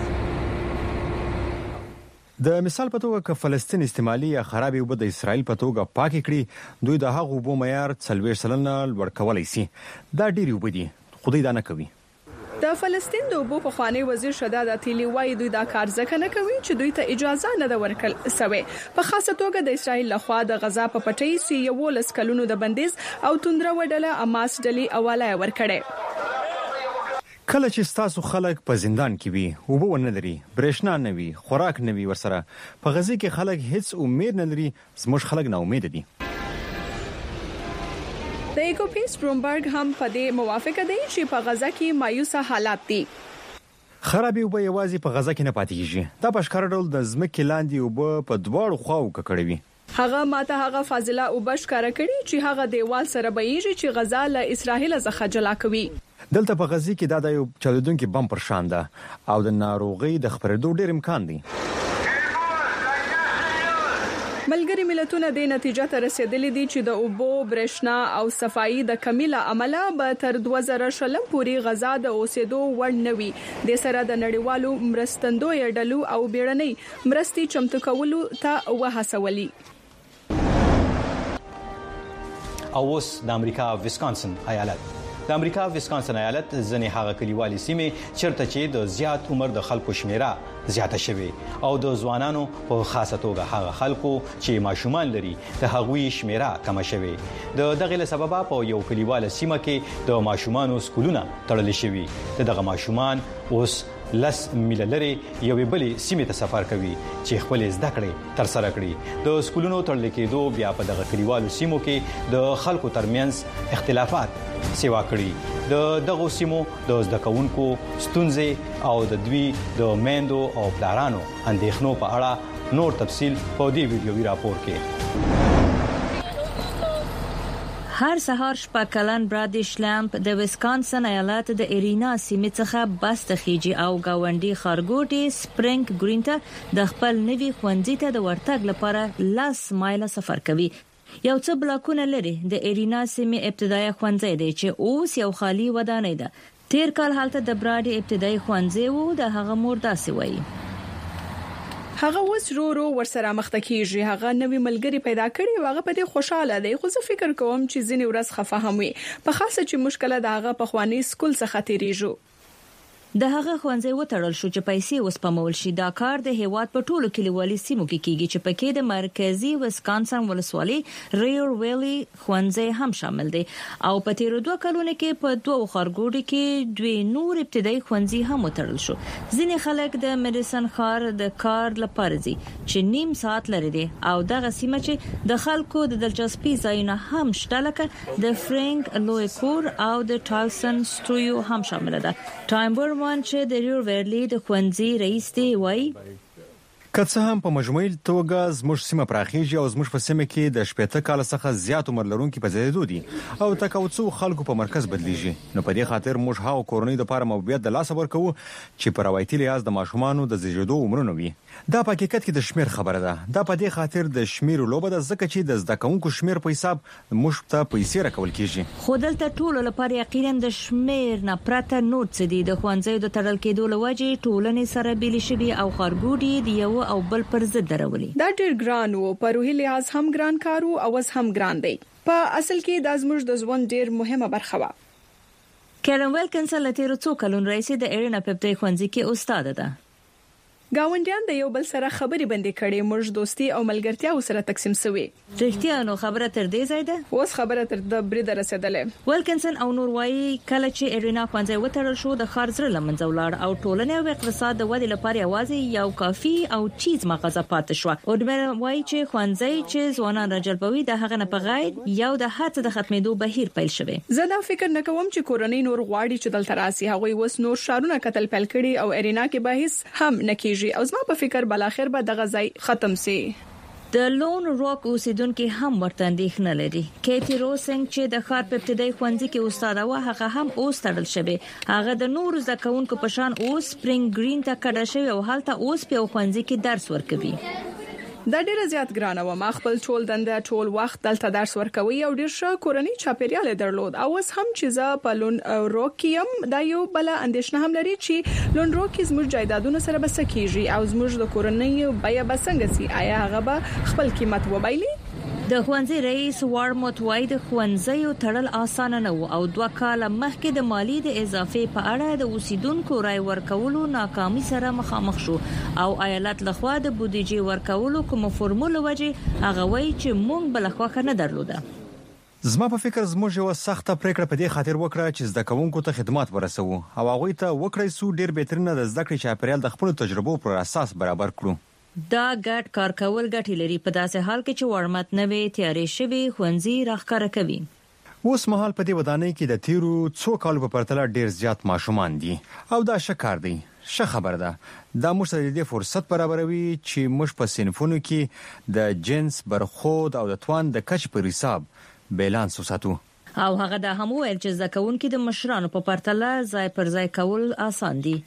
د مثال په توګه ک فلسطین استعمالي یا خرابې اوبه د اسرائیل په توګه پاک کړي دوی د هغو اوبو معیار 40% لوړ کولای شي. دا ډیر اوبه دي خدای دا نه کوي. د فلسطین د اوبو په خواني وزیر شداد عتیلی وایي دوی دا کار ځکه نه کوي چې دوی ته اجازه نه ده ورکړل شوې. په خاصه توګه د اسرائیل لخوا د غزا په پټۍ سی یو لس کلونو د بندیز او توندره وډله اماس ډلې اواله ورکړي. کله چې تاسو خلک په زندان کې وي اوبه ونه لري برېښنا نه وي خوراک نه وي ورسره په غزي کې خلک هیڅ امید نه لري زموږ خلک نه امید دي. د ایکوپیس برومبرګ هم په دې موافقه دی چې په غزا کې مایوسه حالات دي. خرابې اوبه یوازې په غزا کې نه پاتې کیږي. دا په ښکار ډول د ځمکې لاندې اوبه په دواړو خواو ککړوي. هغه ماته هغه فاضله اوبه ښکار کړي چې هغه دیوال سره بهيږي چې غزا له اسرائیل څخه جلا کوي. دلته په غزي کې دا یو چلودونکو بم پر شان ده او د ناروغي د خپرېدو ډېر امکان دی. ملګری ملتونه د نتیجه ته رسیدلي دي چې د اوبو برېښنا او صفایي د کمی له امله به تر 2000 پورې غزا د اوسېدو وړ نه وي. د سره د نړیوالو مرستندوی ډلو او بیړنۍ مرستي چمتو کولو ته وهڅولي. او اوس د امریکا ویسکانسن ایالت د امریکا ویسکانسن ایالت ځنې هغه کلیوالي سیمې چیرته چې د زیات عمر د خلکو شمیره زیاته شوی او د ځوانانو په خاصه توګه هغه خلکو چې ماشومان لري د هغوی شمیره کم شوی. د دغه له سببه په یو کلیواله سیمه کې د ماشومانو سکولونه تړل شوی. دغه ماشومان اوس لس میله لري یوې بلې سیمې ته سفر کوي چې خپل زده کړې تر سره کړي. د سکولونو تړل کېدو بیا په دغه کلیوالو سیمو کې د خلکو ترمنځ اختلافات سیوا کړي. د دغه سیمو د زده کوونکو ستونزې او د دوی د میندو او پلارانو اندېښنو په اړه نور تفصیل په دې ویډیوي راپور کې هر سهار شپږ کلن برادي شلامپ د ویسکانسن ایالت د ارینا سیمې څخه بس ته خيجي او گاونډي خارګوټي سپرینګ گرین ته د خپل نوي خوندې ته د ورتګ لپاره 10 مایل سفر کوي. یو څه بلاکونه لري د ارینا سیمې ابتدایي خوندې دی چې اوس یو خالی ودانۍ ده. تیر کال حالت د برادي ابتدایي خوندې وو د هغه مور داسې وایي. هغه وس رو ورسره مخته کیږي. هغه نوې ملګری پیدا کړي او هغه په دې خوشاله دی. خو زه فکر کوم چې ځینې ورځ خفه هم وي په خاصه چې مشکله د هغه په خواني سکول څخه تیریږي. د هغه خوانځي وټړل شو چې پیسې وسپمول شي. دا کار د هیواد په ټولو کلیوالي سیمو کې کیږي چې پکې د مرکزی ویسکانسن ولسوالۍ ریور ویلي خوانځي هم شامل دي او په تیر 2 کلونو کې په 2 خارګوډي کې دوی نور ابتدایي خوانځي هم وټړل شو. ځینې خلک د میډیسن خار د کار لپاره دي چې نیم ساعت لري دي او دغه سیمه چې د خلکو د دلچسپي ځایونه هم شته لکه د فرانک لوی کور او د ټالسن سټوډیو هم شامل ده. ټایمبر چې د ریور ویلي د خوندزي رئیس دی وای کڅه هم په مجموعي توګه زموږ سیمه پراخیږي او زموږ په سیمه کې د 18 کال څخه زیات عمر لرونکي په زیاتېدو دي او تکاوڅو خلکو په مرکز بدلیږي. نو په دې خاطر موږ هاو کورنۍ د لپاره موبیت د لاس ورکو چې په روایتي لحاظ د ماشومانو د زیږیدو عمرونه وي. دا په حقیقت کې د شمیر خبره ده. دا په دې خاطر د شمیر لوبه ده ځکه چې د زده کوونکو شمیر په حساب موږ ته پیسې راکول کیږي. خو دلته ټول لپاره یقینا د شمیر نه پرته نوټ دي. د خوانځي د تړل کېدو لوجه ټولنې سره بیل شوي او خارګوډي دی یو او بل پر ضد درولي. دا ډېر ګران وو په روحي لحاظ هم ګران کارو او اوس هم ګران دی. په اصل کې د زموږ د ژوند ډېر مهمه برخه وه. کیرن ویلکنسن لته څو کلون رئیس د ایرنا پپټي خوانځي کې استاد ده. گاونډیان د یو بل سره خبرې بندې کړي. موږ دوستي او ملګرتیا سره تقسیم شوې. رښتیا نو خبره تر دې ځای ده. اوس خبره تر د برید رسیدلې. ویلکنسن او نور وايي کله چې ایرنا خوانځي وټړل شو د خارزر لمنځه ولاړ او ټولنې او اقتصاد د ودې لپاره یوازې یو کافي او چیز مغازه پاتې شو. او د وايي چې خوانځي چې ځوانان راجلبوي د هغه نه په غیر یو د هڅه د ختمېدو بهیر پیل شوی. زه دا فکر نکوم چې کورنۍ نور غواړي چې دلته راسي. هغه وس نور شارونه قتل پیل کړي او ایرنا کې بحث هم نکېږي او زما په فکر بل اخر به دغه ځای ختم سي. د لون راک اوسیدونکو هم ورته اندېښنه لري. کیتی روسنګ چې د خار په ابتدایي خوندې کې استاد و هغه هم اوس تړل شوی. هغه د نورو ځکهونکو په شان اوس سپرینګ گرین ته کډه شوی او حالت اوس په خوندې کې درس ورکوي. دا ډیره زیات ګرانه و. ما خپل ټول دنده ټول وخت دلته درس ورکوي او ډیر ښه کورنۍ چاپیریال درلود. او اوس هم چې زه په لون روکیم دا یو بل اندېښنه هم لري چې لون روک زموږ جایدادونو سره بسکیږي او زموږ د کورنۍ بیا بسنګ سي. آیا هغه به خپل قیمت وبایلي؟ د خوانځي رئیس وارموت وای د خوانځي تړل اسانه نه و او 2 کال مخکې د مالی د اضافه په اړه د اوسیدونکو رای ورکولو ناکامي سره مخامخ شو او ایالت لخوا د بودیجې ورکولو کوم فورموله وجه هغه وای چې مونږ بلخواخه نه درلوده. زما په فکر زموږ یو سخته پریکړه په دې خاطر وکړه چې زده کوونکو ته خدمات ورسوو او هغه ته وکړای سو ډیر بهترینه د زده کړې چاپیریال د خپل تجربو پر اساس برابر کړو. دا ګډ کار کول ګټې لري په داسې حال کې چې ورمت نوې تیارې شوی خوانځي راخکاره کوي. اوس مهال په دې ودانۍ کې د تیرو 2 کالو په پرتله ډیر زیات ماشومان دي او دا شکر دی. ښه خبر ده. دا موږ ته د فرصت برابروي چې موږ په صنفونو کې د جنس برخود او د توان د کچ پر حساب بیلانس وساتو. او هغه دا هم ویل چې ځکهونکو د مشرانو په پرتله ځای پر ځای کول آسان دي.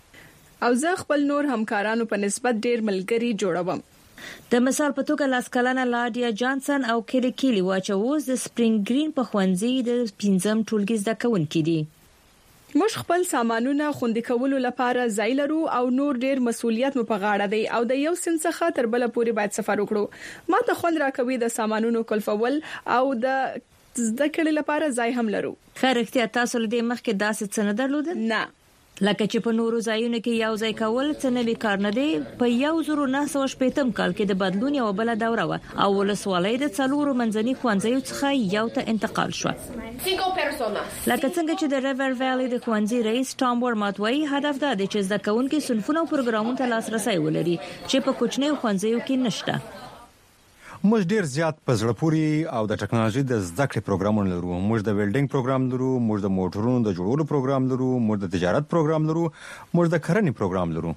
او زه خپل نور همکارانو په نسبت ډیر ملګری جوړوم. د مثال په توګه لاس کلنه لادیا جانسن او کلی واچوز د سپرینګ گرین په خوانځي د 5م ټولګي زده کوونکي دي. موږ خپل سامانونه خوندي کولو لپاره ځای لرو او نور ډیر مسؤلیت مو په غاړه دی او د یو سن څخه تر بل پورې باید سفر وکړو. ما ته خوند راکوي د سامانونو کلفول او د زده کړې لپاره ځای هم لرو. خیرختیا تاسو له دې مخکې داسې څه نه درلودل؟ نه. لکه چې په نورو ځایونو کې یو ځای کول څه نوې کار نه دی. په 1980 کال کې د بدلون یو بل دوره و او ولسوالۍ د 4 منځني خوانځیو څخه یو ته انتقال شو. لکه څنګه چې د ریور ویلي د خوانځي رئیس ټام ورمات وایي هدف دا دی چې زده کوونکي صنفونه او پروګرامونو ته لاسرسي ولري چې په کوچنیو خوانځیو کې نشته. موږ ډیر زیات په زړه پوري او د ټکنالوژي د زده کړې پروګرامونه لرو. موږ د ویلډینګ پروګرام لرو، موږ د موټرونو د جوړولو پروګرام لرو، موږ د تجارت پروګرام لرو، موږ د کرنې پروګرام لرو.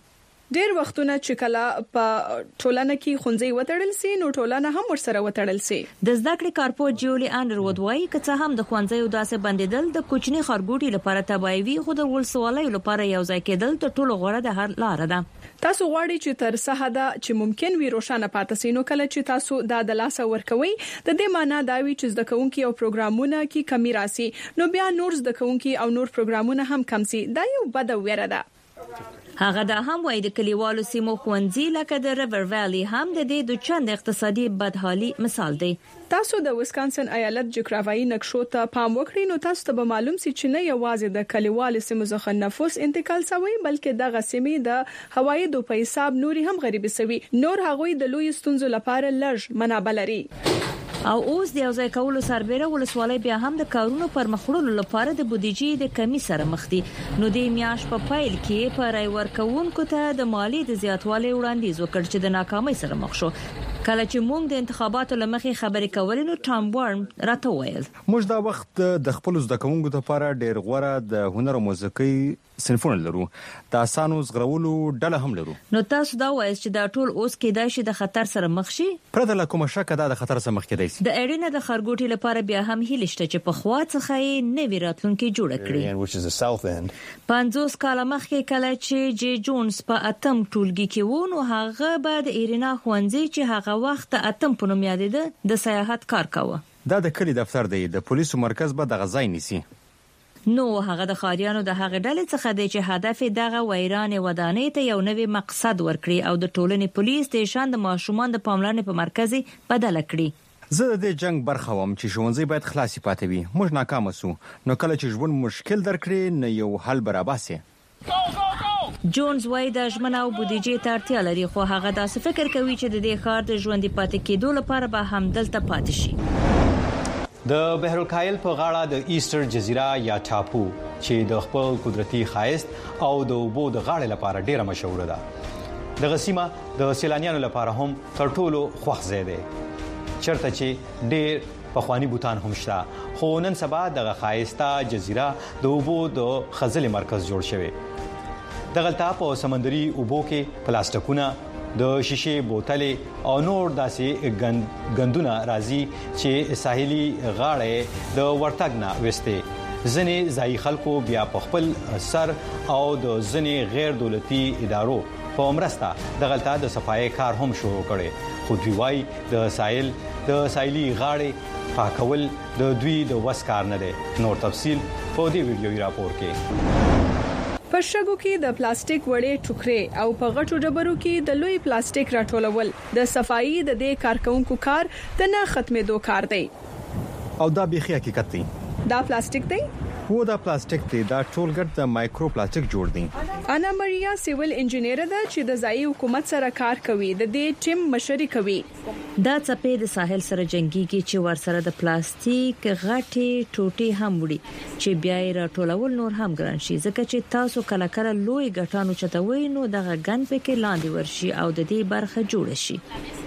ډېر وختونه چې کله په ټولنه کې خونځي وټړل سي نو ټولنه هم ورسره وټړل سي. د زده کړې کارپوټ جولي انډروود وايي چې هم د خونځي داسې بندیدل د کوچني خرګوټي لپاره تبايوي خو د ولسوالۍ لپاره یو ځای کېدل ته ټولو غوړه د هر لار ده. تاسو غواړئ چې تر څه حدا چې ممکن وي روښانه پاتې سي نو کله چې تاسو د لاسه ورکوي د دې معنی دا وي چې زده کوونکي او پروګرامونه کې کمی راسي نو بیا نور زده کوونکي او نور پروګرامونه هم کم سي. دا یو بده ویره ده. هغه دا هم وایي د کلیوالو سیمو ښوونځي لکه د ریور ویلي هم د دې د چند اقتصادي بدحالي مثال دی. تاسو د ویسکانسن ایالت جغرافیایي نقشو ته پام وکړئ نو تاسو ته به معلوم سي چې نه یوازې د کلیوالو سیمو څخه نفوس انتقال شوی بلکې د غسیمې د هوایي په حساب نوري هم غریبي شوی. نور هغوی د لوی ستونزو لپاره لږ منابع لري. او اوس د یوځای کولو سربېره ولسوالۍ بیا هم د کارونو پر مخړولو لپاره د بودیجې د کمی سره مخ دي. نو د میاش په پایل کې پر ورکوونکو ته د مالی د زیاتوالي وړاندیز وکړ چې د ناکامۍ سره مخ شو. کله چې موږ د انتخاباتو لمخې خبرې کولې نو ټام ورن راته وویل موږ دا وخت د خپل زده کوونکو لپاره ډېر غوړه د هنر او موسیقي صنفونه لرو. د اسانو زغرولو ډله هم لرو. نو تاسو دا وایي چې دا ټول اوس کېدای شي د خطر سره مخ شي؟ پرته له کومه شک دا د خطر سره مخ کېدای شي. د اړینه د خرګوټي لپاره بیا هم هیله شته چې په خوا څخه یې نوی راتلونکي جوړ کړي. 50 کال مخکې کله چې جی جونز په اتم ټولګي کې و نو هغه به د ایرینا خوانځي چې هغه وخت اتم په نوم یادېده د سیاحت کار کاوه. دا د کلی دفتر دی. د پولیسو مرکز به د غزای نیسي. نو هغه د خاریانو د هغه ډلې څخه دی چې هدف دغه ویران ودانۍ ته یو نوی مقصد ورکړي او د ټولنې پولیس د شان د ماشومان د پاملرنې په مرکزي بدل کړي. زه د دې جنگ برخه وم چې ښوونځي باید خلاصي پاتې وي. موږ ناکام شو. نو کله چې ژوند مشکل درکړي نه یو حل برابر سي. جونز وايي د ژمنه او بودیجې ته اړتیا لري خو هغه داسې فکر کوي چې د دې ښار د ژوند پاتې کېدو لپاره به همدلته پاتې شي. د بحر الکاهل په غاړه د ایسټر جزیره یا ټاپو چې د خپل قدرتي ښایست او د اوبو د غاړې لپاره ډیره مشهور ده. د غسیمه د سیلانیانو لپاره هم تر ټولو خوښ ځای دی چرته چې ډیر پخوانی بوتان هم شته. خو نن سبا د ښایسته جزیره د اوبو د خزل مرکز جوړ شوی. دغلته په سمندري اوبو کې پلاستیکونه د شیشې بوتلې او نور داسې غندونه راځي چې ساحلي غاړې د ورتګ نه وسته. ځنې ځای خلکو بیا په خپل سر او د ځنې غیر دولتي ادارو په مرسته دغلته د صفایي کار هم شروع کړي. خو دوی وايي د ساحلي غاړې پاکول د دوی د وس کار نه دی. نور تفصيل په دې ویډیوي راپور کې. په شګو کې د پلاستیک وړې ټوکرې او په غټو ډبرو کې د لوی پلاستیک راټولول د صفایي د دې کارکونکو کار د نه ختمېدو کار دی. او دا بيخي حقیقت دی. دا پلاستیک دی؟ هو دا پلاستیک دی. دا ټولګټ د مایکرو پلاستیک جوړ دی. انا ماریا سیول انجینیر ده چې د ځایي حکومت سره کار کوي. د دې ټیم مشري کوي. دا څپې د ساحل سره جنگيږي چې ورسره د پلاستیک غټي ټوټي هم وړي چې بیا یې راټولول نور هم ګران شي ځکه چې تاسو کله کله لوی غټانو چتوي نو دغه ګن پکې لاندې ورشي او د دې برخه جوړ شي.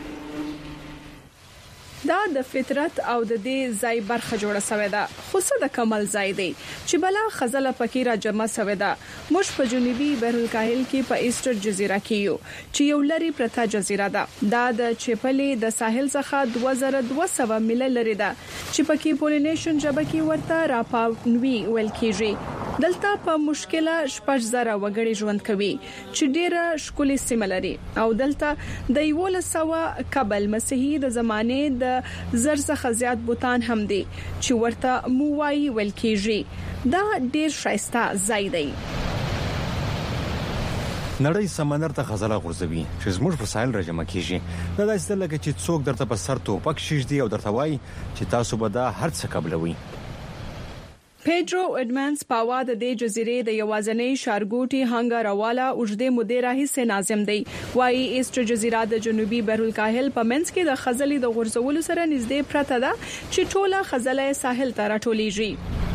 دا د فطرت او د دې ځای برخه جوړه شوې ده. خو څه د کمال ځای دی چې بلا خزله پکې را جمع شوې ده. موږ په جنوبي بحر الکاهل کې په ایسټر جزیره کې یو چې یو لري پرته جزیره ده. دا د چپلې د ساحل څخه 2200 میل لري ده چې پکې پولینیشن ژبه کې ورته راپاونوي ویل کېږي. دلته په مشکله 6000 وګړي ژوند کوي چې ډیره ښکلي سیمه لري او دلته د 1100 قبل مسیحي د زمانه د زر څخه زیات بوتان هم دي چې ورته مووای ویل کېږي. دا ډیر ښایسته ځای دی. نړۍ سمندر ته خزله غورځوي چې زموږ په ساحل راجمع کیږي. دا داسې لکه چې څوک درته په سر توپک شیږدي او درته وایي چې تاسو به دا هر څه قبلوي. پیډرو اډمانز پاوا د دې جزیرې د یوازنۍ شارګوټي هنګاروالا اوجده مدیر راهیسه ناظم دی. وايي ایسټر جزیره د جنوبي بحر الکاهل په منځ کې د خزلې د غورځولو سره نږدې پرته ده چې ټوله خزله ساحل ته راټولېږي.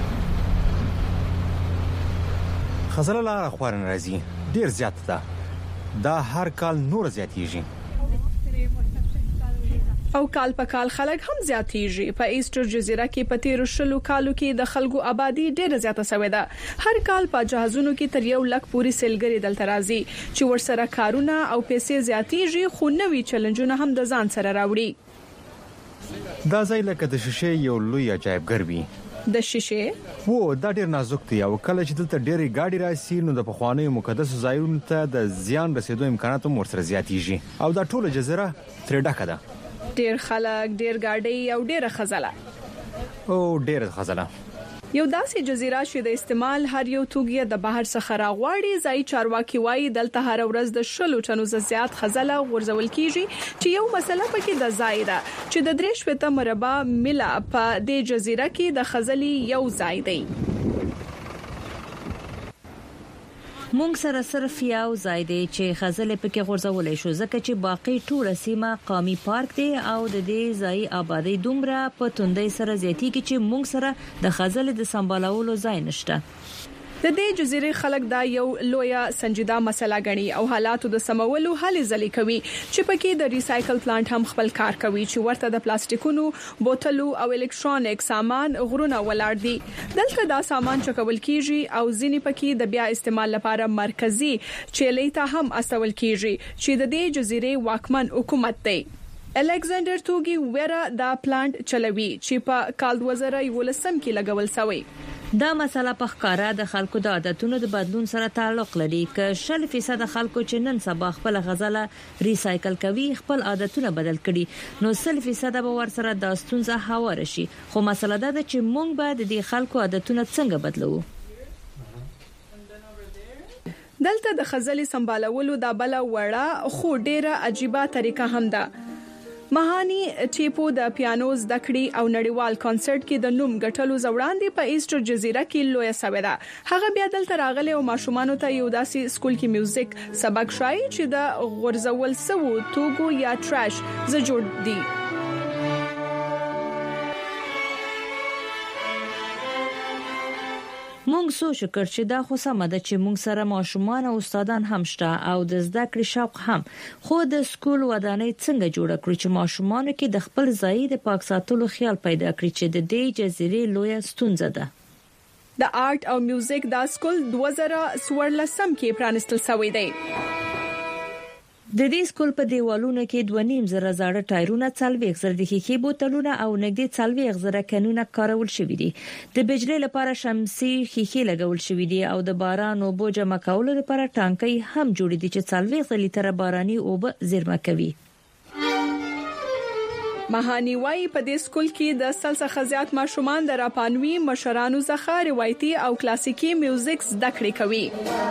خزله لاره خوارن راځي ډیر زیات ده. دا هر کال نور زیاتېږي. او کال په کال خلک هم زیاتېږي. په ایسټر جزیره کې په تیر شلو کالو کې د خلکو آبادی ډېره زیاته شوې ده. هر کال په جهازونو کې تر 1 لک پورې سیلګري دلته راځي چې ورسره کارونه او پیسې زیاتېږي، خو نوې چیلنجونه هم د ځان سره راوړي. دا ځای لکه د شیشې یو لوی عجایبګر وي. د شیشې دا ډېر نازک دی او کله چې دلته ډېری ګاډي راشي نو د پخوانیو مقدسو ځایونو ته د زیان رسیدو امکانات هم ورسره زیاتېږي او دا ټوله جزیره ترې ډکه ده. ډېر خلک، ډېر ګاډي او ډېر خزله. یو داسې جزیره چې د استعمال هر یو توګي د بهر څخه راغواړي. ځای چارواکي وایي دلته هر ورځ د 100 ټنو زیات خزله غورځول کیږي چې یو مسله پکې د ځای ده چې د 3 مربع میله په دې جزیره کې د خزلي یو ځای دی. مونږ سره صرف یو ځای دی چې خزلې پکې غورځولې شو ځکه چې باقي ټول سیمه قومي پارک دی او د دې ځای آبادی دومره په توندۍ سره زیاتېږي چې مونږ سره د خزلې د سمبالولو ځای نشته. د دې جزیرې خلک دا یو لویه سنجیده مسله غني او حالاتو د سمولو هلې ځلې کوي چې پکې د ریسایکل پلانټ هم خپل کار کوي چې ورته د پلاستیکونو، بوتلو او الکترونیک سامان غرونه ولاړ دي. دلته دا سامان چکول کیږي او ځینې پکې د بیا استعمال لپاره مرکزی چیلې ته هم استول کیږي چې د دې جزیرې واکمن حکومت دی. الکساندر توګي ویرا دا پلانټ چلوي چې په کال 2011 کې لګول شوی. دا مسله په ښکارا د خلکو د عادتونو د بدلون سره تعلق لري. که 60% خلکو چې نن سبا خپل غزله ریسایکل کوي خپل عادتونه بدل کړي نو 60% به ورسره د ستونزه هوار شي. خو مسله دا ده چې موږ به د دې خلکو عادتونه څنګه بدلو. دلته د خزلي سمبالولو د بل وړه خو ډیره عجیبه طریقه هم ده. مهانی ټیپو د پیانو زده کړې او نړیوال کنسرت کې د نوم ګټلو زوړاندې په ایسټر جزیره کې لوی سوي ده. هغه بیا دلته راغلي او ماشومان ته یو داسې سکول کې میوزیک سبق شایي چې د غورځول سوو توګو یا ټراش ز جوړ دي. مونږ سوچ وکړ چې دا خو سم ده چې مونږ سره ماشومان او استادان هم شته او د زده کړې شوق هم، خو د سکول ودانۍ څنګه جوړ کړو چې ماشومان کې د خپل ځای د پاک ساتلو خیال پیدا کړي چې د دې جزیرې لویه ستونزه ده. د آرټ او میوزیک دا سکول 2014 کې پرانستل شوی دی. د دې سکول په دیوالونو کې 2.5 زره ټایرونه، 40 زره د ښیښې بوتلونه او نږدې 40 زره کانونه کارول شوې دي. د بجلی لپاره شمسي ښیښې لګول شوې دي او د باران اوبو جمع کولو لپاره ټانکۍ هم جوړې دي چې 40 لیټر باراني اوبه زیرمه کوي. مهانی وای په دې سکول کې د څلڅه خزيات ماشومان د راپانوي مشرانو څخه روایتي او کلاسیکي میوزیک زده کړې کوي.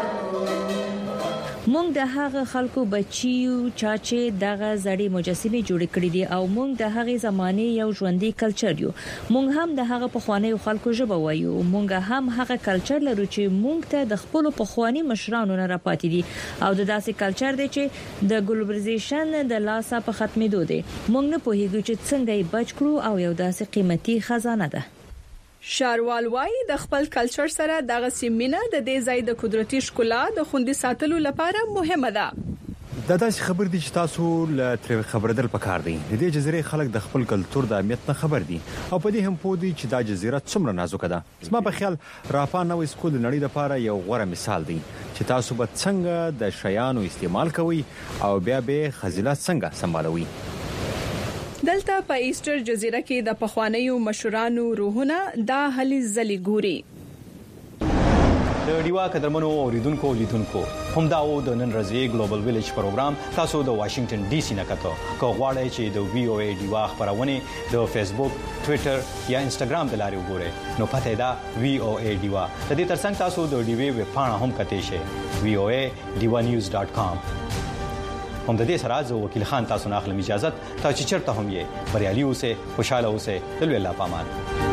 مونږ د هغه خلکو بچیو چې دغه زړې مجسمه جوړ کړې دي او مونږ د هغه زمانه یو ژوندۍ کلچر یو. مونږ هم د هغه پخوانیو خلکو ژبه وایو. مونږ هم هغه کلچر لرو چې مونږ ته د خپل پخوانی مشرانو نه راپاتې دي او د داسې کلچر دی چې د ګلوبلایزیشن د لاسه په ختمېدو دی. مونږ نه پوهیږو چې څنګه یې بچ کړو او یو داسې قیمتي خزانه ده. شاروال وای د خپل کلچر سره دغه سیمینه د دې ځای د قدرتي ښکلا د خوندي ساتلو لپاره مهمه ده. دا داسې خبر دي چې تاسو له تر خبردل پکار دي. د دې جزیرې خلک د خپل کلچر د اهمیت نه خبر دي او په دې هم پوه دي چې دا جزیره څومره نازک ده. زما په خیال راپان نوې سکول نړۍ لپاره یو غوره مثال دی چې تاسو به څنګه د شیانو استعمال کوئ او بیا به خزیله څنګه سمبالوي. دلته په ایسټر جزیره کې د پخوانیو مشرانو روحونه دا هلي ځلې ګوري. د ډیوا قدرمنو اوریدونکو لیدونکو هم دا و د نن ورځې ګلوبل ویلیج پروګرام تاسو د واشنگټن ډي سي نه کتو. که غواړئ چې د وی او ای ډیوا خبرونه د فیسبوک، ټوئیټر یا انستګرام د لارې وګورئ نو پته دا وی او ای ډیوا. د دې ترڅنګ تاسو د ډیوی ویب پاڼه هم کتئ شئ voa.divanews.com. هم د دې سره زه وکیل خان تاسو نه اخلم اجازه. تاسو چیرته هم یې بریالي اوسئ، خوشاله اوسئ. د لوی الله پامان.